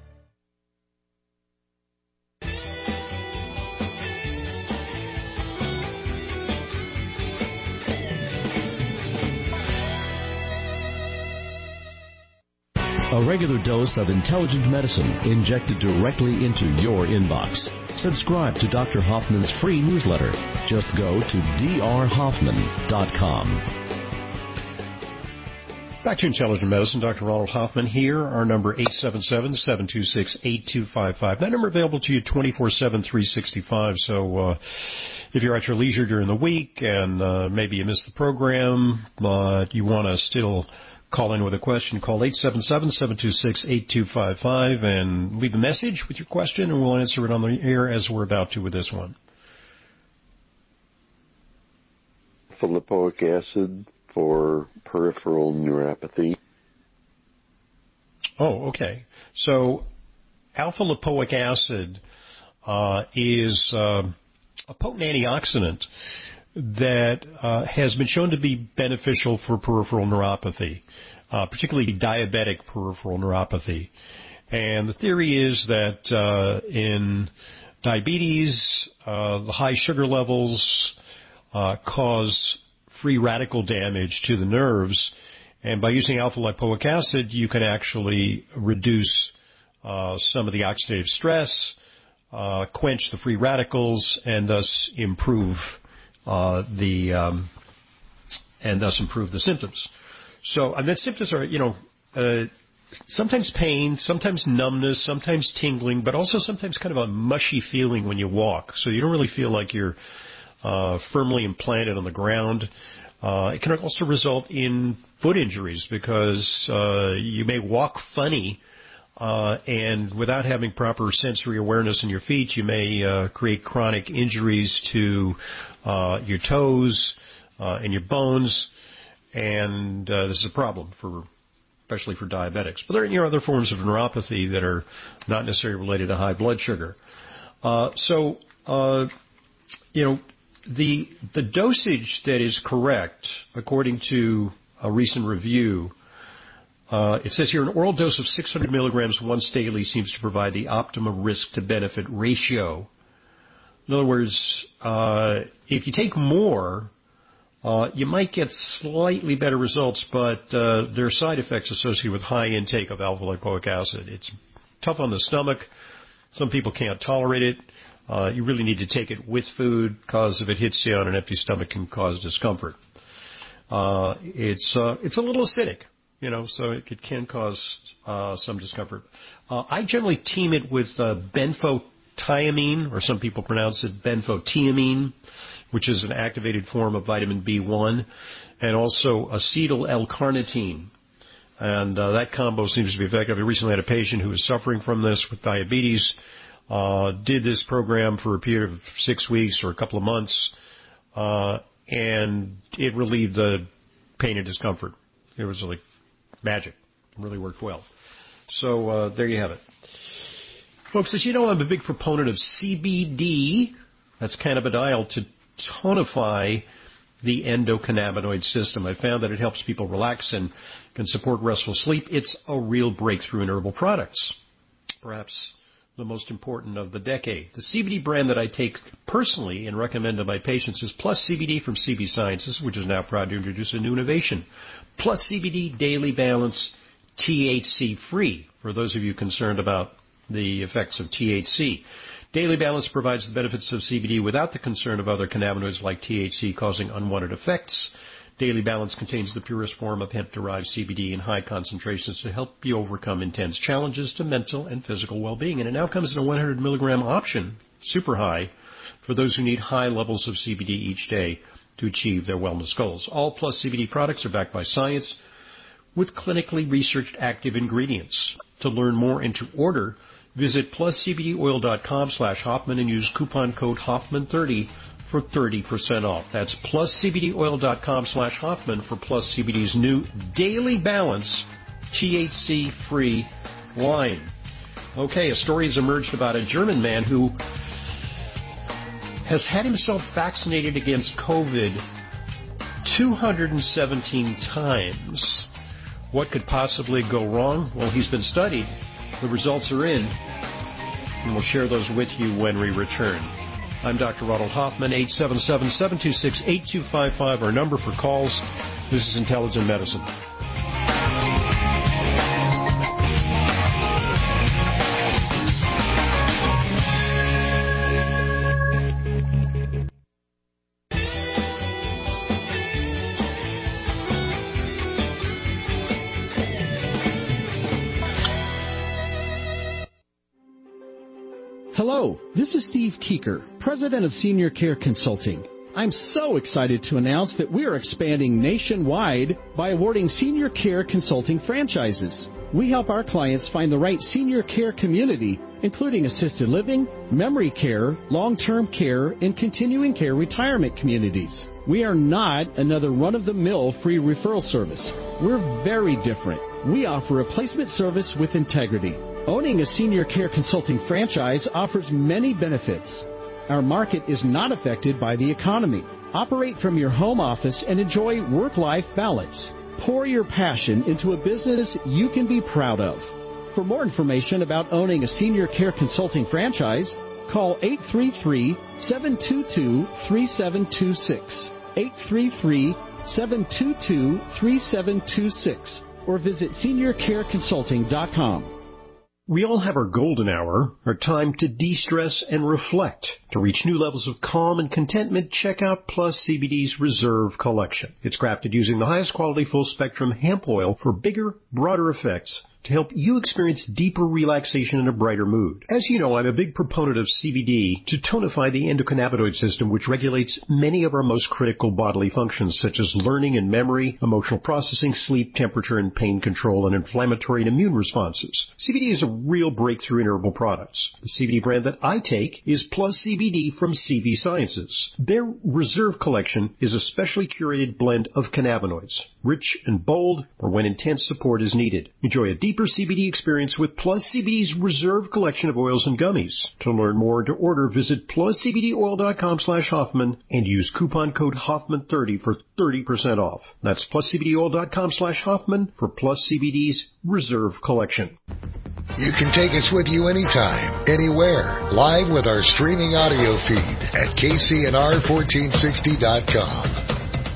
Speaker 12: A regular dose of intelligent medicine injected directly into your inbox. Subscribe to Doctor Hoffman's free newsletter. Just go to d r hoffman dot com.
Speaker 7: Back to Intelligent Medicine. Doctor Ronald Hoffman here. Our number eight seven seven, seven two six, eight two five five. That number available to you twenty-four seven, three sixty-five. So uh, if you're at your leisure during the week and uh, maybe you missed the program, but you want to still call in with a question, call eight seven seven, seven two six, eight two five five and leave a message with your question, and we'll answer it on the air as we're about to with this one.
Speaker 13: Lipoic acid for peripheral neuropathy.
Speaker 7: Oh, okay. So alpha-lipoic acid uh, is uh, a potent antioxidant that uh, has been shown to be beneficial for peripheral neuropathy, uh, particularly diabetic peripheral neuropathy. And the theory is that uh, in diabetes, uh, the high sugar levels uh, cause free radical damage to the nerves, and by using alpha-lipoic acid, you can actually reduce uh, some of the oxidative stress, uh, quench the free radicals, and thus improve Uh, the um, and thus improve the symptoms. So, and then symptoms are, you know, uh, sometimes pain, sometimes numbness, sometimes tingling, but also sometimes kind of a mushy feeling when you walk. So you don't really feel like you're uh, firmly implanted on the ground. Uh, it can also result in foot injuries because uh, you may walk funny, uh, and without having proper sensory awareness in your feet, you may uh, create chronic injuries to uh, your toes uh, and your bones, and uh, this is a problem for especially for diabetics. But there are you know, other forms of neuropathy that are not necessarily related to high blood sugar. Uh, so, uh, you know, the the dosage that is correct, according to a recent review, uh, it says here an oral dose of six hundred milligrams once daily seems to provide the optimum risk to benefit ratio. In other words, uh, if you take more, Uh, you might get slightly better results, but uh, there are side effects associated with high intake of alpha-lipoic acid. It's tough on the stomach. Some people can't tolerate it. Uh, you really need to take it with food because if it hits you on an empty stomach, it can cause discomfort. Uh, it's uh, it's a little acidic, you know, so it, it can cause uh, some discomfort. Uh, I generally team it with uh, benfotiamine, or some people pronounce it benfotiamine, which is an activated form of vitamin B one, and also acetyl L-carnitine. And uh, that combo seems to be effective. I recently had a patient who was suffering from this with diabetes, uh, did this program for a period of six weeks or a couple of months, uh, and it relieved the pain and discomfort. It was like magic. It really worked well. So uh, there you have it. Folks, as you know, I'm a big proponent of C B D. That's cannabidiol to tonify the endocannabinoid system. I found that it helps people relax and can support restful sleep. It's a real breakthrough in herbal products, perhaps the most important of the decade. The C B D brand that I take personally and recommend to my patients is Plus C B D from C B Sciences, which is now proud to introduce a new innovation. Plus C B D Daily Balance T H C free, for those of you concerned about the effects of T H C. Daily Balance provides the benefits of C B D without the concern of other cannabinoids like T H C causing unwanted effects. Daily Balance contains the purest form of hemp-derived C B D in high concentrations to help you overcome intense challenges to mental and physical well-being. And it now comes in a one hundred milligram option, super high, for those who need high levels of C B D each day to achieve their wellness goals. All Plus C B D products are backed by science with clinically researched active ingredients. To learn more and to order, visit pluscbdoil.com slash Hoffman and use coupon code Hoffman thirty for thirty percent off. That's pluscbdoil.com slash Hoffman for Plus C B D's new Daily Balance T H C-free line. Okay, a story has emerged about a German man who has had himself vaccinated against COVID two hundred seventeen times. What could possibly go wrong? Well, he's been studied. The results are in, and we'll share those with you when we return. I'm Doctor Ronald Hoffman, eight seven seven, seven two six, eight two five five, our number for calls. This is Intelligent Medicine.
Speaker 11: Hello, this is Steve Keeker, President of Senior Care Consulting. I'm so excited to announce that we are expanding nationwide by awarding Senior Care Consulting franchises. We help our clients find the right senior care community, including assisted living, memory care, long-term care, and continuing care retirement communities. We are not another run-of-the-mill free referral service. We're very different. We offer a placement service with integrity. Owning a Senior Care Consulting franchise offers many benefits. Our market is not affected by the economy. Operate from your home office and enjoy work-life balance. Pour your passion into a business you can be proud of. For more information about owning a Senior Care Consulting franchise, call eight three three, seven two two, three seven two six, eight three three, seven two two, three seven two six, or visit senior care consulting dot com.
Speaker 7: We all have our golden hour, our time to de-stress and reflect. To reach new levels of calm and contentment, check out Plus C B D's Reserve Collection. It's crafted using the highest quality full-spectrum hemp oil for bigger, broader effects to help you experience deeper relaxation and a brighter mood. As you know, I'm a big proponent of C B D to tonify the endocannabinoid system, which regulates many of our most critical bodily functions, such as learning and memory, emotional processing, sleep, temperature and pain control, and inflammatory and immune responses. C B D is a real breakthrough in herbal products. The C B D brand that I take is Plus C B D from C V Sciences. Their Reserve collection is a specially curated blend of cannabinoids, rich and bold for when intense support is needed. Enjoy a deeper C B D experience with Plus C B D's Reserve collection of oils and gummies. To learn more and to order, visit plus c b d oil dot com slash Hoffman and use coupon code Hoffman thirty for thirty percent off. That's plus c b d oil dot com slash Hoffman for Plus C B D's Reserve collection.
Speaker 3: You can take us with you anytime, anywhere, live with our streaming audio feed at k c n r fourteen sixty dot com.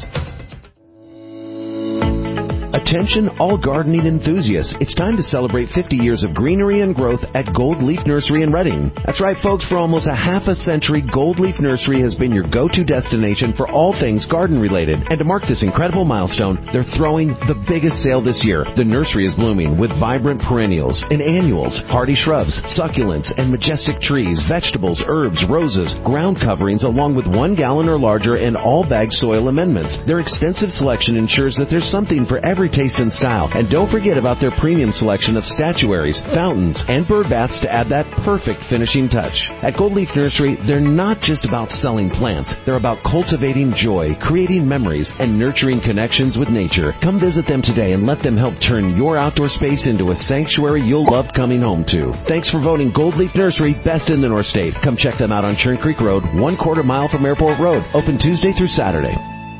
Speaker 12: Attention all gardening enthusiasts. It's time to celebrate fifty years of greenery and growth at Gold Leaf Nursery in Reading. That's right, folks. For almost a half a century, Gold Leaf Nursery has been your go-to destination for all things garden-related. And to mark this incredible milestone, they're throwing the biggest sale this year. The nursery is blooming with vibrant perennials and annuals, hardy shrubs, succulents, and majestic trees, vegetables, herbs, roses, ground coverings, along with one gallon or larger and all-bag soil amendments. Their extensive selection ensures that there's something for every taste and style. And don't forget about their premium selection of statuaries, fountains, and bird baths to add that perfect finishing touch. At Gold Leaf Nursery, they're not just about selling plants. They're about cultivating joy, creating memories, and nurturing connections with nature. Come visit them today and let them help turn your outdoor space into a sanctuary you'll love coming home to. Thanks for voting Gold Leaf Nursery best in the North State. Come check them out on Churn Creek Road, one quarter mile from Airport Road. Open Tuesday through Saturday.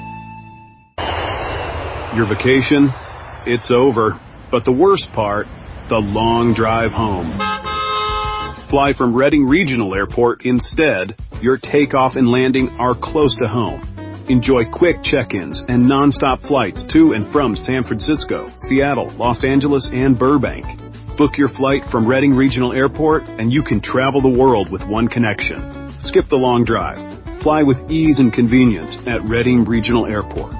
Speaker 14: Your vacation, it's over. But the worst part, the long drive home. Fly from Reading Regional Airport instead. Your takeoff and landing are close to home. Enjoy quick check-ins and non-stop flights to and from San Francisco, Seattle, Los Angeles, and Burbank. Book your flight from Reading Regional Airport and you can travel the world with one connection. Skip the long drive. Fly with ease and convenience at Reading Regional Airport.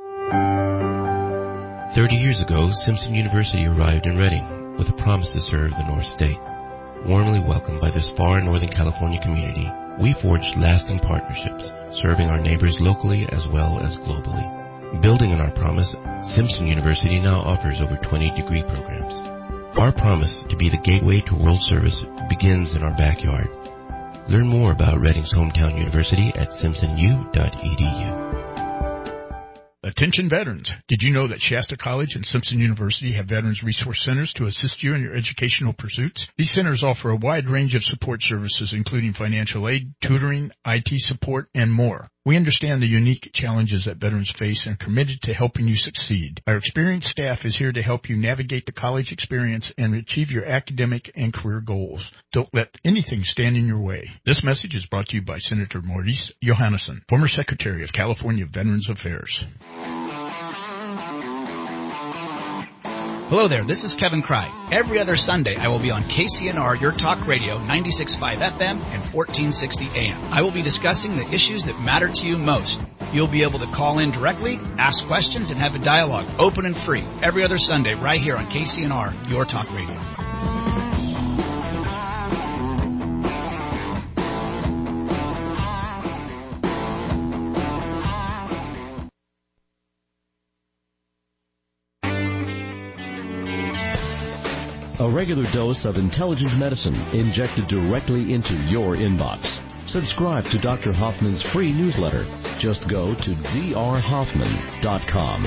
Speaker 17: Thirty years ago, Simpson University arrived in Reading with a promise to serve the North State. Warmly welcomed by this far Northern California community, we forged lasting partnerships, serving our neighbors locally as well as globally. Building on our promise, Simpson University now offers over twenty degree programs. Our promise to be the gateway to world service begins in our backyard. Learn more about Reading's hometown university at simpson u dot e d u.
Speaker 18: Attention veterans. Did you know that Shasta College and Simpson University have Veterans Resource Centers to assist you in your educational pursuits? These centers offer a wide range of support services, including financial aid, tutoring, I T support, and more. We understand the unique challenges that veterans face and are committed to helping you succeed. Our experienced staff is here to help you navigate the college experience and achieve your academic and career goals. Don't let anything stand in your way. This message is brought to you by Senator Maurice Johannesson, former Secretary of California Veterans Affairs.
Speaker 19: Hello there, this is Kevin Cry. Every other Sunday, I will be on K C N R, Your Talk Radio, ninety-six point five F M and fourteen sixty A M. I will be discussing the issues that matter to you most. You'll be able to call in directly, ask questions, and have a dialogue, open and free, every other Sunday right here on K C N R, Your Talk Radio.
Speaker 12: A regular dose of intelligent medicine injected directly into your inbox. Subscribe to Doctor Hoffman's free newsletter. Just go to d r hoffman dot com.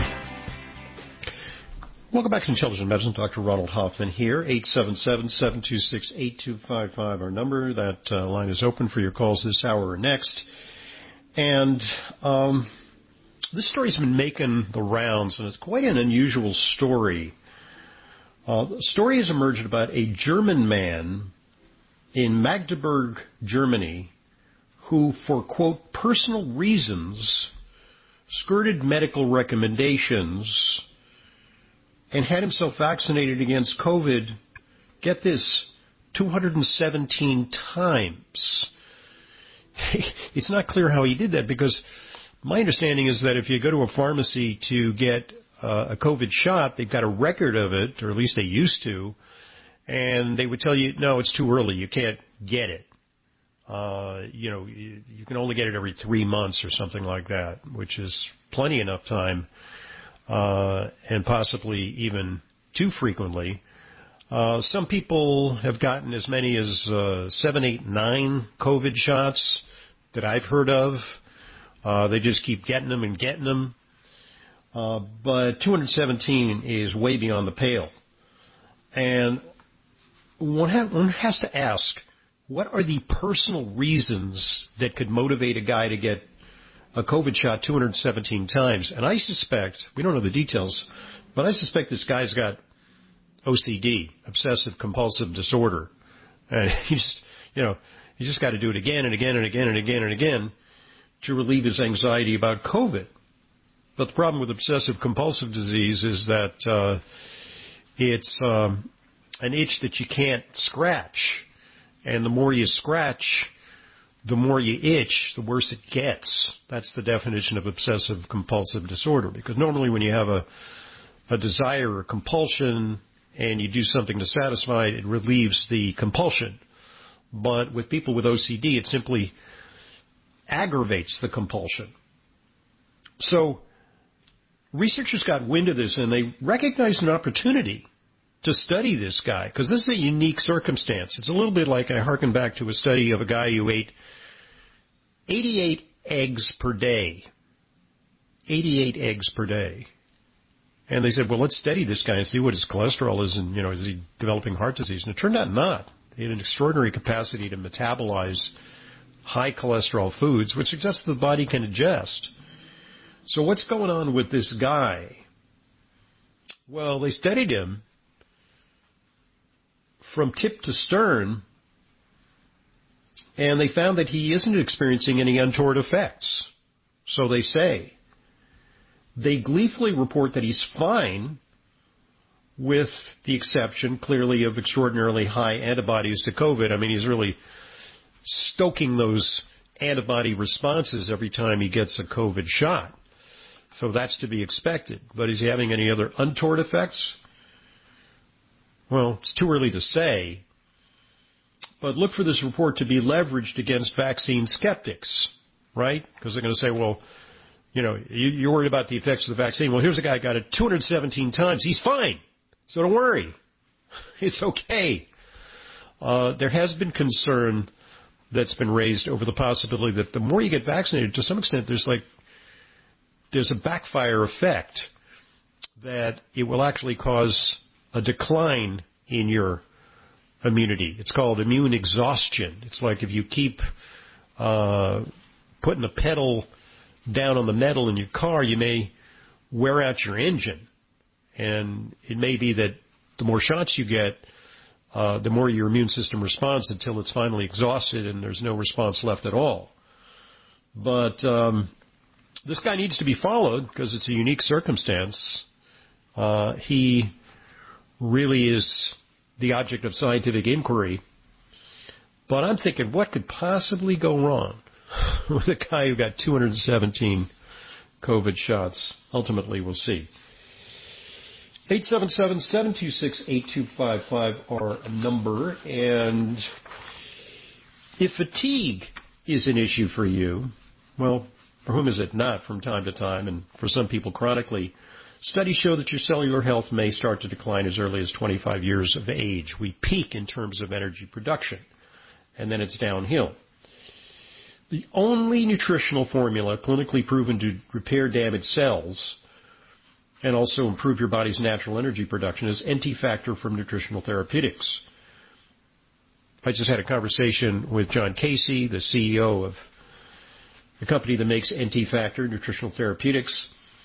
Speaker 7: Welcome back to Intelligent Medicine. Doctor Ronald Hoffman here. eight seven seven, seven two six, eight two five five, our number. That uh, line is open for your calls this hour or next. And um, this story's been making the rounds, and it's quite an unusual story. Uh, the story has emerged about a German man in Magdeburg, Germany, who, for, quote, personal reasons, skirted medical recommendations and had himself vaccinated against COVID, get this, two hundred seventeen times. It's not clear how he did that, because my understanding is that if you go to a pharmacy to get uh, a COVID shot, they've got a record of it, or at least they used to, and they would tell you, no, it's too early. You can't get it. Uh, you know, you, you can only get it every three months or something like that, which is plenty enough time, uh, and possibly even too frequently. Uh, some people have gotten as many as uh, seven, eight, nine COVID shots that I've heard of. Uh, they just keep getting them and getting them. Uh, but two hundred seventeen is way beyond the pale. And one, ha- one has to ask, what are the personal reasons that could motivate a guy to get a COVID shot two hundred seventeen times? And I suspect, we don't know the details, but I suspect this guy's got O C D, obsessive compulsive disorder. And he just, you know, he just got to do it again and again and again and again and again to relieve his anxiety about COVID. But the problem with obsessive compulsive disease is that uh, it's um, an itch that you can't scratch. And the more you scratch, the more you itch, the worse it gets. That's the definition of obsessive compulsive disorder. Because normally when you have a, a desire or compulsion and you do something to satisfy it, it relieves the compulsion. But with people with O C D, it simply aggravates the compulsion. So researchers got wind of this, and they recognized an opportunity to study this guy, because this is a unique circumstance. It's a little bit like I hearken back to a study of a guy who ate eighty-eight eggs per day. eighty-eight eggs per day. And they said, well, let's study this guy and see what his cholesterol is, and, you know, is he developing heart disease? And it turned out not. He had an extraordinary capacity to metabolize high cholesterol foods, which suggests the body can adjust. So what's going on with this guy? Well, they studied him from tip to stern, and they found that he isn't experiencing any untoward effects. So they say. They gleefully report that he's fine, with the exception, clearly, of extraordinarily high antibodies to COVID. I mean, he's really stoking those antibody responses every time he gets a COVID shot. So that's to be expected. But is he having any other untoward effects? Well, it's too early to say. But look for this report to be leveraged against vaccine skeptics, right? Because they're going to say, well, you know, you're worried about the effects of the vaccine. Well, here's a guy who got it two hundred seventeen times. He's fine. So don't worry. It's okay. Uh, there has been concern that's been raised over the possibility that the more you get vaccinated, to some extent, there's like, there's a backfire effect that it will actually cause a decline in your immunity. It's called immune exhaustion. It's like if you keep uh, putting the pedal down on the metal in your car, you may wear out your engine. And it may be that the more shots you get, uh, the more your immune system responds until it's finally exhausted and there's no response left at all. But um, this guy needs to be followed because it's a unique circumstance. Uh, he really is the object of scientific inquiry. But I'm thinking, what could possibly go wrong with a guy who got two hundred seventeen COVID shots? Ultimately, we'll see. eight seven seven, seven two six, eight two five five our number. And if fatigue is an issue for you, well, for whom is it not from time to time, and for some people chronically, studies show that your cellular health may start to decline as early as twenty-five years of age. We peak in terms of energy production, and then it's downhill. The only nutritional formula clinically proven to repair damaged cells and also improve your body's natural energy production is N T Factor from Nutritional Therapeutics. I just had a conversation with John Casey, the C E O of the company that makes N T Factor, Nutritional Therapeutics,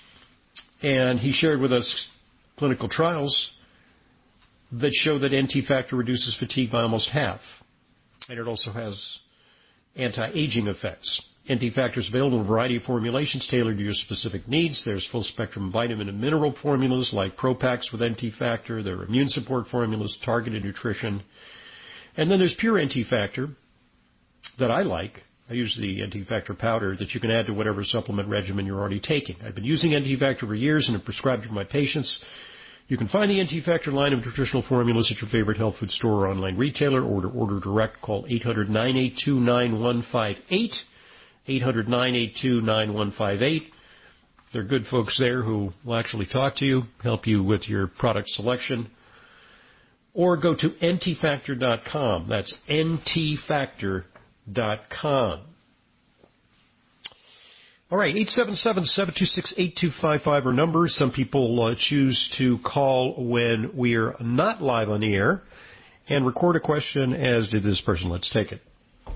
Speaker 7: and he shared with us clinical trials that show that N T Factor reduces fatigue by almost half, and it also has anti-aging effects. N T Factor is available in a variety of formulations tailored to your specific needs. There's full-spectrum vitamin and mineral formulas like Pro-Packs with N T Factor. There are immune support formulas, targeted nutrition. And then there's pure N T Factor that I like, I use the N T Factor powder that you can add to whatever supplement regimen you're already taking. I've been using N T Factor for years and have prescribed it for my patients. You can find the N T Factor line of nutritional formulas at your favorite health food store or online retailer. Order, order direct. Call eight hundred, nine eight two, nine one five eight. eight hundred, nine eight two, nine one five eight. There are good folks there who will actually talk to you, help you with your product selection. Or go to N T factor dot com. That's N T factor dot com. All right, eight seven seven, seven two six, eight two five five are numbers. Some people uh, choose to call when we're not live on the air and record a question, as did this person. Let's take it.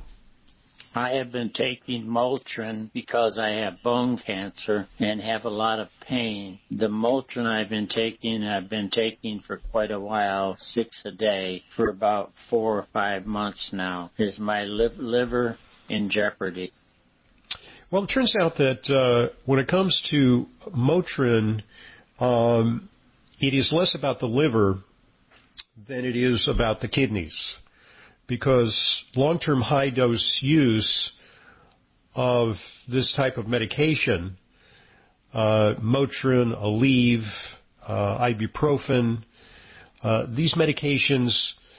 Speaker 20: I have been taking Motrin because I have bone cancer and have a lot of pain. The Motrin I've been taking, I've been taking for quite a while, six a day, for about four or five months now. Is my li- liver in jeopardy?
Speaker 7: Well, it turns out that uh, when it comes to Motrin, um, it is less about the liver than it is about the kidneys. Because long-term high-dose use of this type of medication, uh, Motrin, Aleve, uh, ibuprofen, uh, these medications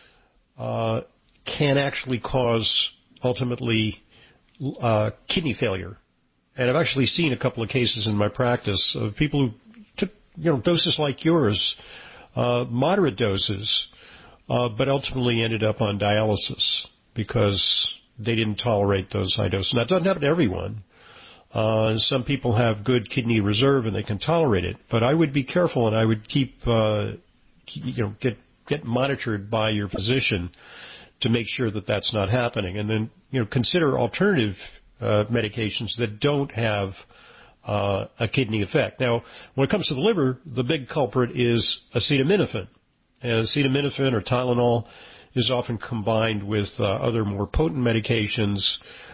Speaker 7: uh, can actually cause, ultimately, uh, kidney failure. And I've actually seen a couple of cases in my practice of people who took, you know, doses like yours, uh, moderate doses, Uh, but ultimately ended up on dialysis because they didn't tolerate those high doses. Now, it doesn't happen to everyone. Uh, some people have good kidney reserve and they can tolerate it. But I would be careful, and I would keep, uh, you know, get get monitored by your physician to make sure that that's not happening. And then, you know, consider alternative uh, medications that don't have uh, a kidney effect. Now, when it comes to the liver, the big culprit is acetaminophen. And acetaminophen or Tylenol is often combined with uh, other more potent medications,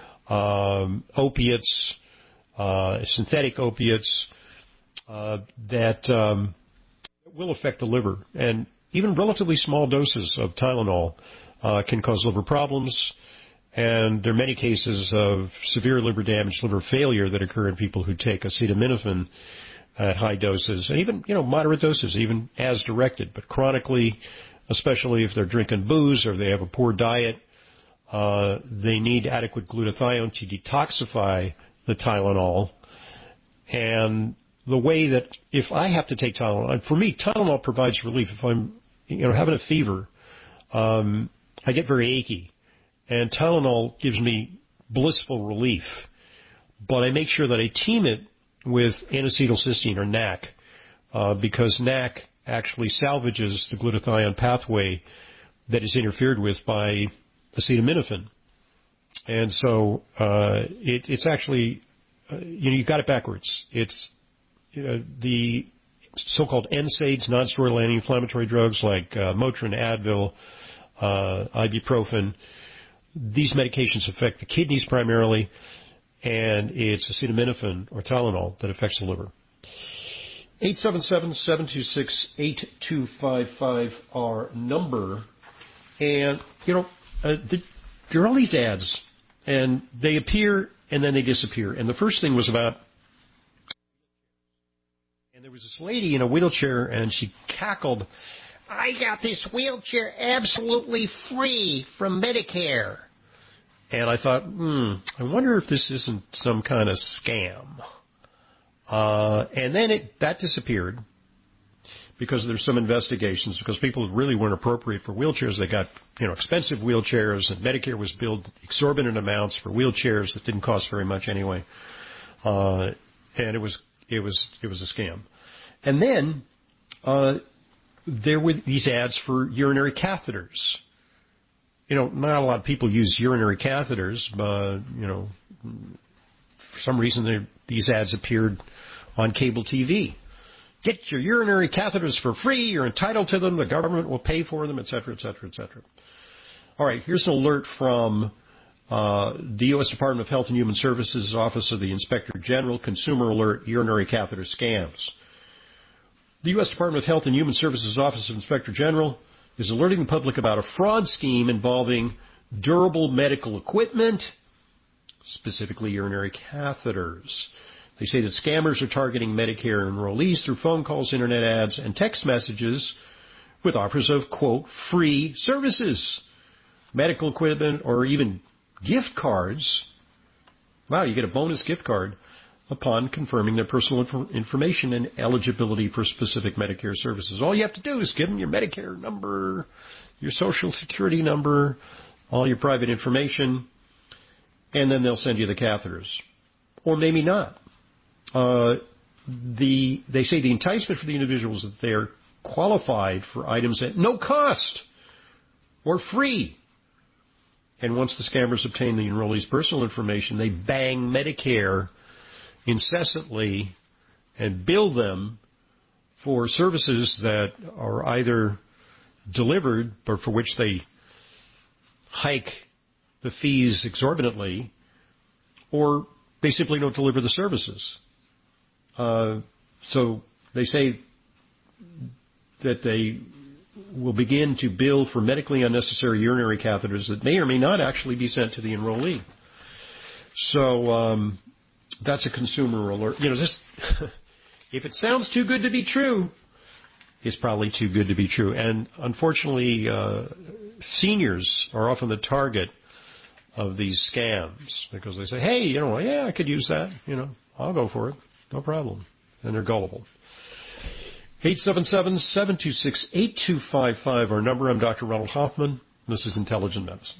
Speaker 7: um, opiates, uh, synthetic opiates uh, that um, will affect the liver. And even relatively small doses of Tylenol uh, can cause liver problems. And there are many cases of severe liver damage, liver failure that occur in people who take acetaminophen at high doses, and even, you know, moderate doses, even as directed. But chronically, especially if they're drinking booze or they have a poor diet, uh, they need adequate glutathione to detoxify the Tylenol. And the way that if I have to take Tylenol, and for me, Tylenol provides relief. If I'm, you know, having a fever, um, I get very achy, and Tylenol gives me blissful relief. But I make sure that I team it with N-acetylcysteine, or N A C, uh, because N A C actually salvages the glutathione pathway that is interfered with by acetaminophen. And so uh, it, it's actually, uh, you know, you got it backwards. It's uh, the so-called N SAIDs, non-steroidal anti-inflammatory drugs like uh, Motrin, Advil, uh, ibuprofen. These medications affect the kidneys primarily, and it's acetaminophen or Tylenol that affects the liver. eight seven seven, seven two six, eight two five five, our number. And, you know, uh, the, there are all these ads, and they appear and then they disappear. And the first thing was about, and there was this lady in a wheelchair, and she cackled, "I got this wheelchair absolutely free from Medicare." And I thought, hmm, I wonder if this isn't some kind of scam. Uh, and then it, that disappeared because there's some investigations, because people really weren't appropriate for wheelchairs. They got, you know, expensive wheelchairs, and Medicare was billed exorbitant amounts for wheelchairs that didn't cost very much anyway. Uh, and it was, it was, it was a scam. And then, uh, there were these ads for urinary catheters. You know, not a lot of people use urinary catheters, but, you know, for some reason they, these ads appeared on cable T V. Get your urinary catheters for free. You're entitled to them. The government will pay for them, et cetera, et cetera, et cetera. All right, here's an alert from uh, the U S Department of Health and Human Services Office of the Inspector General, Consumer Alert, Urinary Catheter Scams. The U S Department of Health and Human Services Office of Inspector General is alerting the public about a fraud scheme involving durable medical equipment, specifically urinary catheters. They say that scammers are targeting Medicare enrollees through phone calls, internet ads, and text messages with offers of, quote, free services, medical equipment, or even gift cards. Wow, you get a bonus gift card upon confirming their personal inf- information and eligibility for specific Medicare services. All you have to do is give them your Medicare number, your Social Security number, all your private information, and then they'll send you the catheters. Or maybe not. Uh, the they say the enticement for the individuals that they're qualified for items at no cost or free. And once the scammers obtain the enrollee's personal information, they bang Medicare incessantly and bill them for services that are either delivered or for which they hike the fees exorbitantly, or they simply don't deliver the services. Uh, so they say that they will begin to bill for medically unnecessary urinary catheters that may or may not actually be sent to the enrollee. So um, that's a consumer alert. You know, this if it sounds too good to be true, it's probably too good to be true. And unfortunately, uh, seniors are often the target of these scams because they say, hey, you know, yeah, I could use that. You know, I'll go for it. No problem. And they're gullible. eight seven seven, seven two six, eight two five five, our number. I'm Doctor Ronald Hoffman. This is Intelligent Medicine.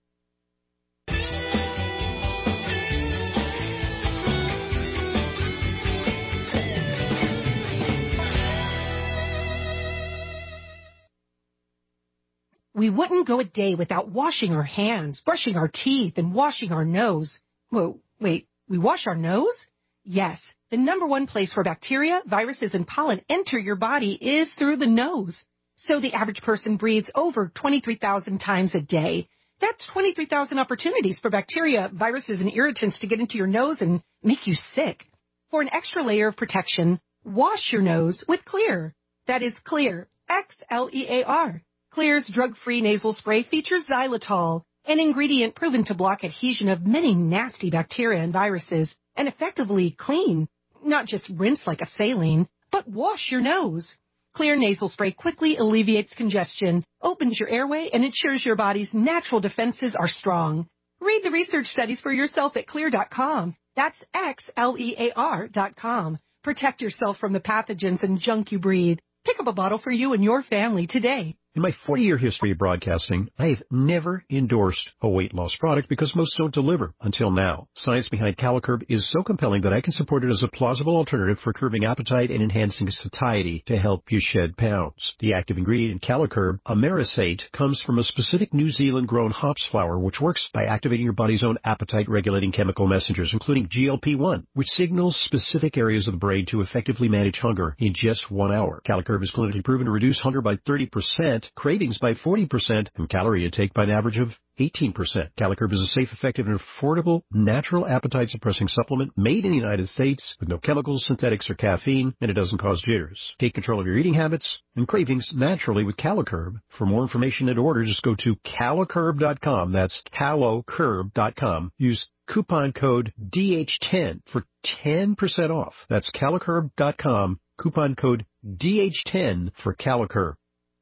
Speaker 1: We wouldn't go a day without washing our hands, brushing our teeth, and washing our nose. Whoa, wait, we wash our nose? Yes, the number one place where bacteria, viruses, and pollen enter your body is through the nose. So the average person breathes over twenty-three thousand times a day. That's twenty-three thousand opportunities for bacteria, viruses, and irritants to get into your nose and make you sick. For an extra layer of protection, wash your nose with Xlear. That is Xlear, X L E A R. Xlear's drug-free nasal spray features xylitol, an ingredient proven to block adhesion of many nasty bacteria and viruses, and effectively clean. Not just rinse like a saline, but wash your nose. Xlear nasal spray quickly alleviates congestion, opens your airway, and ensures your body's natural defenses are strong. Read the research studies for yourself at Xlear dot com. That's X L E A R dot com. Protect yourself from the pathogens and junk you breathe. Pick up a bottle for you and your family today.
Speaker 7: In my forty-year history of broadcasting, I've never endorsed a weight loss product because most don't deliver until now. Science behind CaloCurb is so compelling that I can support it as a plausible alternative for curbing appetite and enhancing satiety to help you shed pounds. The active ingredient in CaloCurb, Amerisate, comes from a specific New Zealand-grown hops flower which works by activating your body's own appetite-regulating chemical messengers, including G L P one, which signals specific areas of the brain to effectively manage hunger in just one hour. CaloCurb is clinically proven to reduce hunger by thirty percent, cravings by forty percent, and calorie intake by an average of eighteen percent. CaloCurb is a safe, effective, and affordable natural appetite-suppressing supplement made in the United States with no chemicals, synthetics, or caffeine, and it doesn't cause jitters. Take control of your eating habits and cravings naturally with CaloCurb. For more information and order, just go to calocurb dot com. That's calocurb dot com. Use coupon code D H ten for ten percent off. That's calocurb dot com. Coupon code D H ten for CaloCurb.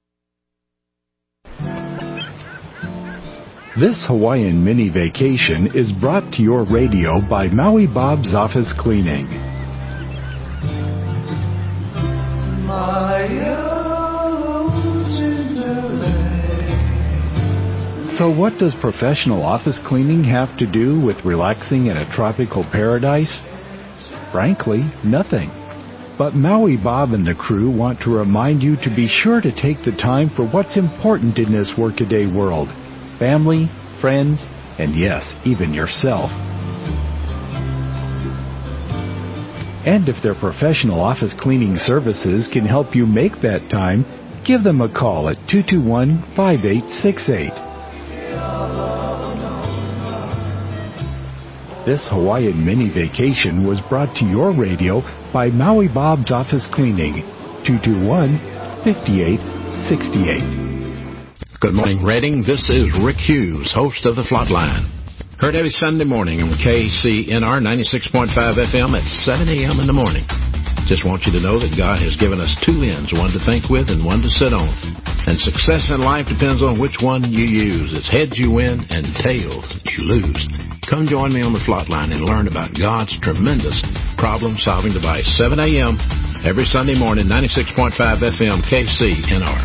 Speaker 22: This Hawaiian mini vacation is brought to your radio by Maui Bob's Office Cleaning. So what does professional office cleaning have to do with relaxing in a tropical paradise? Frankly, nothing. But Maui Bob and the crew want to remind you to be sure to take the time for what's important in this workaday world. Family, friends, and yes, even yourself. And if their professional office cleaning services can help you make that time, give them a call at two two one, five eight six eight. This Hawaiian mini vacation was brought to your radio by Maui Bob's Office Cleaning, two two one, five eight six eight.
Speaker 23: Good morning, Redding. This is Rick Hughes, host of The Flatline.
Speaker 4: Heard every Sunday morning on K C N R ninety-six point five F M at seven a.m. in the morning. Just want you to know that God has given us two ends, one to think with and one to sit on. And success in life depends on which one you use. It's heads you win and tails you lose. Come join me on the Flot Line and learn about God's tremendous problem-solving device. seven a.m. every Sunday morning, ninety-six point five F M, K C N R.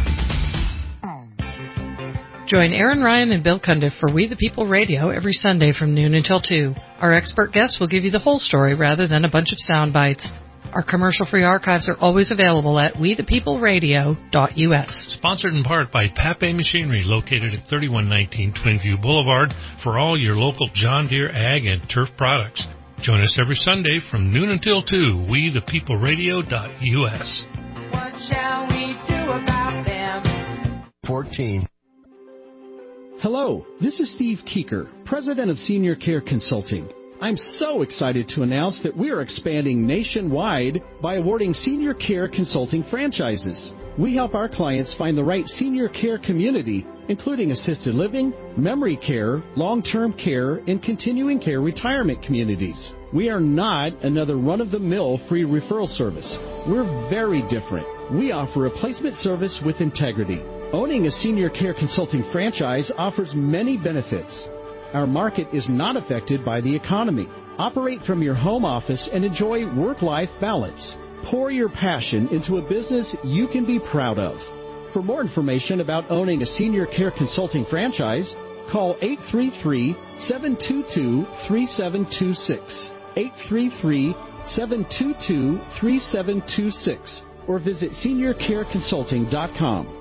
Speaker 2: Join Aaron Ryan and Bill Cundiff for We the People Radio every Sunday from noon until two. Our expert guests will give you the whole story rather than a bunch of sound bites. Our commercial-free archives are always available at we the people radio dot U S.
Speaker 21: Sponsored in part by Pape Machinery, located at thirty-one nineteen Twinview Boulevard, for all your local John Deere ag and turf products. Join us every Sunday from noon until two, we the people radio dot U S.
Speaker 23: What shall we do about them?
Speaker 3: fourteen.
Speaker 11: Hello, this is Steve Keeker, President of Senior Care Consulting. I'm so excited to announce that we are expanding nationwide by awarding Senior Care Consulting franchises. We help our clients find the right senior care community, including assisted living, memory care, long-term care, and continuing care retirement communities. We are not another run-of-the-mill free referral service. We're very different. We offer a placement service with integrity. Owning a Senior Care Consulting franchise offers many benefits. Our market is not affected by the economy. Operate from your home office and enjoy work-life balance. Pour your passion into a business you can be proud of. For more information about owning a Senior Care Consulting franchise, call eight three three, seven two two, three seven two six, eight three three, seven two two, three seven two six, or visit senior care consulting dot com.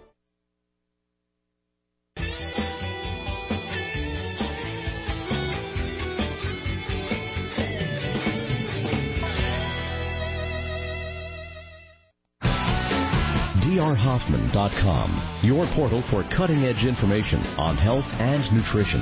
Speaker 12: D R Hoffman dot com, your portal for cutting-edge information on health and nutrition.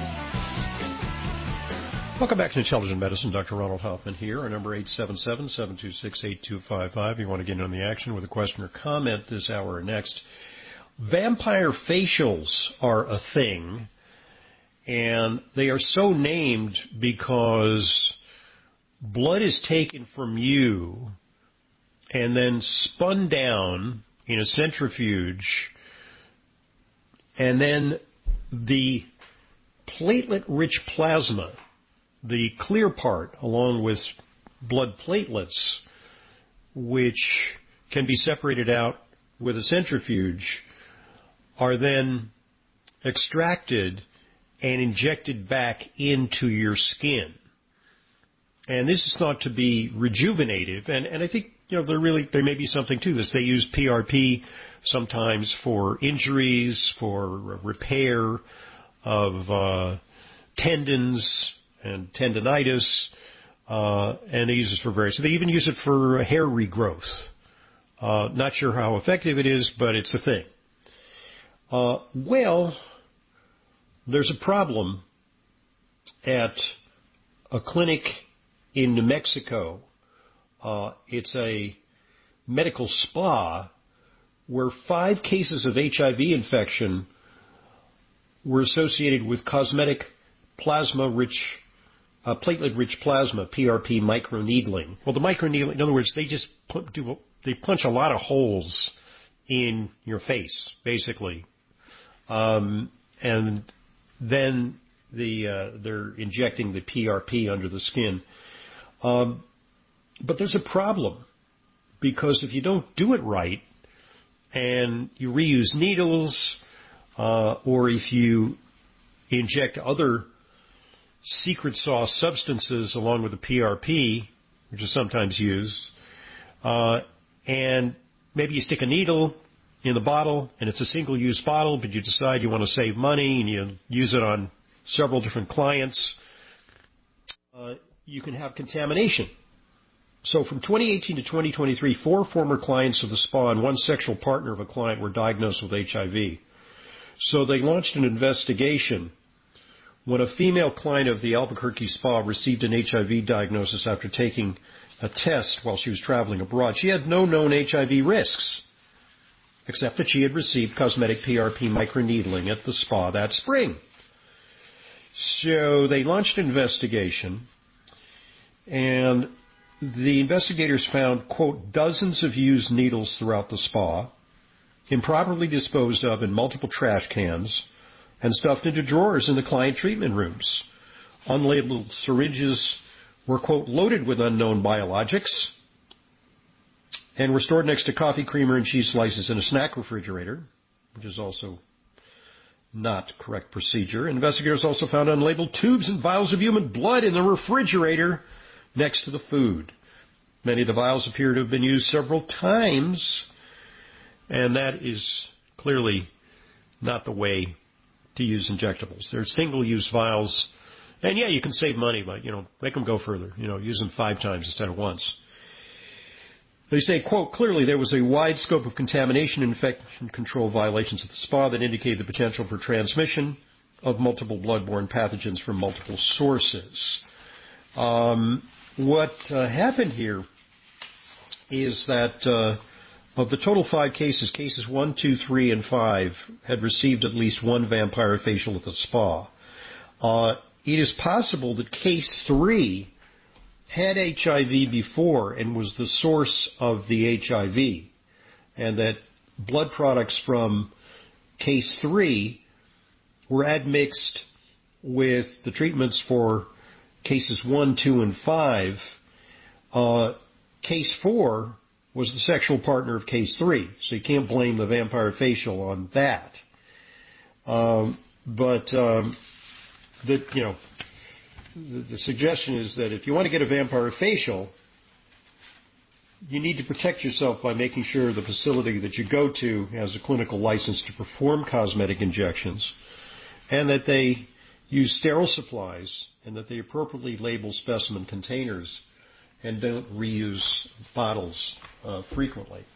Speaker 7: Welcome back to Intelligent Medicine. Doctor Ronald Hoffman here. Our number eight seven seven, seven two six, eight two five five. You want to get in on the action with a question or comment this hour or next. Vampire facials are a thing, and they are so named because blood is taken from you and then spun down in a centrifuge, and then the platelet-rich plasma, the clear part, along with blood platelets, which can be separated out with a centrifuge, are then extracted and injected back into your skin. And this is thought to be rejuvenative, and, and I think you know, there really there may be something to this. They use P R P sometimes for injuries, for repair of uh, tendons and tendonitis, uh, and they use it for various. So they even use it for hair regrowth. Uh, not sure how effective it is, but it's a thing. Uh, well, there's a problem at a clinic in New Mexico. Uh, it's a medical spa where five cases of H I V infection were associated with cosmetic plasma-rich, uh, platelet-rich plasma, P R P microneedling. Well, the microneedling, in other words, they just put, do, they punch a lot of holes in your face, basically, um, and then the uh, they're injecting the P R P under the skin. Um, But there's a problem, because if you don't do it right and you reuse needles, uh, or if you inject other secret sauce substances along with the P R P, which is sometimes used, uh, and maybe you stick a needle in the bottle and it's a single-use bottle, but you decide you want to save money and you use it on several different clients, uh, you can have contamination. So from twenty eighteen to twenty twenty-three, four former clients of the spa and one sexual partner of a client were diagnosed with H I V. So they launched an investigation when a female client of the Albuquerque spa received an H I V diagnosis after taking a test while she was traveling abroad. She had no known H I V risks, except that she had received cosmetic P R P microneedling at the spa that spring. So they launched an investigation, and the investigators found, quote, dozens of used needles throughout the spa, improperly disposed of in multiple trash cans, and stuffed into drawers in the client treatment rooms. Unlabeled syringes were, quote, loaded with unknown biologics, and were stored next to coffee creamer and cheese slices in a snack refrigerator, which is also not correct procedure. Investigators also found unlabeled tubes and vials of human blood in the refrigerator next to the food. Many of the vials appear to have been used several times, and that is clearly not the way to use injectables. They're single-use vials, and yeah, you can save money, but, you know, make them go further. You know, use them five times instead of once. They say, quote, clearly there was a wide scope of contamination and infection control violations at the spa that indicated the potential for transmission of multiple bloodborne pathogens from multiple sources. Um, what uh, happened here is that uh, of the total five cases, cases one, two, three, and five had received at least one vampire facial at the spa. Uh, it is possible that case three had H I V before and was the source of the H I V, and that blood products from case three were admixed with the treatments for cases one, two, and five. Uh, case four was the sexual partner of case three, so you can't blame the vampire facial on that. Um, but um, that you know. The suggestion is that if you want to get a vampire facial, you need to protect yourself by making sure the facility that you go to has a clinical license to perform cosmetic injections, and that they use sterile supplies, and that they appropriately label specimen containers and don't reuse bottles uh, frequently.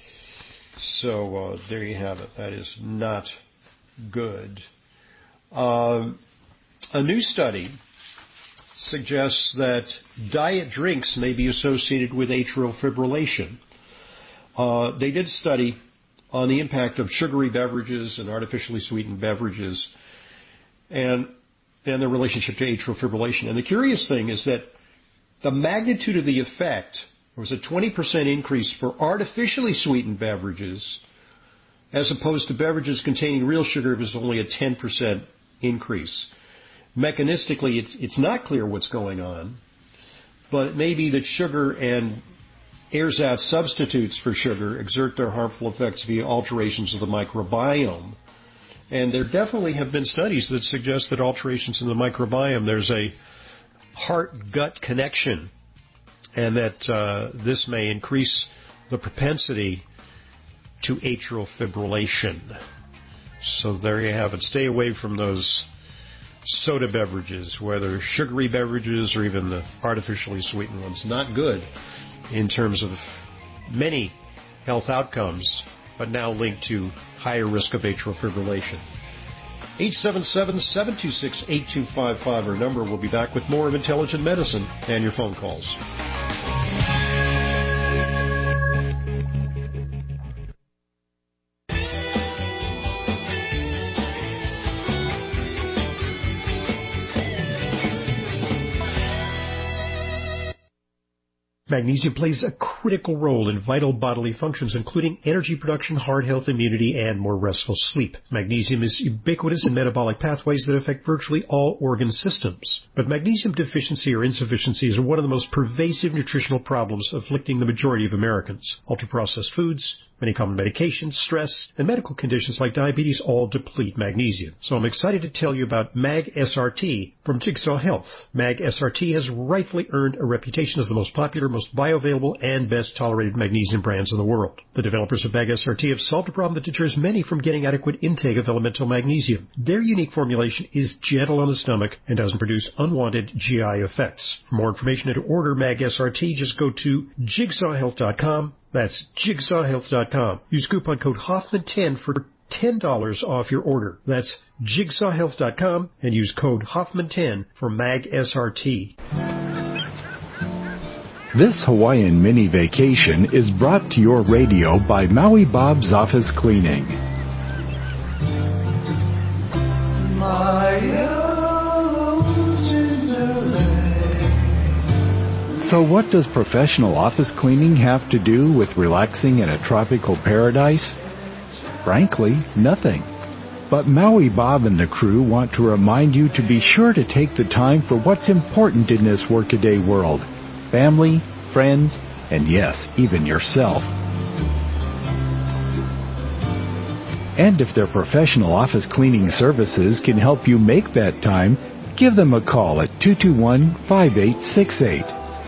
Speaker 7: So uh, there you have it. That is not good. Uh, a new study suggests that diet drinks may be associated with atrial fibrillation. Uh, they did a study on the impact of sugary beverages and artificially sweetened beverages and, and their relationship to atrial fibrillation. And the curious thing is that the magnitude of the effect, there was a twenty percent increase for artificially sweetened beverages as opposed to beverages containing real sugar. It was only a ten percent increase. Mechanistically, it's, it's not clear what's going on, but it may be that sugar and ersatz substitutes for sugar exert their harmful effects via alterations of the microbiome. And there definitely have been studies that suggest that alterations in the microbiome, there's a heart-gut connection, and that uh, this may increase the propensity to atrial fibrillation. So there you have it. Stay away from those soda beverages, whether sugary beverages or even the artificially sweetened ones. Not good in terms of many health outcomes, but now linked to higher risk of atrial fibrillation. eight seven seven, seven two six, eight two five five, our number. We'll be back with more of Intelligent Medicine and your phone calls. Magnesium plays a critical role in vital bodily functions, including energy production, heart health, immunity, and more restful sleep. Magnesium is ubiquitous in metabolic pathways that affect virtually all organ systems. But magnesium deficiency or insufficiency is one of the most pervasive nutritional problems afflicting the majority of Americans. Ultra-processed foods, many common medications, stress, and medical conditions like diabetes all deplete magnesium. So I'm excited to tell you about Mag S R T from Jigsaw Health. Mag S R T has rightfully earned a reputation as the most popular, most bioavailable, and best tolerated magnesium brands in the world. The developers of Mag S R T have solved a problem that deters many from getting adequate intake of elemental magnesium. Their unique formulation is gentle on the stomach and doesn't produce unwanted G I effects. For more information and to order Mag S R T, just go to jigsaw health dot com. That's jigsaw health dot com. Use coupon code Hoffman ten for ten dollars off your order. That's jigsaw health dot com and use code Hoffman ten for Mag S R T.
Speaker 22: This Hawaiian mini vacation is brought to your radio by Maui Bob's Office Cleaning.
Speaker 23: My
Speaker 22: So what does professional office cleaning have to do with relaxing in a tropical paradise? Frankly, nothing. But Maui Bob and the crew want to remind you to be sure to take the time for what's important in this workaday world. Family, friends, and yes, even yourself. And if their professional office cleaning services can help you make that time, give them a call at two two one, five eight six eight.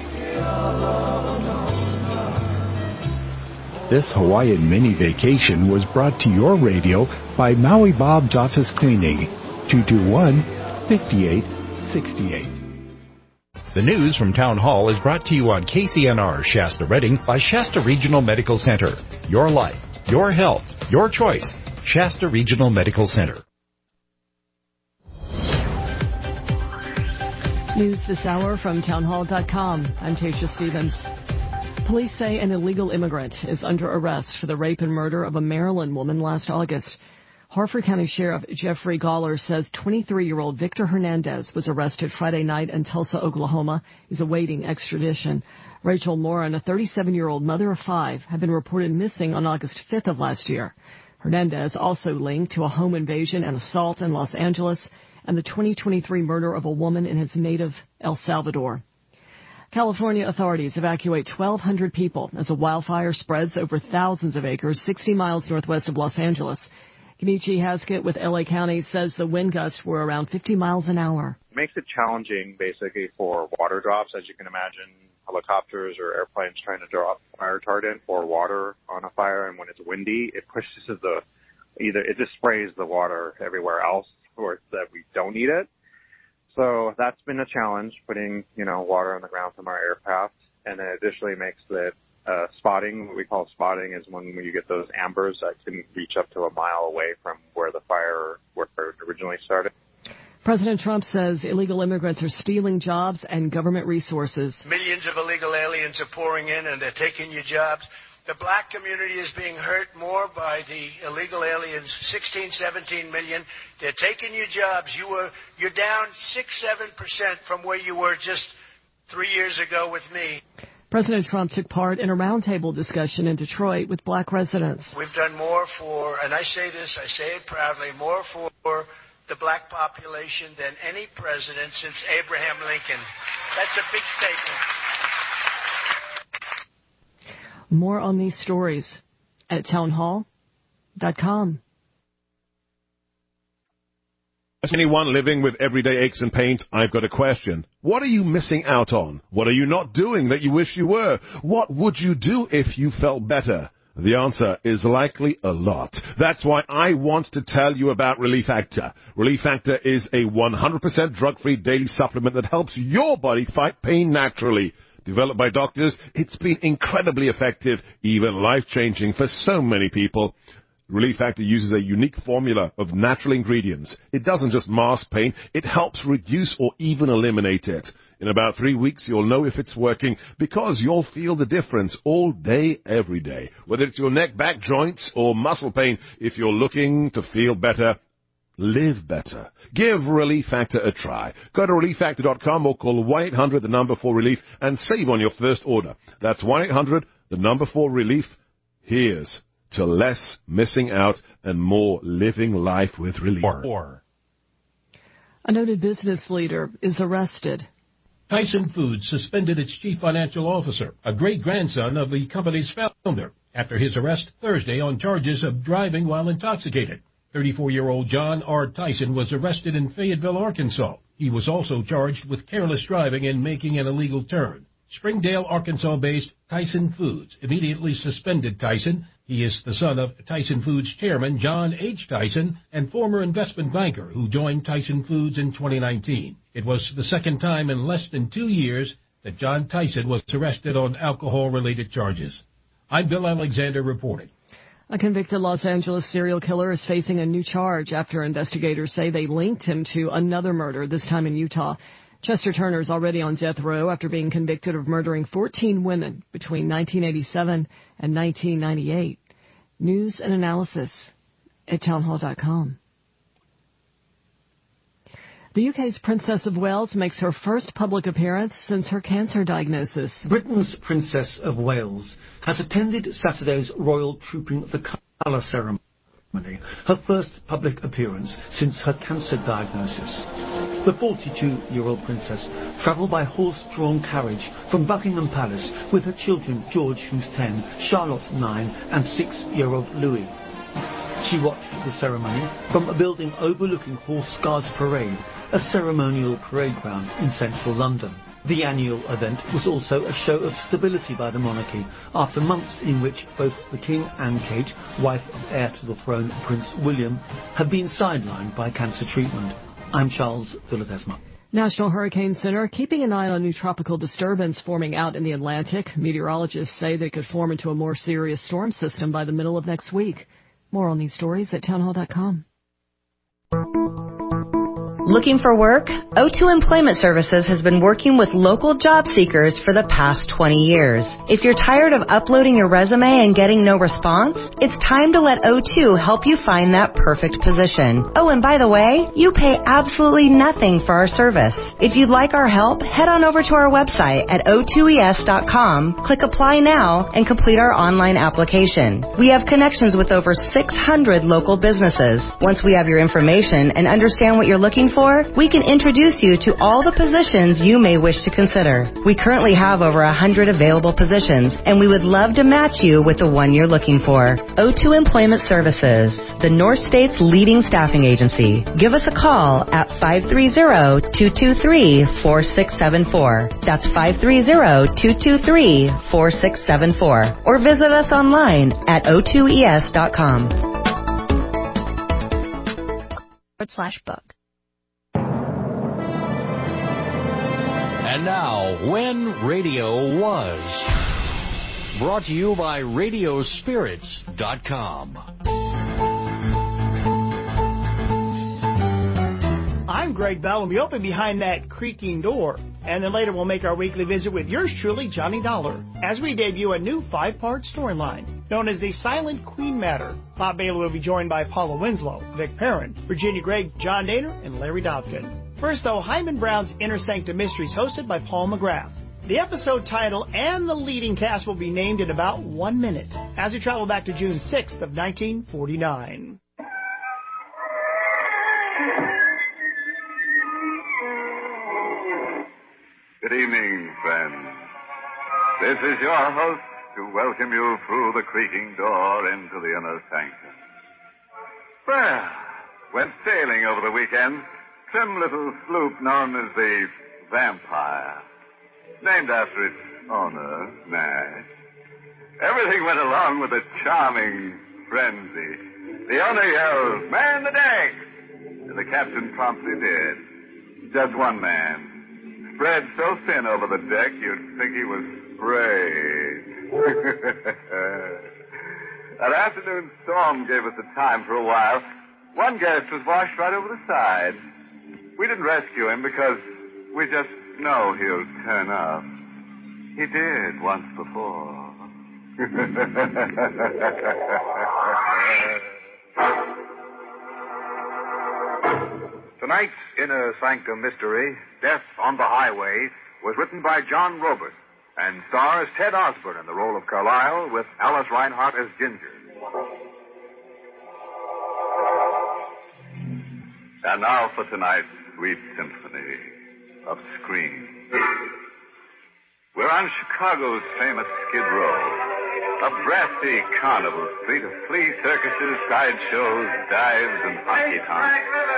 Speaker 22: This Hawaiian mini vacation was brought to your radio by Maui Bob's Office Cleaning, two two one, five eight six eight.
Speaker 5: The news from Town Hall is brought to you on K C N R Shasta Redding by Shasta Regional Medical Center. Your life, your health, your choice. Shasta Regional Medical Center.
Speaker 6: News this hour from townhall dot com. I'm Tasha Stevens. Police say an illegal immigrant is under arrest for the rape and murder of a Maryland woman last August. Harford County Sheriff Jeffrey Gawler says twenty-three-year-old Victor Hernandez was arrested Friday night in Tulsa, Oklahoma. He's awaiting extradition. Rachel Moran, a thirty-seven-year-old mother of five, had been reported missing on August fifth of last year. Hernandez also linked to a home invasion and assault in Los Angeles and the twenty twenty-three murder of a woman in his native El Salvador. California authorities evacuate twelve hundred people as a wildfire spreads over thousands of acres sixty miles northwest of Los Angeles. Kenichi Haskett with L A County says the wind gusts were around fifty miles an hour.
Speaker 8: It makes it challenging, basically, for water drops. As you can imagine, helicopters or airplanes trying to drop fire retardant or water on a fire, and when it's windy, it pushes the either it just sprays the water everywhere else, or that we don't need it. So that's been a challenge, putting you know water on the ground from our air path, and then additionally makes it uh, spotting. What we call spotting is when, when you get those ambers that can reach up to a mile away from where the fire where it originally started.
Speaker 6: President Trump says illegal immigrants are stealing jobs and government resources.
Speaker 24: Millions of illegal aliens are pouring in and they're taking your jobs. The black community is being hurt more by the illegal aliens, sixteen, seventeen million. They're taking your jobs. You were, you're down six, seven percent from where you were just three years ago with me.
Speaker 6: President Trump took part in a roundtable discussion in Detroit with black residents.
Speaker 24: We've done more for, and I say this, I say it proudly, more for the black population than any president since Abraham Lincoln. That's a big statement.
Speaker 6: More on these stories at townhall dot com.
Speaker 25: As anyone living with everyday aches and pains, I've got a question. What are you missing out on? What are you not doing that you wish you were? What would you do if you felt better? The answer is likely a lot. That's why I want to tell you about Relief Factor. Relief Factor is a one hundred percent drug-free daily supplement that helps your body fight pain naturally. Developed by doctors, it's been incredibly effective, even life-changing for so many people. Relief Factor uses a unique formula of natural ingredients. It doesn't just mask pain, it helps reduce or even eliminate it. In about three weeks, you'll know if it's working because you'll feel the difference all day, every day. Whether it's your neck, back, joints, or muscle pain, if you're looking to feel better, live better. Give Relief Factor a try. Go to relief factor dot com or call one eight hundred the number for relief and save on your first order. That's one eight hundred the number for relief. Here's to less missing out and more living life with relief.
Speaker 6: A noted business leader is arrested.
Speaker 26: Tyson Foods suspended its chief financial officer, a great-grandson of the company's founder, after his arrest Thursday on charges of driving while intoxicated. thirty-four-year-old John R. Tyson was arrested in Fayetteville, Arkansas. He was also charged with careless driving and making an illegal turn. Springdale, Arkansas-based Tyson Foods immediately suspended Tyson. He is the son of Tyson Foods chairman John H. Tyson and former investment banker who joined Tyson Foods in twenty nineteen. It was the second time in less than two years that John Tyson was arrested on alcohol-related charges. I'm Bill Alexander reporting.
Speaker 6: A convicted Los Angeles serial killer is facing a new charge after investigators say they linked him to another murder, this time in Utah. Chester Turner is already on death row after being convicted of murdering fourteen women between nineteen eighty-seven and nineteen ninety-eight. News and analysis at townhall dot com. The The U K's Princess of Wales makes her first public appearance since her cancer diagnosis.
Speaker 9: Britain's Princess of Wales has attended Saturday's Royal Trooping the Colour ceremony, her first public appearance since her cancer diagnosis. The forty-two-year-old princess travelled by horse-drawn carriage from Buckingham Palace with her children George, who's ten, Charlotte, nine, and six-year-old Louis. She watched the ceremony from a building overlooking Horse Guards Parade, a ceremonial parade ground in central London. The annual event was also a show of stability by the monarchy after months in which both the King and Kate, wife of heir to the throne Prince William, have been sidelined by cancer treatment. I'm Charles de Ledesma.
Speaker 6: National Hurricane Center keeping an eye on a new tropical disturbance forming out in the Atlantic. Meteorologists say they could form into a more serious storm system by the middle of next week. More on these stories at townhall dot com.
Speaker 10: Looking for work? O two Employment Services has been working with local job seekers for the past twenty years. If you're tired of uploading your resume and getting no response, it's time to let O two help you find that perfect position. Oh, and by the way, you pay absolutely nothing for our service. If you'd like our help, head on over to our website at O two E S dot com, click Apply Now, and complete our online application. We have connections with over six hundred local businesses. Once we have your information and understand what you're looking for, we can introduce you to all the positions you may wish to consider. We currently have over one hundred available positions, and we would love to match you with the one you're looking for. O two Employment Services, the North State's leading staffing agency. Give us a call at five three zero, two two three, four six seven four. That's five three zero, two two three, four six seven four. Or visit us online at O two E S dot com.
Speaker 13: Slash book.
Speaker 11: And now, When Radio Was. Brought to you by radio spirits dot com.
Speaker 14: I'm Greg Bell, and we open behind that creaking door. And then later we'll make our weekly visit with yours truly, Johnny Dollar, as we debut a new five-part storyline known as the Silent Queen Matter. Bob Bailey will be joined by Paula Winslow, Vic Perrin, Virginia Gregg, John Daner, and Larry Dobkin. First, though, Hyman Brown's Inner Sanctum Mysteries, hosted by Paul McGrath. The episode title and the leading cast will be named in about one minute as we travel back to June sixth of nineteen forty-nine.
Speaker 15: Good evening, friends. This is your host to welcome you through the creaking door into the inner sanctum. Well, went sailing over the weekend. Trim little sloop known as the Vampire, named after its owner, Nash. Everything went along with a charming frenzy. The owner yelled, "Man the deck!" and the captain promptly did. Just one man, spread so thin over the deck you'd think he was sprayed. That afternoon storm gave us the time for a while. One guest was washed right over the side. We didn't rescue him because we just know he'll turn up. He did once before.
Speaker 16: Tonight's Inner Sanctum Mystery, Death on the Highway, was written by John Robert and stars Ted Osborne in the role of Carlyle with Alice Reinhardt as Ginger.
Speaker 15: And now for tonight's sweet symphony of screams. We're on Chicago's famous Skid Row, a brassy carnival street of flea circuses, sideshows, dives, and honky tonks.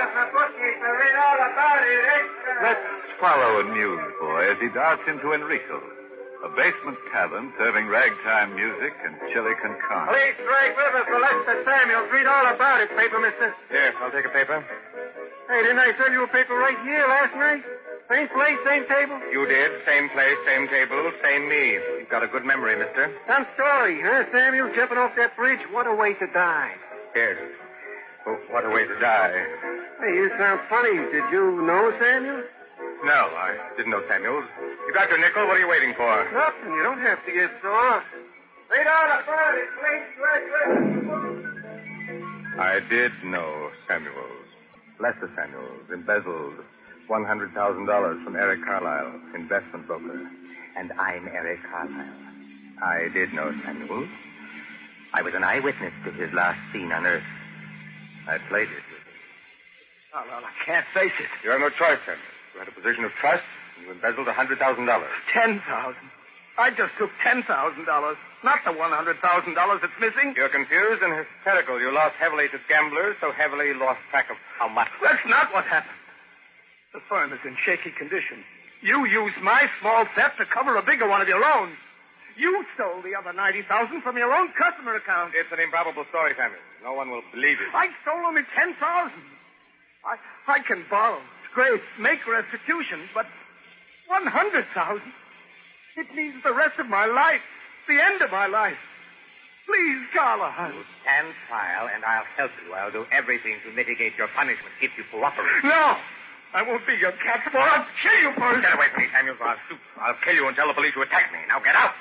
Speaker 15: Let's follow a newsboy as he darts into Enrico's, a basement tavern serving ragtime music and chili con carne.
Speaker 27: Police Greg Rivers for Lester Samuels. Read all about it, paper, mister.
Speaker 16: Here, I'll take a paper.
Speaker 27: Hey, didn't I send you a paper right here last night? Same place, same table?
Speaker 16: You did. Same place, same table, same me. You've got a good memory, mister.
Speaker 27: Some story, huh? Samuel jumping off that bridge. What a way to die.
Speaker 16: Yes. Well, what a way to die.
Speaker 27: Hey, you sound funny. Did you know Samuel?
Speaker 16: No, I didn't know Samuels. You got your nickel. What are you waiting for?
Speaker 27: Nothing. You don't have to get sore. Read all about it, please.
Speaker 16: I did know Samuels. Lester Samuels, embezzled,
Speaker 1: one hundred thousand dollars from Eric Carlisle, investment broker.
Speaker 2: And I'm Eric Carlisle.
Speaker 1: I did know Samuel.
Speaker 2: I was an eyewitness to his last scene on Earth.
Speaker 1: I played it.
Speaker 2: Oh, well, I can't face it.
Speaker 1: You have no choice, Samuel. You had a position of trust, and you embezzled one hundred thousand dollars.
Speaker 2: Ten thousand. I just took ten thousand dollars, not the one hundred thousand dollars that's missing.
Speaker 1: You're confused and hysterical. You lost heavily to gamblers, so heavily you lost track of how much.
Speaker 2: That's not what happened. The firm is in shaky condition. You used my small theft to cover a bigger one of your own. You stole the other ninety thousand dollars from your own customer account.
Speaker 1: It's an improbable story, Samuel. No one will believe it.
Speaker 2: I stole only ten thousand dollars. I, I can borrow, scrape, make restitution, but one hundred thousand dollars? It means the rest of my life, the end of my life. Please, Carla. You stand trial, and I'll help you. I'll do everything to mitigate your punishment if you cooperate. No! I won't be your cat for. I'll kill you first.
Speaker 1: Get away from me, Samuel, or I'll shoot. I'll kill you and tell the police you attacked me. Now get out.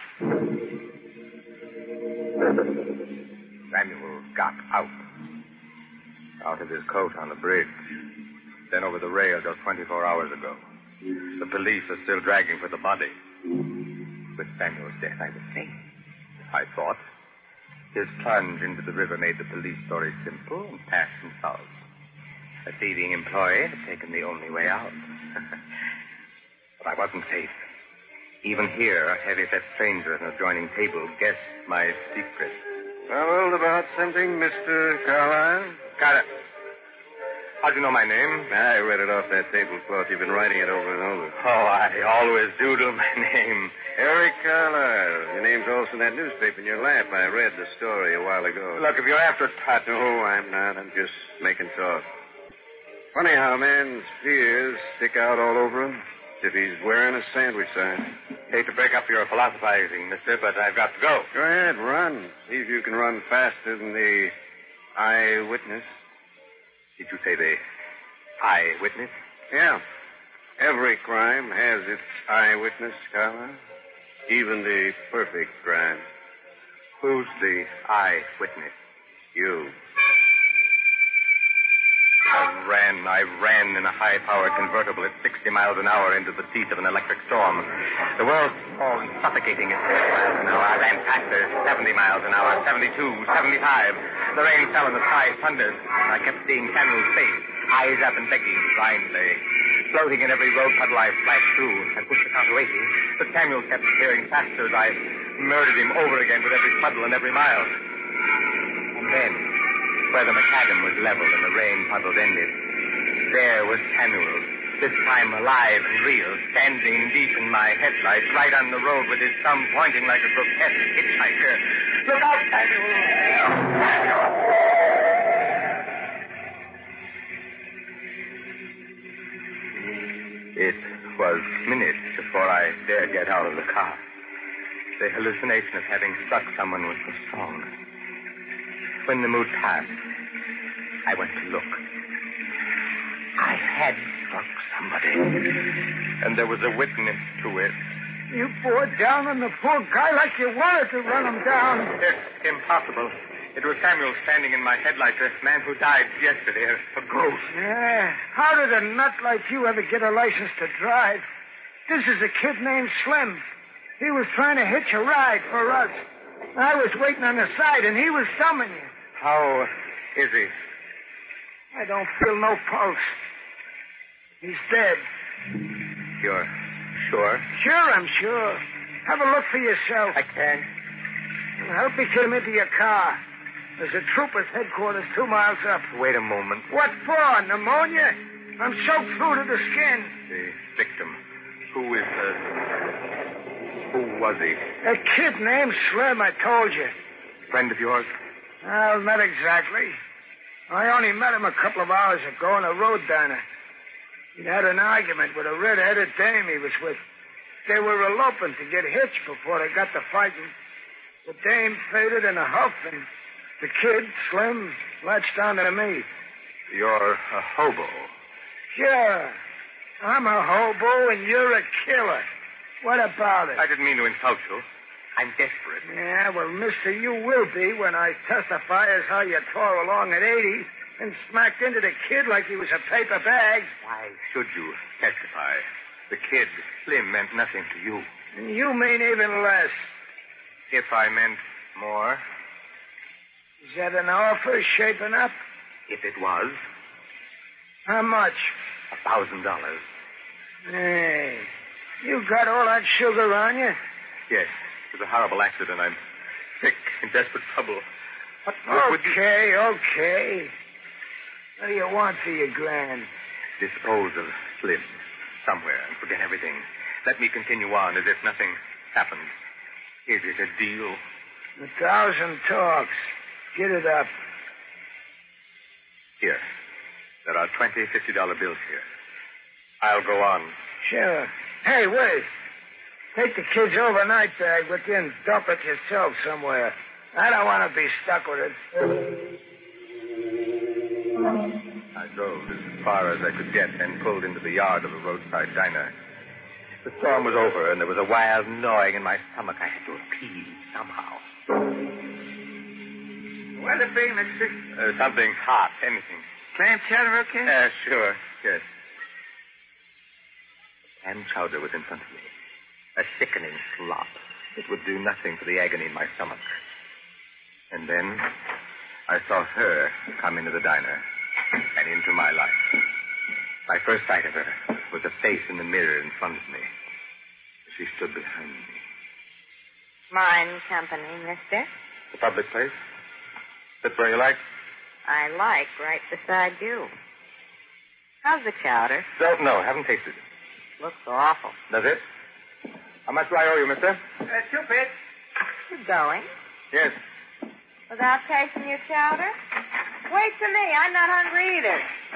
Speaker 1: Samuel got out. Out of his coat on the bridge. Then over the rail just twenty-four hours ago. The police are still dragging for the body. With Samuel's death, I was safe. I thought. His plunge into the river made the police story simple and passed and solved. A thieving employee had taken the only way out. But I wasn't safe. Even here, a heavy-set stranger at an adjoining table guessed my secret.
Speaker 4: Troubled about something, Mister Carlisle?
Speaker 1: Got it. How'd you know my name?
Speaker 4: I read it off that tablecloth. You've been writing it over and over.
Speaker 1: Oh, I always doodle my name.
Speaker 4: Eric Carlisle. Your name's also in that newspaper in your lap. I read the story a while ago.
Speaker 1: Look, if you're after Tut...
Speaker 4: No, I'm not. I'm just making talk. Funny how a man's fears stick out all over him. If he's wearing a sandwich sign.
Speaker 1: Hate to break up your philosophizing, mister, but I've got to go.
Speaker 4: Go ahead, run. See if you can run faster than the eyewitness.
Speaker 1: Did you say the eyewitness?
Speaker 4: Yeah. Every crime has its eyewitness, Carla. Even the perfect crime.
Speaker 1: Who's the eyewitness?
Speaker 4: You.
Speaker 1: I ran, I ran in a high-powered convertible at sixty miles an hour into the teeth of an electric storm. The world falling, suffocating at sixty miles an hour. I ran faster, seventy miles an hour, seventy-two, seventy-five. The rain fell and the sky thundered. I kept seeing Samuel's face, eyes up and begging blindly. Floating in every road puddle I splashed through. I pushed the car to eighty, but Samuel kept steering faster as I murdered him over again with every puddle and every mile. And then, where the macadam was level and the rain puddles ended, there was Samuel, this time alive and real, standing deep in my headlights, right on the road with his thumb pointing like a grotesque hitchhiker. Look out, Samuel! It was minutes before I dared get out of the car. The hallucination of having struck someone was so strong. When the mood passed, I went to look. I had struck somebody. And there was a witness to it.
Speaker 2: You bore down on the poor guy like you wanted to run him down.
Speaker 1: It's impossible. It was Samuel standing in my headlights, a man who died yesterday, a, a ghost.
Speaker 2: Yeah. How did a nut like you ever get a license to drive? This is a kid named Slim. He was trying to hitch a ride for us. I was waiting on the side, and he was thumbing you.
Speaker 1: How is he?
Speaker 2: I don't feel no pulse. He's dead.
Speaker 1: You're sure?
Speaker 2: Sure, I'm sure. Have a look for yourself.
Speaker 1: I can't.
Speaker 2: Well, help me get him into your car. There's a trooper's headquarters two miles up.
Speaker 1: Wait a moment.
Speaker 2: What for? Pneumonia? I'm soaked through to the skin.
Speaker 1: The victim. Who is the... Who was he?
Speaker 2: A kid named Slim, I told you.
Speaker 1: Friend of yours?
Speaker 2: Well, not exactly. I only met him a couple of hours ago in a road diner. He'd had an argument with a red-headed dame he was with. They were eloping to get hitched before they got to fighting. The dame faded in a huff, and the kid, Slim, latched onto me.
Speaker 1: You're a hobo.
Speaker 2: Sure. I'm a hobo, and you're a killer. What about it?
Speaker 1: I didn't mean to insult you. I'm desperate.
Speaker 2: Yeah, well, mister, you will be when I testify as how you tore along at eighty and smacked into the kid like he was a paper bag.
Speaker 1: Why should you testify? The kid, Slim, meant nothing to you.
Speaker 2: And you mean even less.
Speaker 1: If I meant more?
Speaker 2: Is that an offer shaping up?
Speaker 1: If it was?
Speaker 2: How much?
Speaker 1: A thousand dollars.
Speaker 2: Hey, you got all that sugar on you?
Speaker 1: Yes. It was a horrible accident. I'm sick, in desperate trouble. What, what would you...
Speaker 2: Okay, okay. What do you want for your grand?
Speaker 1: Dispose of Slim somewhere and forget everything. Let me continue on as if nothing happened. Is it a deal?
Speaker 2: A thousand talks. Get it up.
Speaker 1: Here. There are twenty fifty-dollar bills here. I'll go on.
Speaker 2: Sure. Hey, wait. Take the kid's overnight bag with you and dump it yourself somewhere. I don't want to be stuck with it.
Speaker 1: I drove as far as I could get and pulled into the yard of a roadside diner. The storm was over, and there was a wild gnawing in my stomach. I had to appease somehow.
Speaker 2: What'll it be, mister?
Speaker 1: Uh, something hot, anything.
Speaker 2: Clam chowder, okay?
Speaker 1: Uh, sure, yes. Clam chowder was in front of me. A sickening slop that would do nothing for the agony in my stomach. And then I saw her come into the diner and into my life. My first sight of her was a face in the mirror in front of me. She stood behind me.
Speaker 3: Mine company, mister.
Speaker 1: The public place? That's where you like?
Speaker 3: I like right beside you. How's the chowder?
Speaker 1: Don't know. Haven't tasted it.
Speaker 3: Looks awful.
Speaker 1: Does it? How much do I owe you, mister?
Speaker 2: Uh, two bits.
Speaker 3: You going?
Speaker 1: Yes.
Speaker 3: Without tasting your chowder? Wait for me. I'm not hungry either.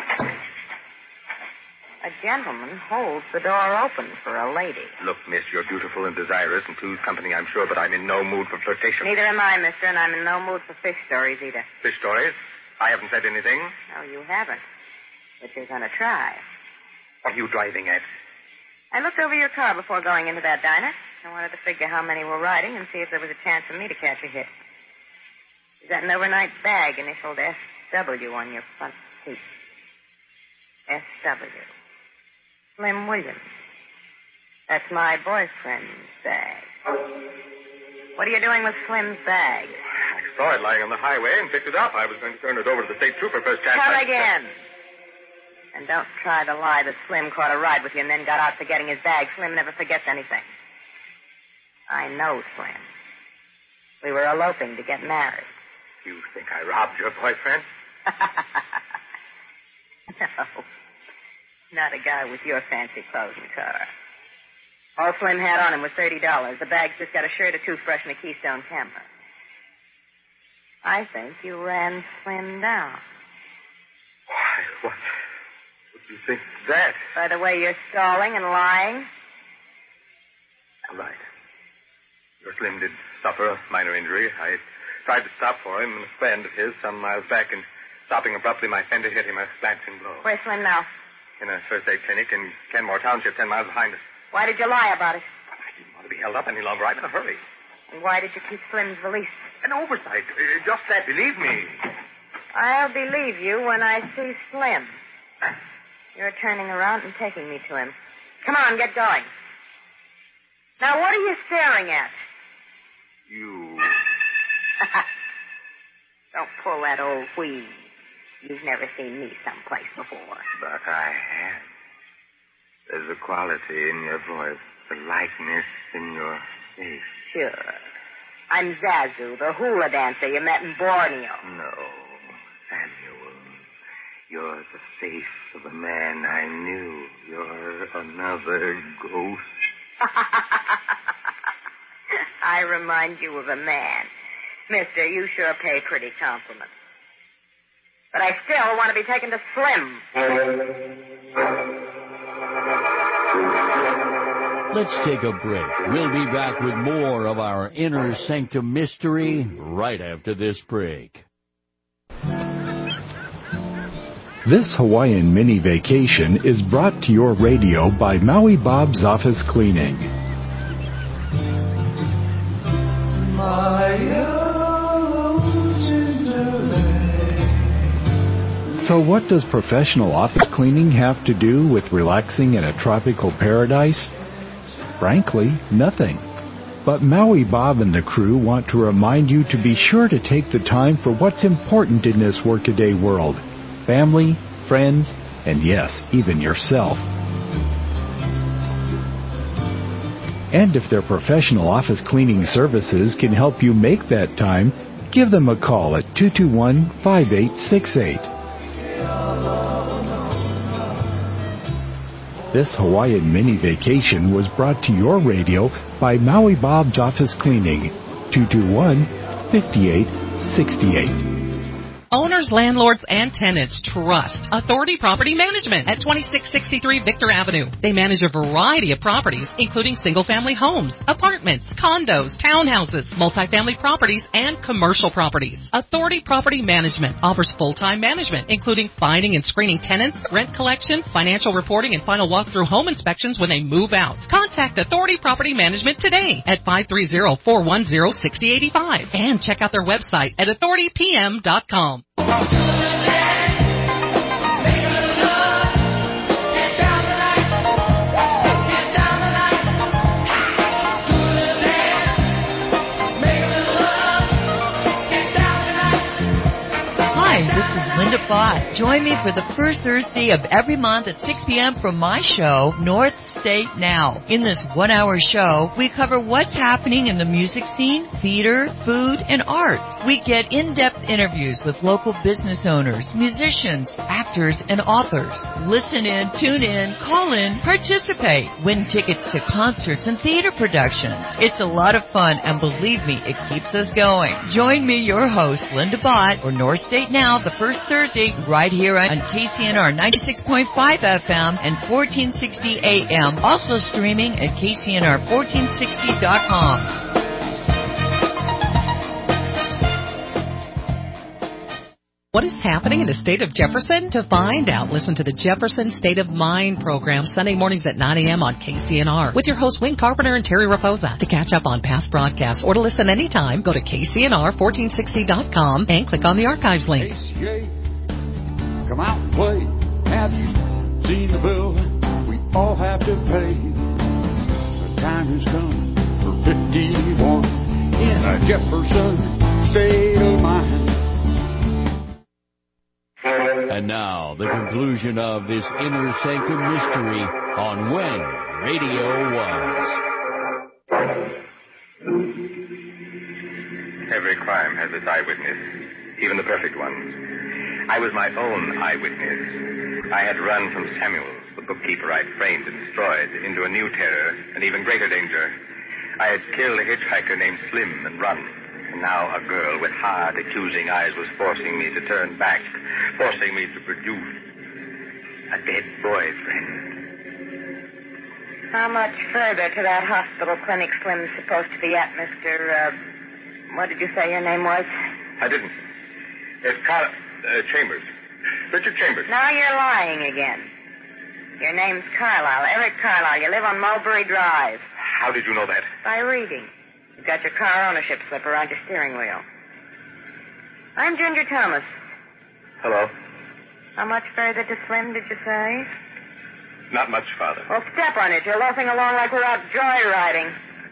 Speaker 3: A gentleman holds the door open for a lady.
Speaker 1: Look, miss, you're beautiful and desirous, and two's company, I'm sure, but I'm in no mood for flirtation.
Speaker 3: Neither am I, mister, and I'm in no mood for fish stories either.
Speaker 1: Fish stories? I haven't said anything.
Speaker 3: No, you haven't. But you're going to try.
Speaker 1: What are you driving at?
Speaker 3: I looked over your car before going into that diner. I wanted to figure how many were riding and see if there was a chance for me to catch a hit. Is that an overnight bag initialed S W on your front seat? S W. Slim Williams. That's my boyfriend's bag. What are you doing with Slim's bag?
Speaker 1: I saw it lying on the highway and picked it up. I was going to turn it over to the state trooper first chance.
Speaker 3: Come
Speaker 1: I...
Speaker 3: again. And don't try to lie that Slim caught a ride with you and then got out forgetting his bag. Slim never forgets anything. I know Slim. We were eloping to get married.
Speaker 1: You think I robbed your boyfriend?
Speaker 3: No. Not a guy with your fancy clothes and car. All Slim had on him was thirty dollars. The bag's just got a shirt, a toothbrush, and a Keystone camera. I think you ran Slim down.
Speaker 1: Why, what? What do you think of that?
Speaker 3: By the way you're stalling and lying?
Speaker 1: All right. Your Slim did suffer a minor injury. I tried to stop for him, and a friend of his some miles back, and stopping abruptly, my fender hit him a glancing blow.
Speaker 3: Where's Slim now?
Speaker 1: In a first aid clinic in Kenmore Township, ten miles behind us.
Speaker 3: Why did you lie about it?
Speaker 1: I didn't want to be held up any longer. I'm in a hurry.
Speaker 3: And why did you keep Slim's valise?
Speaker 1: An oversight. Uh, just that, believe me.
Speaker 3: I'll believe you when I see Slim. You're turning around and taking me to him. Come on, get going. Now, what are you staring at?
Speaker 1: You.
Speaker 3: Don't pull that old wheeze. You've never seen me someplace before.
Speaker 1: But I have. There's a quality in your voice, a likeness in your face.
Speaker 3: Sure. I'm Zazu, the hula dancer you met in Borneo.
Speaker 1: No, Samuel. You're the face of a man I knew. You're another ghost.
Speaker 3: I remind you of a man. Mister, you sure pay pretty compliments. But I still want to be taken to Slim.
Speaker 11: Let's take a break. We'll be back with more of our Inner Sanctum mystery right after this break.
Speaker 22: This Hawaiian mini vacation is brought to your radio by Maui Bob's Office Cleaning. So what does professional office cleaning have to do with relaxing in a tropical paradise? Frankly, nothing. But Maui Bob and the crew want to remind you to be sure to take the time for what's important in this workaday world. Family, friends, and yes, even yourself. And if their professional office cleaning services can help you make that time, give them a call at two two one, five eight six eight. This Hawaiian mini vacation was brought to your radio by Maui Bob's Office Cleaning, two two one, five eight six eight.
Speaker 7: Owners, landlords, and tenants trust Authority Property Management at twenty-six sixty-three Victor Avenue. They manage a variety of properties, including single-family homes, apartments, condos, townhouses, multifamily properties, and commercial properties. Authority Property Management offers full-time management, including finding and screening tenants, rent collection, financial reporting, and final walkthrough home inspections when they move out. Contact Authority Property Management today at five three zero, four one zero, six zero eight five and check out their website at authority p m dot com.
Speaker 12: Hi, this is Linda Bott. Join me for the first Thursday of every month at six p.m. for my show, North State Now. In this one-hour show, we cover what's happening in the music scene, theater, food, and arts. We get in-depth interviews with local business owners, musicians, actors, and authors. Listen in, tune in, call in, participate. Win tickets to concerts and theater productions. It's a lot of fun, and believe me, it keeps us going. Join me, your host, Linda Bott, for North State Now, the first Thursday, right here on K C N R ninety-six point five F M and fourteen sixty A M. Also streaming at K C N R fourteen sixty dot com.
Speaker 7: What is happening in the state of Jefferson? To find out, listen to the Jefferson State of Mind program Sunday mornings at nine a.m. on K C N R with your hosts Wayne Carpenter and Terry Raposa. To catch up on past broadcasts or to listen anytime, go to K C N R fourteen sixty dot com and click on the archives link.
Speaker 17: A C A, come out and play. Have you seen the bill we all have to pay? The time has come for fifty-one in a Jefferson State of Mind.
Speaker 18: And now, the conclusion of this inner sanctum mystery on when radio was.
Speaker 1: Every crime has its eyewitness, even the perfect ones. I was my own eyewitness. I had run from Samuels, the bookkeeper I'd framed and destroyed, into a new terror, an even greater danger. I had killed a hitchhiker named Slim and run. And now a girl with hard, accusing eyes was forcing me to turn back, forcing me to produce a dead boyfriend.
Speaker 3: How much further to that hospital clinic Slim's supposed to be at, Mister, uh, what did you say your name was?
Speaker 1: I didn't. It's Carl, uh, Chambers. Richard Chambers.
Speaker 3: Now you're lying again. Your name's Carlisle, Eric Carlisle. You live on Mulberry Drive.
Speaker 1: How did you know that?
Speaker 3: By reading. You've got your car ownership slip around your steering wheel. I'm Ginger Thomas.
Speaker 1: Hello.
Speaker 3: How much further to Slim, did you say?
Speaker 1: Not much, Father.
Speaker 3: Well, step on it. You're loafing along like we're out joyriding.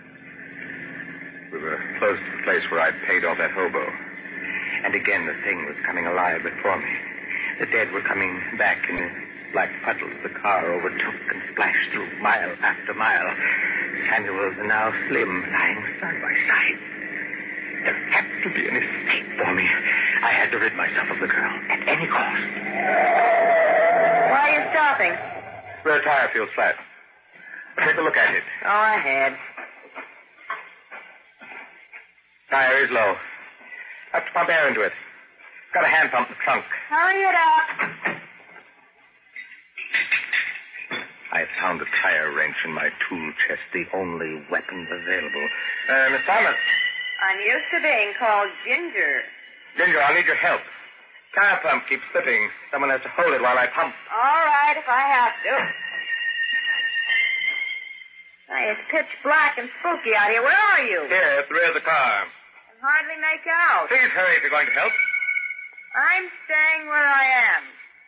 Speaker 1: We were close to the place where I'd paid off that hobo. And again, the thing was coming alive before me. The dead were coming back in black puddles. The car overtook and splashed through mile after mile. Samuels and now Slim lying side by side. There had to be an escape for me. I had to rid myself of the girl at any cost.
Speaker 3: Why are you stopping?
Speaker 1: Rear tire feels flat. Take a look at it.
Speaker 3: Go ahead.
Speaker 1: Tire is low. Have to pump air into it. Got a hand pump in the trunk.
Speaker 3: Hurry it up.
Speaker 1: I found a tire wrench in my tool chest, the only weapon available. Uh, Miss Thomas.
Speaker 3: I'm used to being called Ginger.
Speaker 1: Ginger, I'll need your help. Tire pump keeps slipping. Someone has to hold it while I pump.
Speaker 3: All right, if I have to. Hey, it's pitch black and spooky out here. Where are you?
Speaker 1: Here, at the rear of the car.
Speaker 3: I can hardly make out.
Speaker 1: Please hurry if you're going to help.
Speaker 3: I'm staying where I am.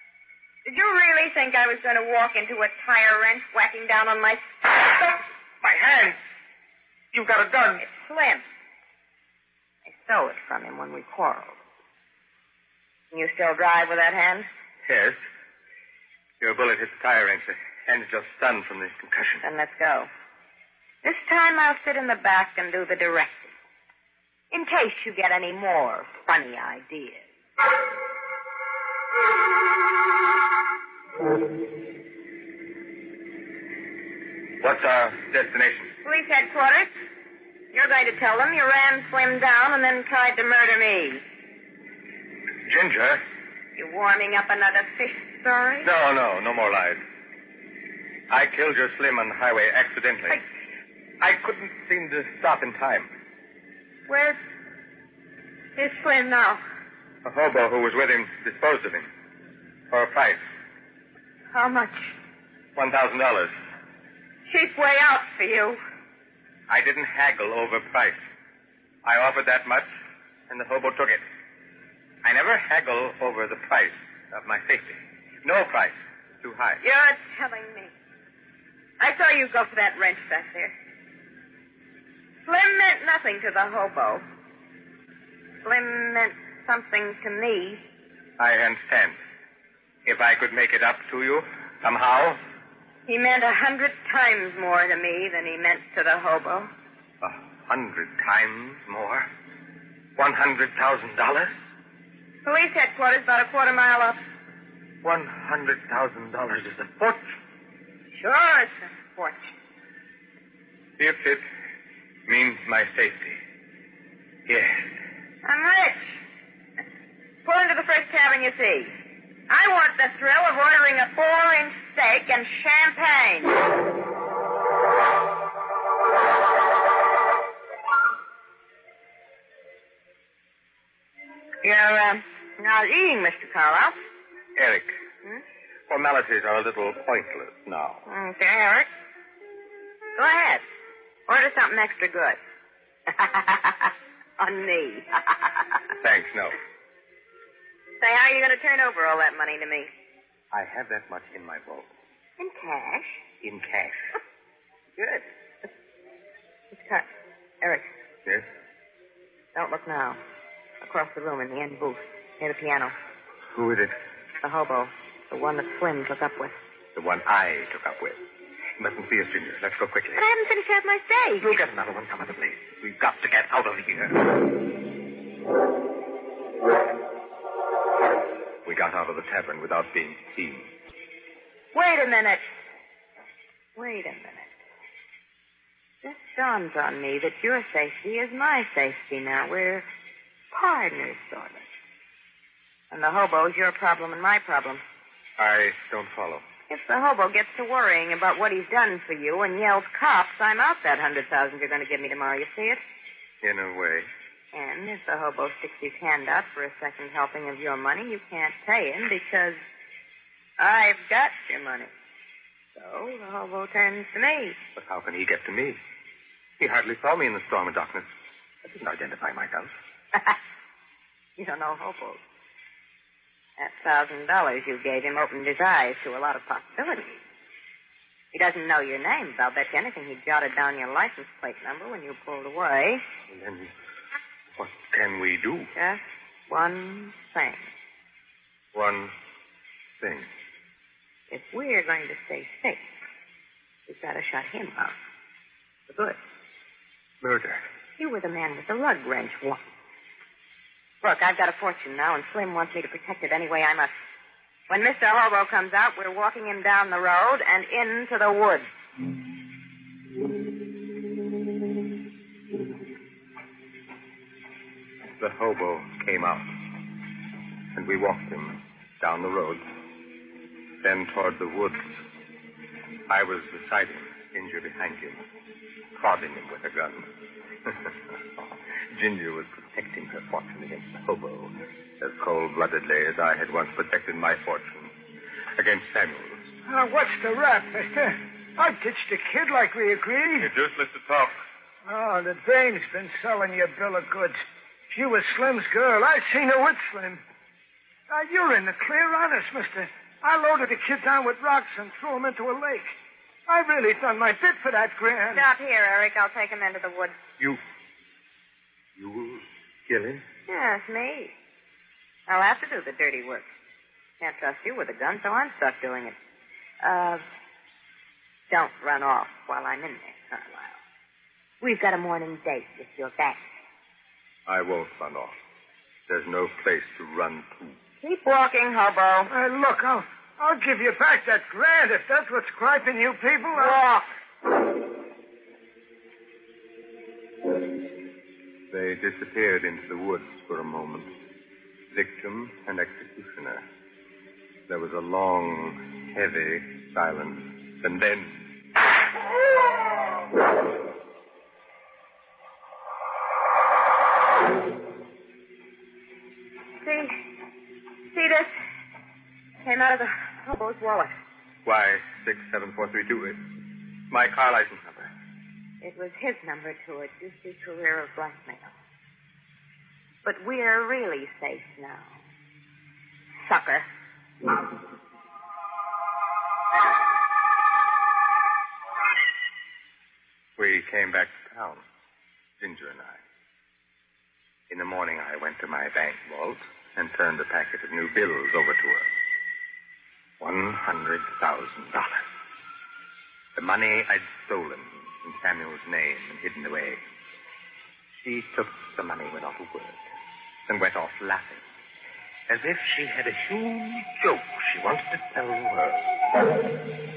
Speaker 3: Did you really think I was going to walk into a tire wrench whacking down on my...
Speaker 2: My hand! You've got a gun.
Speaker 3: It's Slim. I stole it from him when we quarreled. Can you still drive with that hand?
Speaker 1: Yes. Your bullet hit the tire wrench. The hand's just stunned from the concussion.
Speaker 3: Then let's go. This time I'll sit in the back and do the directing. In case you get any more funny ideas.
Speaker 1: What's our destination?
Speaker 3: Police headquarters. You're going to tell them you ran Slim down and then tried to murder me.
Speaker 1: Ginger?
Speaker 3: You warming up another fish story?
Speaker 1: No, no, no more lies. I killed your Slim on the highway accidentally. I, I couldn't seem to stop in time.
Speaker 3: Where's is Slim now?
Speaker 1: A hobo who was with him disposed of him. For a price.
Speaker 3: How much?
Speaker 1: One thousand dollars.
Speaker 3: Cheap way out for you.
Speaker 1: I didn't haggle over price. I offered that much, and the hobo took it. I never haggle over the price of my safety. No price too high.
Speaker 3: You're telling me. I saw you go for that wrench back there. Slim meant nothing to the hobo. Slim meant something to me.
Speaker 1: I understand. If I could make it up to you, somehow.
Speaker 3: He meant a hundred times more to me than he meant to the hobo.
Speaker 1: A hundred times more? One hundred thousand dollars?
Speaker 3: Police headquarters about a quarter mile up.
Speaker 1: One hundred thousand dollars is a fortune.
Speaker 3: Sure, it's a fortune.
Speaker 1: If it means my safety. Yes.
Speaker 3: I'm rich. Pull into the first cabin you see. I want the thrill of ordering a four-inch steak and champagne. You're, uh, not eating, Mister Carlisle.
Speaker 1: Eric.
Speaker 3: Hmm?
Speaker 1: Formalities are a little pointless now.
Speaker 3: Okay, Eric. Go ahead. Order something extra good. On me.
Speaker 1: Thanks, no.
Speaker 3: Say, how are you going to turn over all that money to me?
Speaker 1: I have that much in my vault.
Speaker 3: In cash?
Speaker 1: In cash.
Speaker 3: Good. Mister Car- Eric.
Speaker 1: Yes?
Speaker 3: Don't look now. Across the room in the end booth, near the piano.
Speaker 1: Who is it?
Speaker 3: The hobo. The one that Slim took up with.
Speaker 1: The one I took up with. You mustn't see us, Ginger. Let's go quickly.
Speaker 3: But I haven't finished half my steak.
Speaker 1: You'll get another one some other place. We've got to get out of here. We got out of the tavern without being seen.
Speaker 3: Wait a minute. Wait a minute. This dawns on me that your safety is my safety now. We're partners, sort of. And the hobo's your problem and my problem.
Speaker 1: I don't follow.
Speaker 3: If the hobo gets to worrying about what he's done for you and yells cops, I'm out that hundred thousand you're going to give me tomorrow. You see it?
Speaker 1: In a way.
Speaker 3: And if the hobo sticks his hand out for a second helping of your money, you can't pay him because I've got your money. So the hobo turns to me.
Speaker 1: But how can he get to me? He hardly saw me in the storm of darkness. I didn't identify myself.
Speaker 3: You don't know hobos. That thousand dollars you gave him opened his eyes to a lot of possibilities. He doesn't know your name, but I'll bet you anything he jotted down your license plate number when you pulled away.
Speaker 1: And then what can we do?
Speaker 3: Just one thing.
Speaker 1: One thing.
Speaker 3: If we're going to stay safe, we've got to shut him up. For good.
Speaker 1: Murder.
Speaker 3: You were the man with the lug wrench once. Look, I've got a fortune now, and Slim wants me to protect it any way I must. When Mister Hobo comes out, we're walking him down the road and into the woods.
Speaker 1: The hobo came out, and we walked him down the road, then toward the woods. I was beside him, Ginger behind him, prodding him with a gun. Ginger was protecting her fortune against the hobo as cold-bloodedly as I had once protected my fortune against Samuel's.
Speaker 2: Uh, what's the rap, mister? I ditched the kid like we agreed.
Speaker 1: You're useless to talk.
Speaker 2: Oh, the dame's been selling you a bill of goods. She was Slim's girl. I seen her with Slim. Now, you're in the clear on us, mister. I loaded the kid down with rocks and threw him into a lake. I really done my bit for that grand.
Speaker 3: Stop here, Eric. I'll take him into the woods.
Speaker 16: You... You will kill him?
Speaker 3: Yes, me. I'll have to do the dirty work. Can't trust you with a gun, so I'm stuck doing it. Uh, don't run off while I'm in there, Carlisle. We've got a morning date if you're back.
Speaker 16: I won't run off. There's no place to run to.
Speaker 3: Keep walking, hobo.
Speaker 2: Hey, look, I'll, I'll give you back that grand if that's what's griping you people.
Speaker 3: Walk.
Speaker 16: They disappeared into the woods for a moment. Victim and executioner. There was a long, heavy silence. And then...
Speaker 3: See? See this? Came out of the hobo's wallet.
Speaker 16: Why, six seven four three two. My car license number.
Speaker 3: It was his number to a juicy career of blackmail. But we're really safe now. Sucker.
Speaker 16: We came back to town, Ginger and I. In the morning, I went to my bank vault and turned a packet of new bills over to her. One hundred thousand dollars. The money I'd stolen in Samuel's name and hidden away. She took the money without a word and went off laughing, as if she had a huge joke she wanted to tell the world.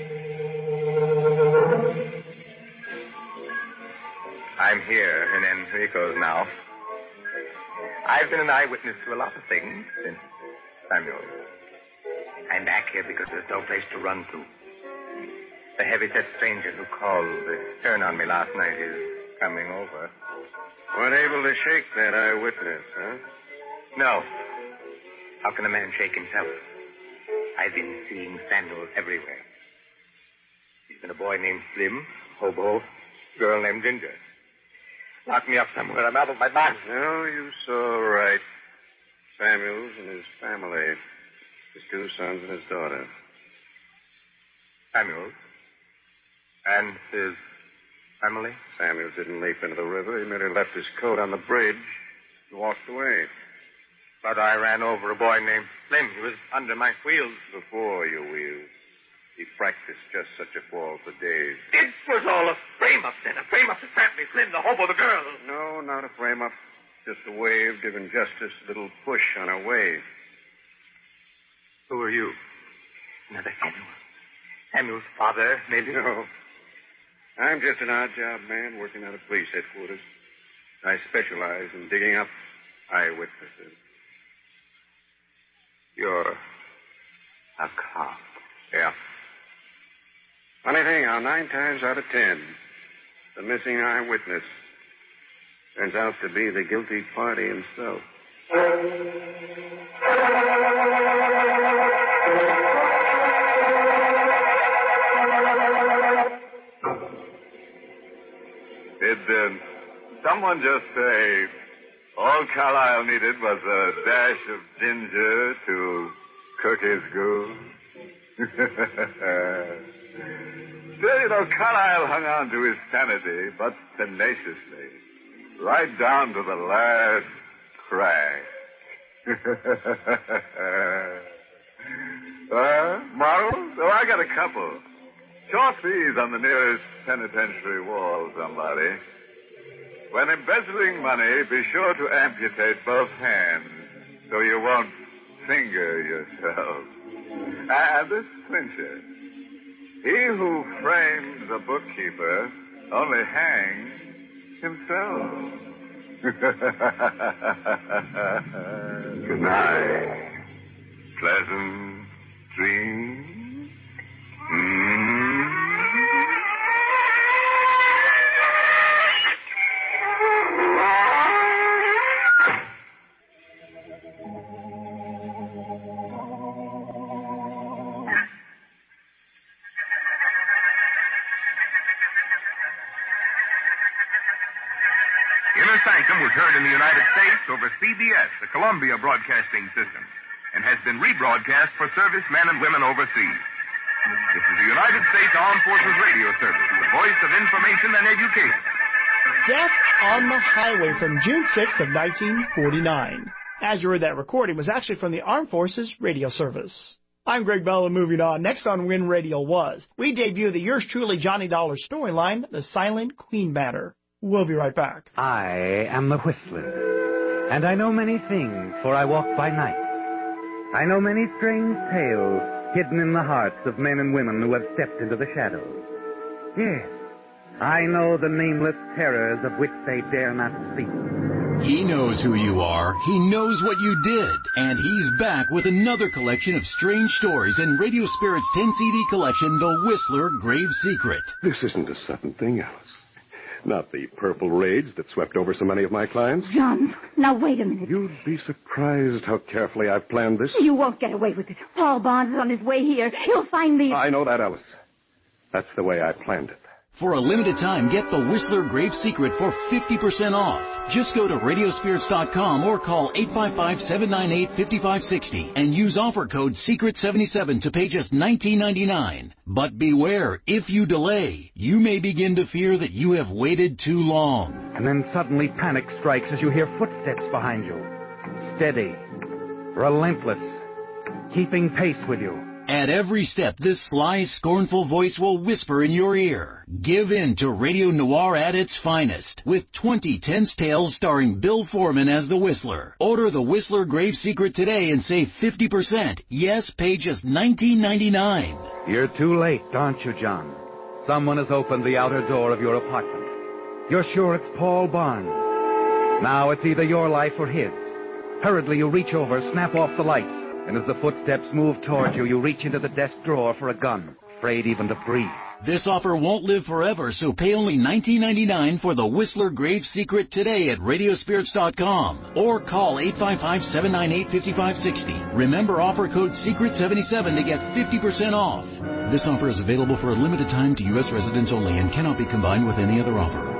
Speaker 16: I'm here in Enrico's now. I've been an eyewitness to a lot of things since Samuel. I'm back here because there's no place to run to. The heavy-set stranger who called the turn on me last night is coming over.
Speaker 4: Weren't able to shake that eyewitness, huh?
Speaker 16: No. How can a man shake himself? I've been seeing Samuel everywhere. He's been a boy named Slim, hobo, girl named Ginger. Lock me up somewhere. I'm out of my mind.
Speaker 4: No, you saw right. Samuels and his family. His two sons and his daughter.
Speaker 16: Samuel? And his family?
Speaker 4: Samuel didn't leap into the river. He merely left his coat on the bridge and walked away.
Speaker 16: But I ran over a boy named Slim. He was under my wheels.
Speaker 4: Before your wheels. He practiced just such a fall for days.
Speaker 16: It was all a frame-up, then. A frame-up to trap me, Slim, the hobo, the girl.
Speaker 4: No, not a frame-up. Just a wave giving justice a little push on a wave.
Speaker 16: Who are you? Another Samuel. Samuel's father, maybe?
Speaker 4: No. I'm just an odd-job man working out of police headquarters. I specialize in digging up eyewitnesses.
Speaker 16: You're a cop.
Speaker 4: Yeah. Funny thing, how nine times out of ten, the missing eyewitness turns out to be the guilty party himself.
Speaker 15: Did uh, someone just say all Carlisle needed was a dash of ginger to cook his goose? Still, you know, Carlisle hung on to his sanity, but tenaciously, right down to the last crack. uh, morals? Oh, I got a couple. Chalk these on the nearest penitentiary wall, somebody. When embezzling money, be sure to amputate both hands so you won't finger yourself. And this clincher. He who frames a bookkeeper only hangs himself. Good night. Pleasant dreams. Mm-hmm.
Speaker 5: Inner Sanctum was heard in the United States over C B S, the Columbia Broadcasting System. and has been rebroadcast for servicemen and women overseas. This is the United States Armed Forces Radio Service, the voice of information and education.
Speaker 14: Death on the Highway from June sixth of nineteen forty-nine. As you heard, that recording was actually from the Armed Forces Radio Service. I'm Greg Bell, and moving on. Next on When Radio Was, we debut the yours truly Johnny Dollar storyline, The Silent Queen Matter. We'll be right back.
Speaker 8: I am the Whistler, and I know many things, for I walk by night. I know many strange tales hidden in the hearts of men and women who have stepped into the shadows. Yes, I know the nameless terrors of which they dare not speak.
Speaker 18: He knows who you are. He knows what you did. And he's back with another collection of strange stories in Radio Spirit's ten C D collection, The Whistler Grave Secret.
Speaker 19: This isn't a sudden thing, Alice. Not the purple rage that swept over so many of my clients.
Speaker 20: John, now wait a minute.
Speaker 19: You'd be surprised how carefully I've planned this.
Speaker 20: You won't get away with it. Paul Barnes is on his way here. He'll find me.
Speaker 19: I know that, Alice. That's the way I planned it.
Speaker 18: For a limited time, get The Whistler Grave Secret for fifty percent off. Just go to radio spirits dot com or call eight five five, seven nine eight, five five six zero and use offer code secret seventy-seven to pay just nineteen ninety-nine. But beware, if you delay, you may begin to fear that you have waited too long.
Speaker 8: And then suddenly panic strikes as you hear footsteps behind you. Steady, relentless, keeping pace with you.
Speaker 18: At every step, this sly, scornful voice will whisper in your ear. Give in to radio noir at its finest, with twenty tense tales starring Bill Foreman as the Whistler. Order The Whistler Grave Secret today and save fifty percent. Yes, pay just nineteen ninety-nine.
Speaker 8: You're too late, aren't you, John? Someone has opened the outer door of your apartment. You're sure it's Paul Barnes. Now it's either your life or his. Hurriedly, you reach over, snap off the light. And as the footsteps move toward you, you reach into the desk drawer for a gun, afraid even to breathe.
Speaker 18: This offer won't live forever, so pay only nineteen ninety-nine for The Whistler Grave Secret today at radio spirits dot com or call eight five five, seven nine eight, five five six zero. Remember, offer code secret seventy-seven to get fifty percent off. This offer is available for a limited time to U S residents only and cannot be combined with any other offer.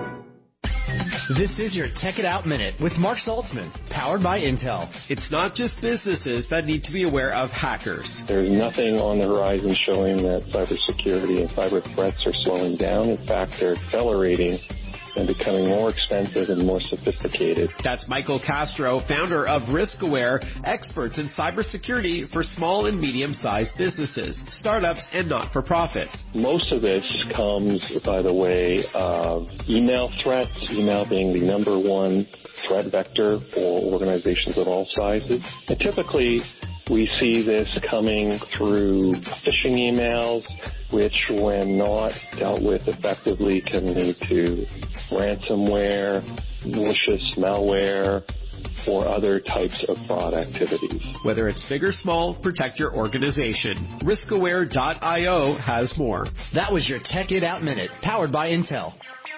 Speaker 21: This is your Tech It Out Minute with Mark Saltzman, powered by Intel. It's not just businesses that need to be aware of hackers.
Speaker 23: There's nothing on the horizon showing that cybersecurity and cyber threats are slowing down. In fact, they're accelerating and becoming more expensive and more sophisticated.
Speaker 21: That's Michael Castro, founder of RiskAware, experts in cybersecurity for small and medium-sized businesses, startups, and not-for-profits.
Speaker 23: Most of this comes by the way of email threats, email being the number one threat vector for organizations of all sizes. And typically, we see this coming through phishing emails, which, when not dealt with effectively, can lead to ransomware, malicious malware, or other types of fraud activities.
Speaker 21: Whether it's big or small, protect your organization. risk aware dot io has more. That was your Tech It Out Minute, powered by Intel.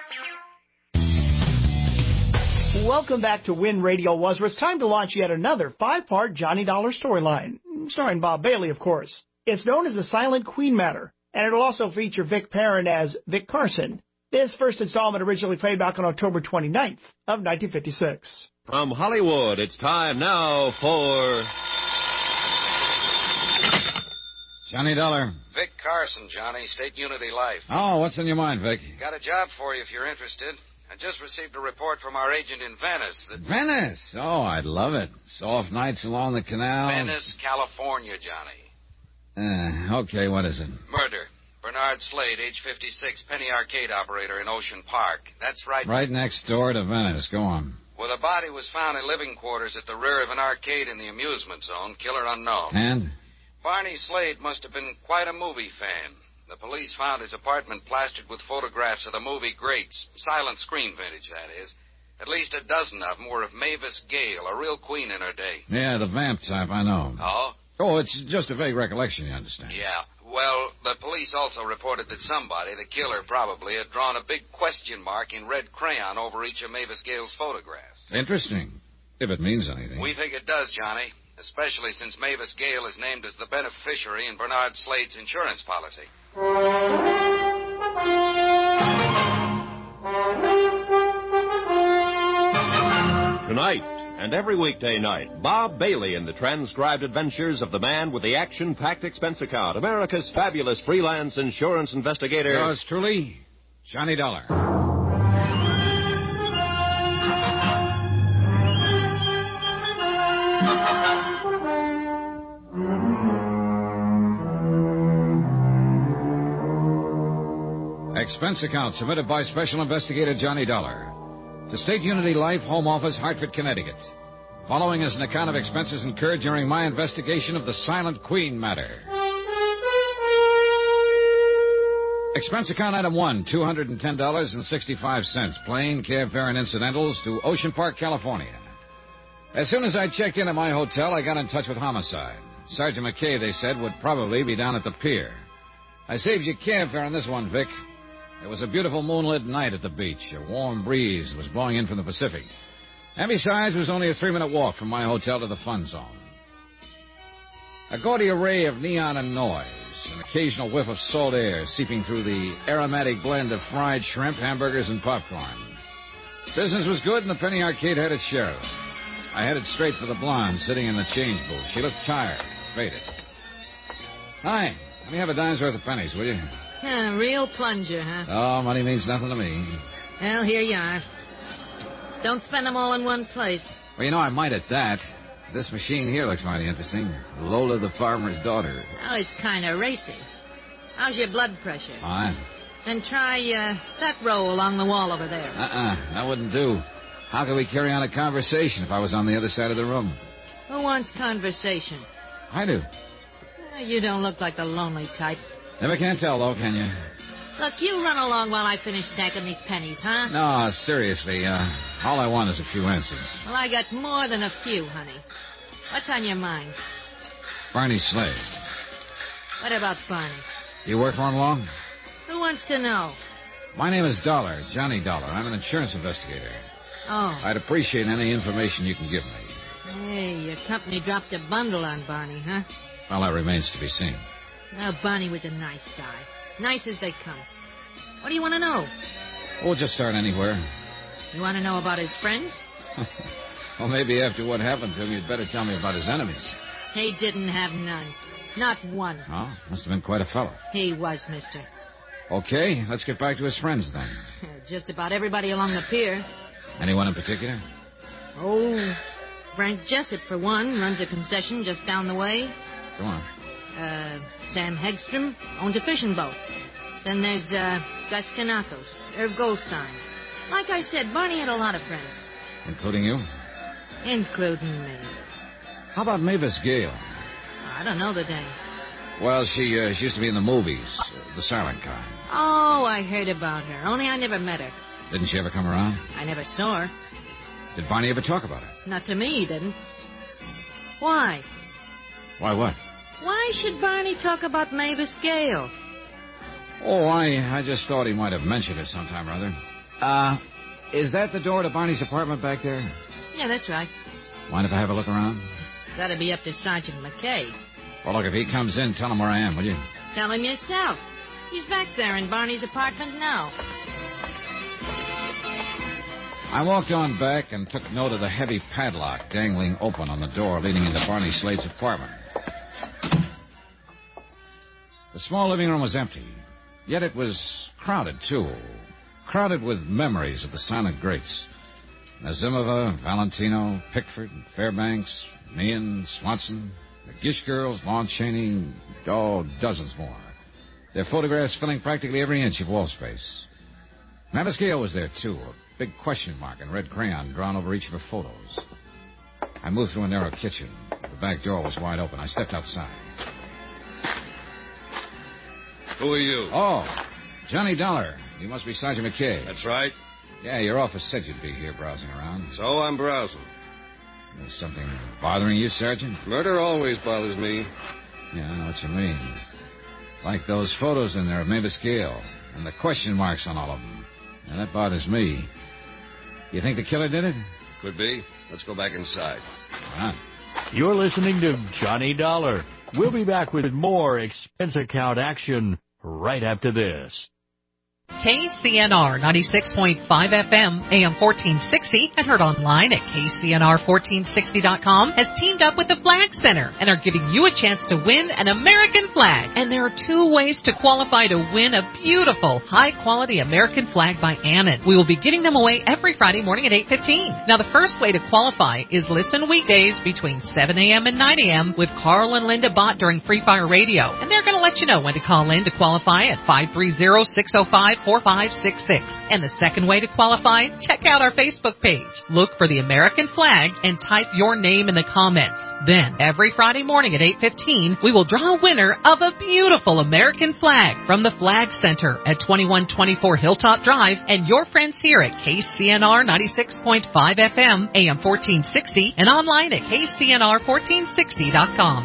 Speaker 14: Welcome back to When Radio Was, where it's time to launch yet another five-part Johnny Dollar storyline, starring Bob Bailey, of course. It's known as The Silent Queen Matter, and it'll also feature Vic Perrin as Vic Carson. This first installment originally played back on October twenty-ninth of nineteen fifty-six.
Speaker 24: From Hollywood, it's time now for
Speaker 28: Johnny Dollar.
Speaker 29: Vic Carson, Johnny, State Unity Life.
Speaker 28: Oh, what's on your mind, Vic?
Speaker 29: Got a job for you if you're interested. I just received a report from our agent in Venice that...
Speaker 28: Venice? Oh, I'd love it. Soft nights along the canal.
Speaker 29: Venice, California, Johnny.
Speaker 28: Uh, okay, what is it?
Speaker 29: Murder. Bernard Slade, age fifty-six, penny arcade operator in Ocean Park. That's right.
Speaker 28: Right next door to Venice. Go on.
Speaker 29: Well, the body was found in living quarters at the rear of an arcade in the amusement zone. Killer unknown.
Speaker 28: And?
Speaker 29: Barney Slade must have been quite a movie fan. The police found his apartment plastered with photographs of the movie greats. Silent screen vintage, that is. At least a dozen of them were of Mavis Gale, a real queen in her day.
Speaker 28: Yeah, the vamp type, I know.
Speaker 29: Oh?
Speaker 28: Oh, it's just a vague recollection, you understand.
Speaker 29: Yeah. Well, the police also reported that somebody, the killer probably, had drawn a big question mark in red crayon over each of Mavis Gale's photographs.
Speaker 28: Interesting. If it means anything.
Speaker 29: We think it does, Johnny. Especially since Mavis Gale is named as the beneficiary in Bernard Slade's insurance policy.
Speaker 6: Tonight and every weekday night, Bob Bailey in the transcribed adventures of the man with the action-packed expense account, America's fabulous freelance insurance investigator.
Speaker 28: Yours truly, Johnny Dollar. Expense account submitted by Special Investigator Johnny Dollar to State Unity Life, Home Office, Hartford, Connecticut. Following is an account of expenses incurred during my investigation of the Silent Queen matter. Expense account item one, two hundred ten dollars and sixty-five cents. Plane, cab fare, and incidentals to Ocean Park, California. As soon as I checked in at my hotel, I got in touch with Homicide. Sergeant McKay, they said, would probably be down at the pier. I saved you cab fare on this one, Vic. It was a beautiful moonlit night at the beach. A warm breeze was blowing in from the Pacific. And besides, it was only a three-minute walk from my hotel to the fun zone. A gaudy array of neon and noise, an occasional whiff of salt air seeping through the aromatic blend of fried shrimp, hamburgers, and popcorn. Business was good, and the Penny Arcade had its share of it. I headed straight for the blonde sitting in the change booth. She looked tired, faded. Hi, let me have a dime's worth of pennies, will you?
Speaker 9: Yeah, real plunger, huh?
Speaker 28: Oh, money means nothing to me.
Speaker 9: Well, here you are. Don't spend them all in one place.
Speaker 28: Well, you know, I might at that. This machine here looks mighty interesting. Lola the farmer's daughter.
Speaker 9: Oh, it's kind of racy. How's your blood pressure?
Speaker 28: Fine.
Speaker 9: Then try uh, that row along the wall over there.
Speaker 28: Uh-uh, that wouldn't do. How could we carry on a conversation if I was on the other side of the room?
Speaker 9: Who wants conversation?
Speaker 28: I do.
Speaker 9: Uh, you don't look like the lonely type.
Speaker 28: Never can tell, though, can you?
Speaker 9: Look, you run along while I finish stacking these pennies, huh?
Speaker 28: No, seriously. Uh, all I want is a few answers.
Speaker 9: Well, I got more than a few, honey. What's on your mind?
Speaker 28: Barney Slade.
Speaker 9: What about Barney?
Speaker 28: You work for him long?
Speaker 9: Who wants to know?
Speaker 28: My name is Dollar, Johnny Dollar. I'm an insurance investigator.
Speaker 9: Oh.
Speaker 28: I'd appreciate any information you can give me.
Speaker 9: Hey, your company dropped a bundle on Barney, huh?
Speaker 28: Well, that remains to be seen.
Speaker 9: Well, Barney was a nice guy. Nice as they come. What do you want to know?
Speaker 28: We'll just start anywhere.
Speaker 9: You want to know about his friends?
Speaker 28: Well, maybe after what happened to him, you'd better tell me about his enemies.
Speaker 9: He didn't have none. Not one.
Speaker 28: Oh, must have been quite a fellow.
Speaker 9: He was, mister.
Speaker 28: Okay, let's get back to his friends then.
Speaker 9: Just about everybody along the pier.
Speaker 28: Anyone in particular?
Speaker 9: Oh, Frank Jessup, for one, runs a concession just down the way.
Speaker 28: Go on.
Speaker 9: Uh, Sam Hegstrom owns a fishing boat. Then there's, uh, Gus Kanakos, Irv Goldstein. Like I said, Barney had a lot of friends.
Speaker 28: Including you?
Speaker 9: Including me.
Speaker 28: How about Mavis Gale?
Speaker 9: I don't know the dame.
Speaker 28: Well, she, uh, she used to be in the movies, uh, the silent kind.
Speaker 9: Oh, I heard about her, only I never met her.
Speaker 28: Didn't she ever come around?
Speaker 9: I never saw her.
Speaker 28: Did Barney ever talk about her?
Speaker 9: Not to me, he didn't. Why?
Speaker 28: Why what?
Speaker 9: Why should Barney talk about Mavis Gale?
Speaker 28: Oh, I, I just thought he might have mentioned it sometime or other. Uh, is that the door to Barney's apartment back there?
Speaker 9: Yeah, that's right.
Speaker 28: Mind if I have a look around?
Speaker 9: That'd be up to Sergeant McKay.
Speaker 28: Well, look, if he comes in, tell him where I am, will you?
Speaker 9: Tell him yourself. He's back there in Barney's apartment now.
Speaker 28: I walked on back and took note of the heavy padlock dangling open on the door leading into Barney Slade's apartment. The small living room was empty, yet it was crowded, too. Crowded with memories of the silent greats. Nazimova, Valentino, Pickford, Fairbanks, Meehan, Swanson, the Gish girls, Lon Chaney, oh, dozens more. Their photographs filling practically every inch of wall space. Mavis Gale was there, too, a big question mark in red crayon drawn over each of her photos. I moved through a narrow kitchen. The back door was wide open. I stepped outside.
Speaker 6: Who are you?
Speaker 28: Oh, Johnny Dollar. You must be Sergeant McKay.
Speaker 6: That's right.
Speaker 28: Yeah, your office said you'd be here browsing around.
Speaker 6: So I'm browsing.
Speaker 28: Is something bothering you, Sergeant?
Speaker 6: Murder always bothers me.
Speaker 28: Yeah, I know what you mean. Like those photos in there of Mavis Gale and the question marks on all of them. And that bothers me. You think the killer did it?
Speaker 6: Could be. Let's go back inside.
Speaker 28: All right.
Speaker 10: You're listening to Johnny Dollar. We'll be back with more expense account action right after this.
Speaker 7: K C N R ninety-six point five F M, A M fourteen sixty, and heard online at K C N R fourteen sixty dot com, has teamed up with the Flag Center and are giving you a chance to win an American flag. And there are two ways to qualify to win a beautiful, high-quality American flag by Annan. We will be giving them away every Friday morning at eight fifteen. Now, the first way to qualify is listen weekdays between seven a.m. and nine a.m. with Carl and Linda Bott during Free Fire Radio. And they're going to let you know when to call in to qualify at five three zero, six zero five, four five six six. And the second way to qualify, check out our Facebook page. Look for the American flag and type your name in the comments. Then, every Friday morning at eight fifteen, we will draw a winner of a beautiful American flag from the Flag Center at twenty-one twenty-four Hilltop Drive and your friends here at K C N R ninety-six point five F M, A M fourteen sixty, and online at K C N R fourteen sixty dot com.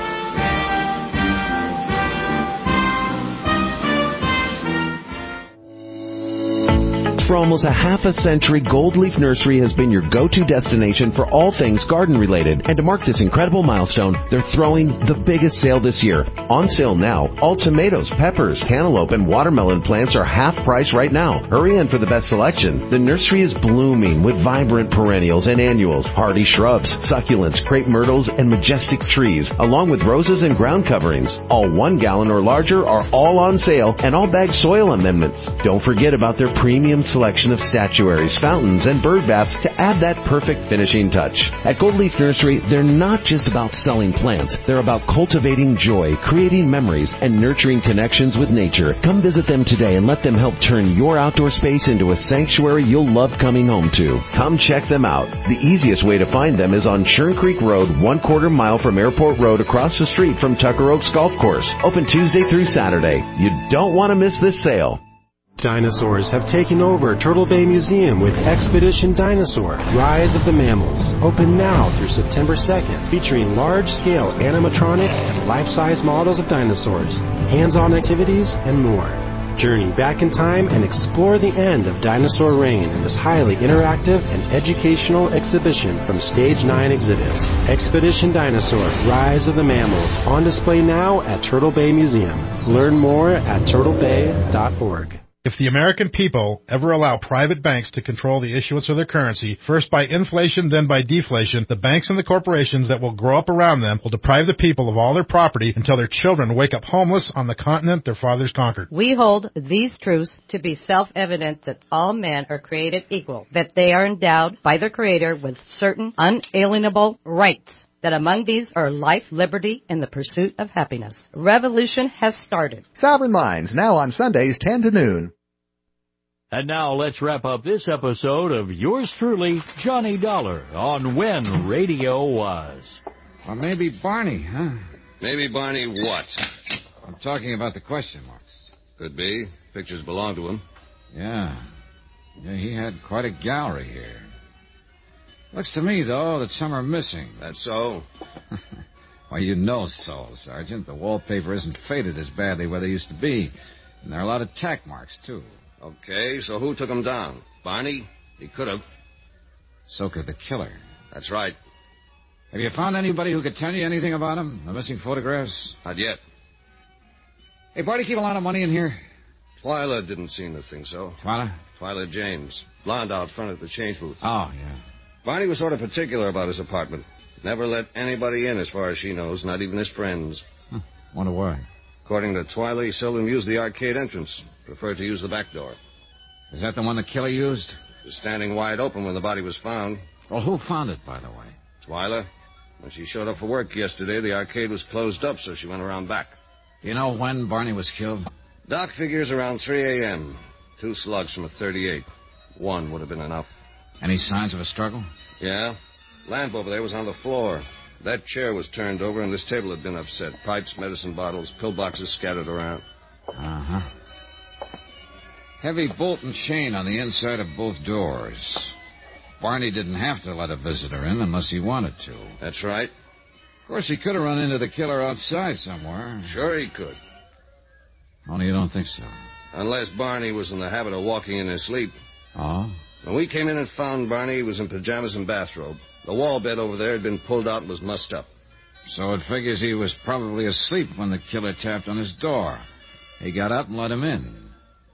Speaker 11: For almost a half a century, Gold Leaf Nursery has been your go-to destination for all things garden-related. And to mark this incredible milestone, they're throwing the biggest sale this year. On sale now, all tomatoes, peppers, cantaloupe, and watermelon plants are half price right now. Hurry in for the best selection. The nursery is blooming with vibrant perennials and annuals, hardy shrubs, succulents, crepe myrtles, and majestic trees, along with roses and ground coverings. All one gallon or larger are all on sale, and all bag soil amendments. Don't forget about their premium selection selection of statuaries, fountains, and bird baths to add that perfect finishing touch. At Gold Leaf Nursery, they're not just about selling plants. They're about cultivating joy, creating memories, and nurturing connections with nature. Come visit them today and let them help turn your outdoor space into a sanctuary you'll love coming home to. Come check them out. The easiest way to find them is on Churn Creek Road, one quarter mile from Airport Road across the street from Tucker Oaks Golf Course. Open Tuesday through Saturday. You don't want to miss this sale.
Speaker 12: Dinosaurs have taken over Turtle Bay Museum with Expedition Dinosaur, Rise of the Mammals. Open now through September second, featuring large-scale animatronics and life-size models of dinosaurs, hands-on activities, and more. Journey back in time and explore the end of dinosaur reign in this highly interactive and educational exhibition from Stage nine Exhibits. Expedition Dinosaur, Rise of the Mammals, on display now at Turtle Bay Museum. Learn more at turtle bay dot org.
Speaker 13: If the American people ever allow private banks to control the issuance of their currency, first by inflation, then by deflation, the banks and the corporations that will grow up around them will deprive the people of all their property until their children wake up homeless on the continent their fathers conquered.
Speaker 17: We hold these truths to be self-evident that all men are created equal, that they are endowed by their Creator with certain unalienable rights, that among these are life, liberty, and the pursuit of happiness. Revolution has started.
Speaker 22: Sovereign Minds, now on Sundays, ten to noon.
Speaker 10: And now let's wrap up this episode of yours truly, Johnny Dollar, on When Radio Was.
Speaker 28: Well, maybe Barney, huh?
Speaker 4: Maybe Barney what?
Speaker 28: I'm talking about the question marks.
Speaker 4: Could be. Pictures belong to him.
Speaker 28: Yeah. Yeah, he had quite a gallery here. Looks to me, though, that some are missing.
Speaker 4: That's so?
Speaker 28: Well, you know so, Sergeant. The wallpaper isn't faded as badly where they used to be. And there are a lot of tack marks, too.
Speaker 4: Okay, so who took them down? Barney? He could have.
Speaker 28: So could the killer.
Speaker 4: That's right.
Speaker 28: Have you found anybody who could tell you anything about him? The missing photographs?
Speaker 4: Not yet.
Speaker 28: Hey, Barney, keep a lot of money in here?
Speaker 4: Twyla didn't seem to think so.
Speaker 28: Twyla?
Speaker 4: Twyla James. Blonde out front at the change booth.
Speaker 28: Oh, yeah.
Speaker 4: Barney was sort of particular about his apartment. Never let anybody in as far as she knows, not even his friends.
Speaker 28: Huh. Wonder why.
Speaker 4: According to Twyla, he seldom used the arcade entrance. Preferred to use the back door.
Speaker 28: Is that the one the killer used?
Speaker 4: It was standing wide open when the body was found.
Speaker 28: Well, who found it, by the way?
Speaker 4: Twyla. When she showed up for work yesterday, the arcade was closed up, so she went around back.
Speaker 28: You know when Barney was killed?
Speaker 4: Doc figures around three a.m. Two slugs from a thirty-eight. One would have been enough.
Speaker 28: Any signs of a struggle?
Speaker 4: Yeah. Lamp over there was on the floor. That chair was turned over, and this table had been upset. Pipes, medicine bottles, pill boxes scattered around.
Speaker 28: Uh-huh. Heavy bolt and chain on the inside of both doors. Barney didn't have to let a visitor in unless he wanted to.
Speaker 4: That's right.
Speaker 28: Of course, he could have run into the killer outside somewhere.
Speaker 4: Sure he could.
Speaker 28: Only you don't think so.
Speaker 4: Unless Barney was in the habit of walking in his sleep.
Speaker 28: Oh?
Speaker 4: When we came in and found Barney, he was in pajamas and bathrobe. The wall bed over there had been pulled out and was mussed up.
Speaker 28: So it figures he was probably asleep when the killer tapped on his door. He got up and let him in.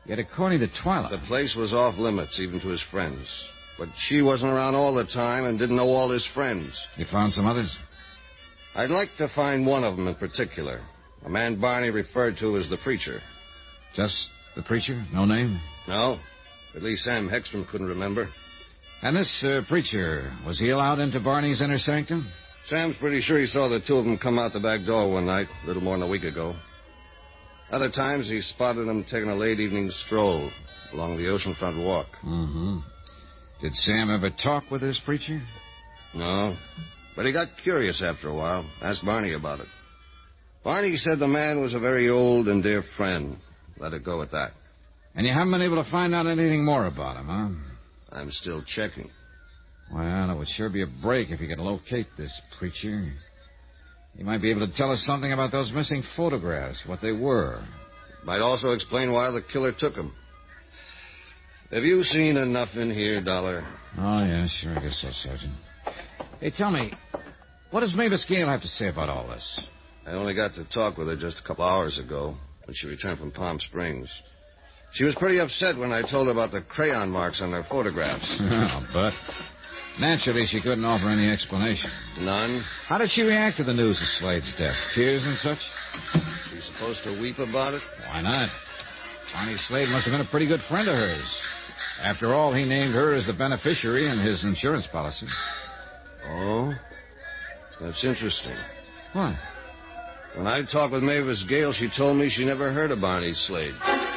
Speaker 28: Yet according to Twyla...
Speaker 4: The place was off limits, even to his friends. But she wasn't around all the time and didn't know all his friends.
Speaker 28: You found some others?
Speaker 4: I'd like to find one of them in particular. A man Barney referred to as the preacher.
Speaker 28: Just the preacher? No name?
Speaker 4: No. At least Sam Hegstrom couldn't remember.
Speaker 28: And this uh, preacher, was he allowed into Barney's inner sanctum?
Speaker 4: Sam's pretty sure he saw the two of them come out the back door one night, a little more than a week ago. Other times he spotted them taking a late evening stroll along the oceanfront walk.
Speaker 28: Mm-hmm. Did Sam ever talk with this preacher?
Speaker 4: No. But he got curious after a while. Asked Barney about it. Barney said the man was a very old and dear friend. Let it go at that.
Speaker 28: And you haven't been able to find out anything more about him, huh?
Speaker 4: I'm still checking.
Speaker 28: Well, it would sure be a break if you could locate this preacher. He might be able to tell us something about those missing photographs, what they were.
Speaker 4: Might also explain why the killer took them. Have you seen enough in here, Dollar?
Speaker 28: Oh, yeah, sure, I guess so, Sergeant. Hey, tell me, what does Mavis Gale have to say about all this?
Speaker 4: I only got to talk with her just a couple hours ago when she returned from Palm Springs. She was pretty upset when I told her about the crayon marks on their photographs.
Speaker 28: Oh, but naturally she couldn't offer any explanation.
Speaker 4: None?
Speaker 28: How did she react to the news of Slade's death? Tears and such?
Speaker 4: She's supposed to weep about it?
Speaker 28: Why not? Barney Slade must have been a pretty good friend of hers. After all, he named her as the beneficiary in his insurance policy.
Speaker 4: Oh? That's interesting.
Speaker 28: What?
Speaker 4: When I talked with Mavis Gale, she told me she never heard of Barney Slade.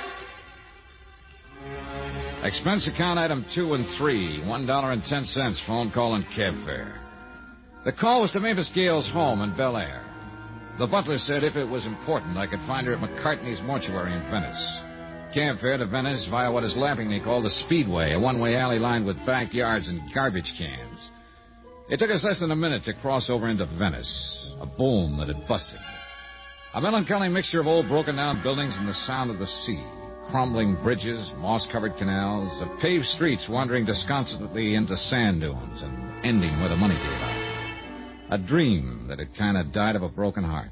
Speaker 28: Expense account item two and three, one dollar and ten cents, phone call and cab fare. The call was to Mavis Gale's home in Bel Air. The butler said if it was important, I could find her at McCartney's mortuary in Venice. Cab fare to Venice via what is laughingly called the Speedway, a one-way alley lined with backyards and garbage cans. It took us less than a minute to cross over into Venice, a boom that had busted. A melancholy mixture of old broken-down buildings and the sound of the sea. Crumbling bridges, moss-covered canals, of paved streets wandering disconsolately into sand dunes and ending where the money gave out. A dream that had kind of died of a broken heart.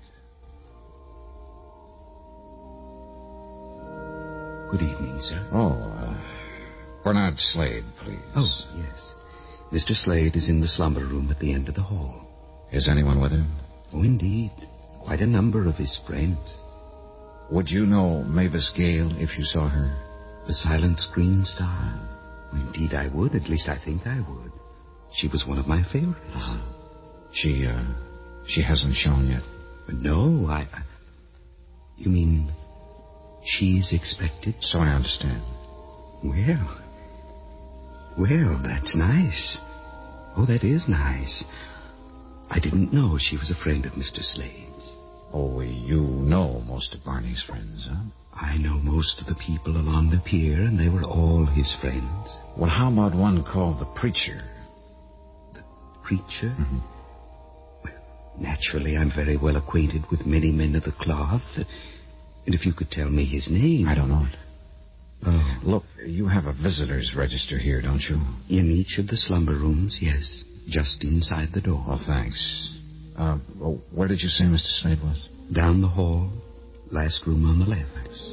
Speaker 1: Good evening, sir.
Speaker 28: Oh, uh, Bernard Slade, please.
Speaker 1: Oh, yes. Mister Slade is in the slumber room at the end of the hall.
Speaker 28: Is anyone with him?
Speaker 1: Oh, indeed. Quite a number of his friends.
Speaker 28: Would you know Mavis Gale if you saw her?
Speaker 1: The silent screen star? Indeed I would. At least I think I would. She was one of my favorites.
Speaker 28: Uh, she, uh, she hasn't shown yet?
Speaker 1: No, I... I you mean she's expected?
Speaker 28: So I understand.
Speaker 1: Well... Well, that's nice. Oh, that is nice. I didn't know she was a friend of Mister Slade's.
Speaker 28: Oh, you know most of Barney's friends, huh?
Speaker 1: I know most of the people along the pier, and they were all his friends.
Speaker 28: Well, how about one called the Preacher?
Speaker 1: The Preacher?
Speaker 28: Mm-hmm.
Speaker 1: Well, naturally, I'm very well acquainted with many men of the cloth. And if you could tell me his name...
Speaker 28: I don't know it.
Speaker 1: Oh.
Speaker 28: Look, you have a visitor's register here, don't you?
Speaker 1: In each of the slumber rooms, yes. Just inside the door.
Speaker 28: Oh, thanks. Uh, well, where did you say Mister Slade was?
Speaker 1: Down the hall. Last room on the left.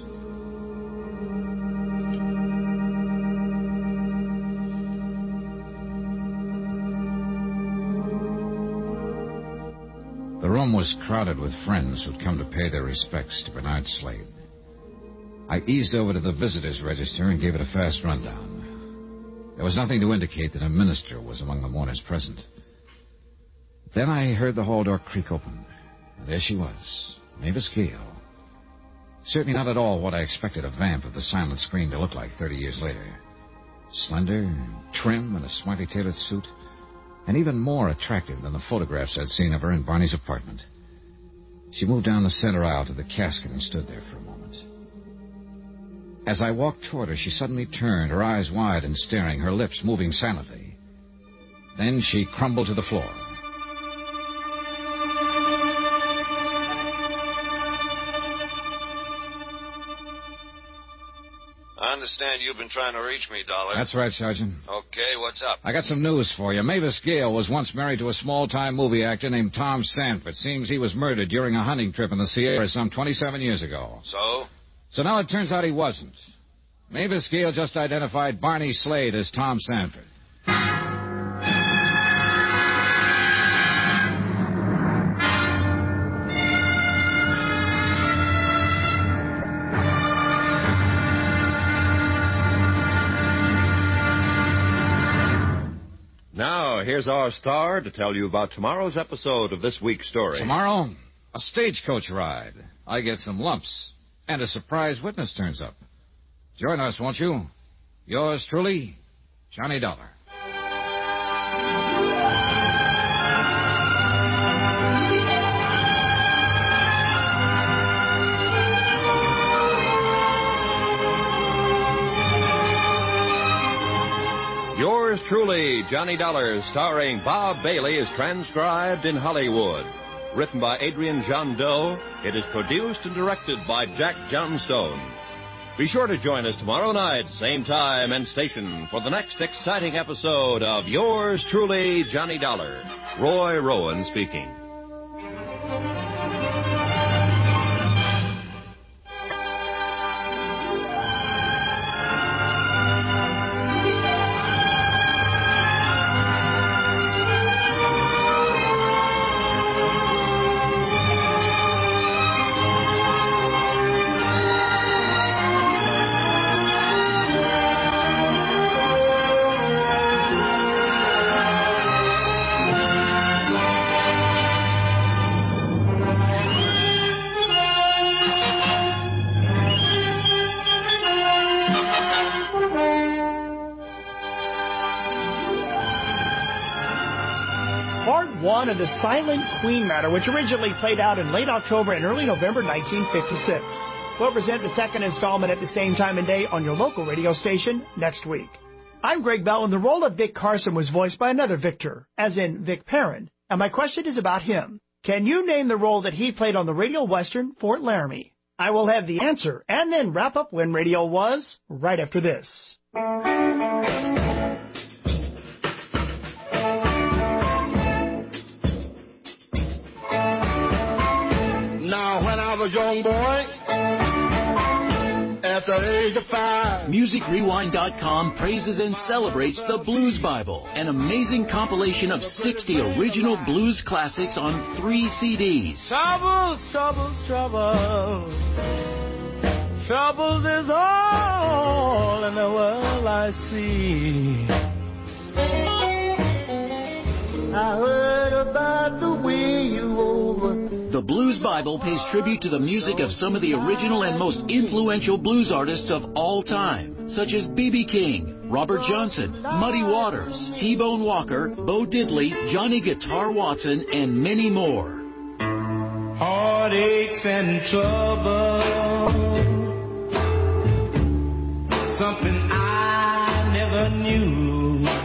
Speaker 28: The room was crowded with friends who'd come to pay their respects to Bernard Slade. I eased over to the visitor's register and gave it a fast rundown. There was nothing to indicate that a minister was among the mourners present. Then I heard the hall door creak open, and there she was, Mavis Gale. Certainly not at all what I expected a vamp of the silent screen to look like thirty years later. Slender, trim, in a smartly tailored suit, and even more attractive than the photographs I'd seen of her in Barney's apartment. She moved down the center aisle to the casket and stood there for a moment. As I walked toward her, she suddenly turned, her eyes wide and staring, her lips moving silently. Then she crumbled to the floor.
Speaker 4: I understand you've been trying to reach me, Dollar.
Speaker 28: That's right, Sergeant.
Speaker 4: Okay, what's up?
Speaker 28: I got some news for you. Mavis Gale was once married to a small-time movie actor named Tom Sanford. Seems he was murdered during a hunting trip in the Sierra some twenty-seven years ago.
Speaker 4: So?
Speaker 28: So now it turns out he wasn't. Mavis Gale just identified Barney Slade as Tom Sanford.
Speaker 6: Now, here's our star to tell you about tomorrow's episode of this week's story.
Speaker 28: Tomorrow, a stagecoach ride. I get some lumps, and a surprise witness turns up. Join us, won't you? Yours truly, Johnny Dollar.
Speaker 6: Yours truly, Johnny Dollar, starring Bob Bailey, is transcribed in Hollywood. Written by Adrian John Doe, it is produced and directed by Jack Johnstone. Be sure to join us tomorrow night, same time and station, for the next exciting episode of Yours truly, Johnny Dollar. Roy Rowan speaking.
Speaker 14: One of the Silent Queen matter, which originally played out in late October and early November nineteen fifty-six. We'll present the second installment at the same time and day on your local radio station next week. I'm Greg Bell, and the role of Vic Carson was voiced by another Victor, as in Vic Perrin, and my question is about him. Can you name the role that he played on the radio western Fort Laramie? I will have the answer, and then wrap up When Radio Was, right after this.
Speaker 2: Now, when I was a young boy, at the age of five.
Speaker 18: Music Rewind dot com praises and celebrates the Blues Bible, an amazing compilation of sixty original blues classics on three C Ds.
Speaker 3: Troubles, troubles, troubles. Troubles is all in the world I see. I heard about the way you over.
Speaker 18: The Blues Bible pays tribute to the music of some of the original and most influential blues artists of all time, such as B B King, Robert Johnson, Muddy Waters, T-Bone Walker, Bo Diddley, Johnny Guitar Watson, and many more.
Speaker 3: Heartaches and trouble, something I never knew.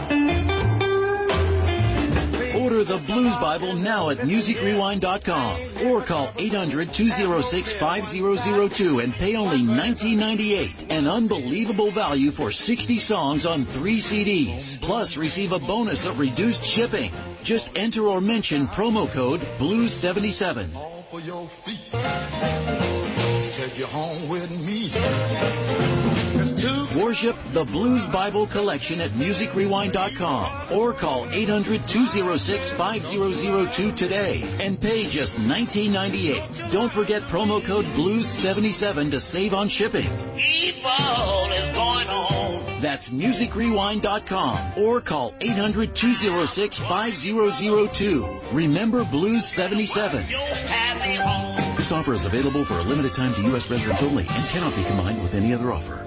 Speaker 18: Order the Blues Bible now at Music Rewind dot com or call eight hundred, two oh six, five oh oh two and pay only nineteen ninety-eight. An unbelievable value for sixty songs on three C Ds. Plus, receive a bonus of reduced shipping. Just enter or mention promo code blues seventy-seven.
Speaker 2: For your feet, take you home with me.
Speaker 18: Worship the Blues Bible Collection at Music Rewind dot com or call eight hundred, two oh six, five oh oh two today and pay just nineteen ninety-eight. Don't forget promo code blues seventy-seven to save on shipping.
Speaker 3: Evil is going on.
Speaker 18: That's Music Rewind dot com or call eight hundred, two oh six, five oh oh two. Remember Blues seventy-seven. This offer is available for a limited time to U S residents only and cannot be combined with any other offer.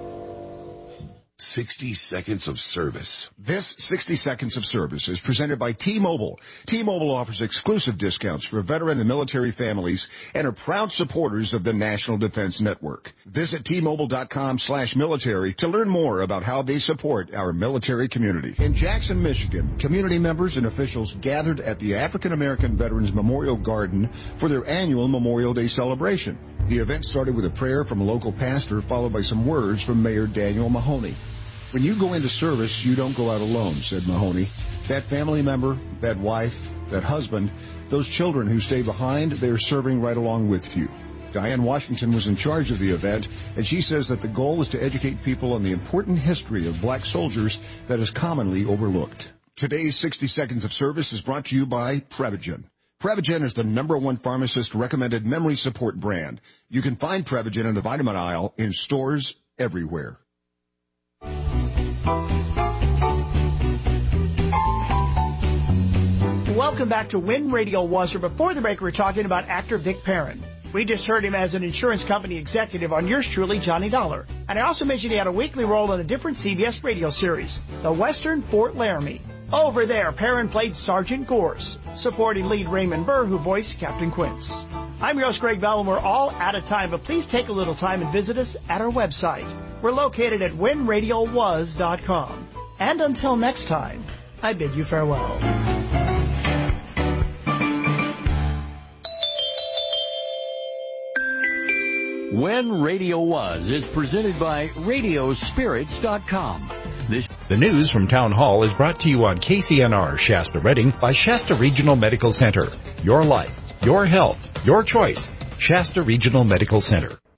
Speaker 5: sixty seconds of service. This sixty seconds of service is presented by T-Mobile. T-Mobile offers exclusive discounts for veteran and military families and are proud supporters of the National Defense Network. Visit T-Mobile.com slash military to learn more about how they support our military community. In Jackson, Michigan, community members and officials gathered at the African American Veterans Memorial Garden for their annual Memorial Day celebration. The event started with a prayer from a local pastor, followed by some words from Mayor Daniel Mahoney. When you go into service, you don't go out alone, said Mahoney. That family member, that wife, that husband, those children who stay behind, they're serving right along with you. Diane Washington was in charge of the event, and she says that the goal is to educate people on the important history of black soldiers that is commonly overlooked. Today's sixty Seconds of Service is brought to you by Prevagen. Prevagen is the number one pharmacist-recommended memory support brand. You can find Prevagen in the vitamin aisle in stores everywhere.
Speaker 14: Welcome back to Win Radio Wazzer. Before the break, we were talking about actor Vic Perrin. We just heard him as an insurance company executive on Yours Truly, Johnny Dollar. And I also mentioned he had a weekly role in a different C B S radio series, The Western Fort Laramie. Over there, Perrin played Sergeant Gorse, supporting lead Raymond Burr, who voiced Captain Quince. I'm your host, Greg Bell, and we're all out of time, but please take a little time and visit us at our website. We're located at win radio was dot com. And until next time, I bid you farewell.
Speaker 10: When Radio Was is presented by radio spirits dot com. This
Speaker 8: The news from Town Hall is brought to you on K C N R Shasta Redding by Shasta Regional Medical Center. Your life, your health, your choice. Shasta Regional Medical Center.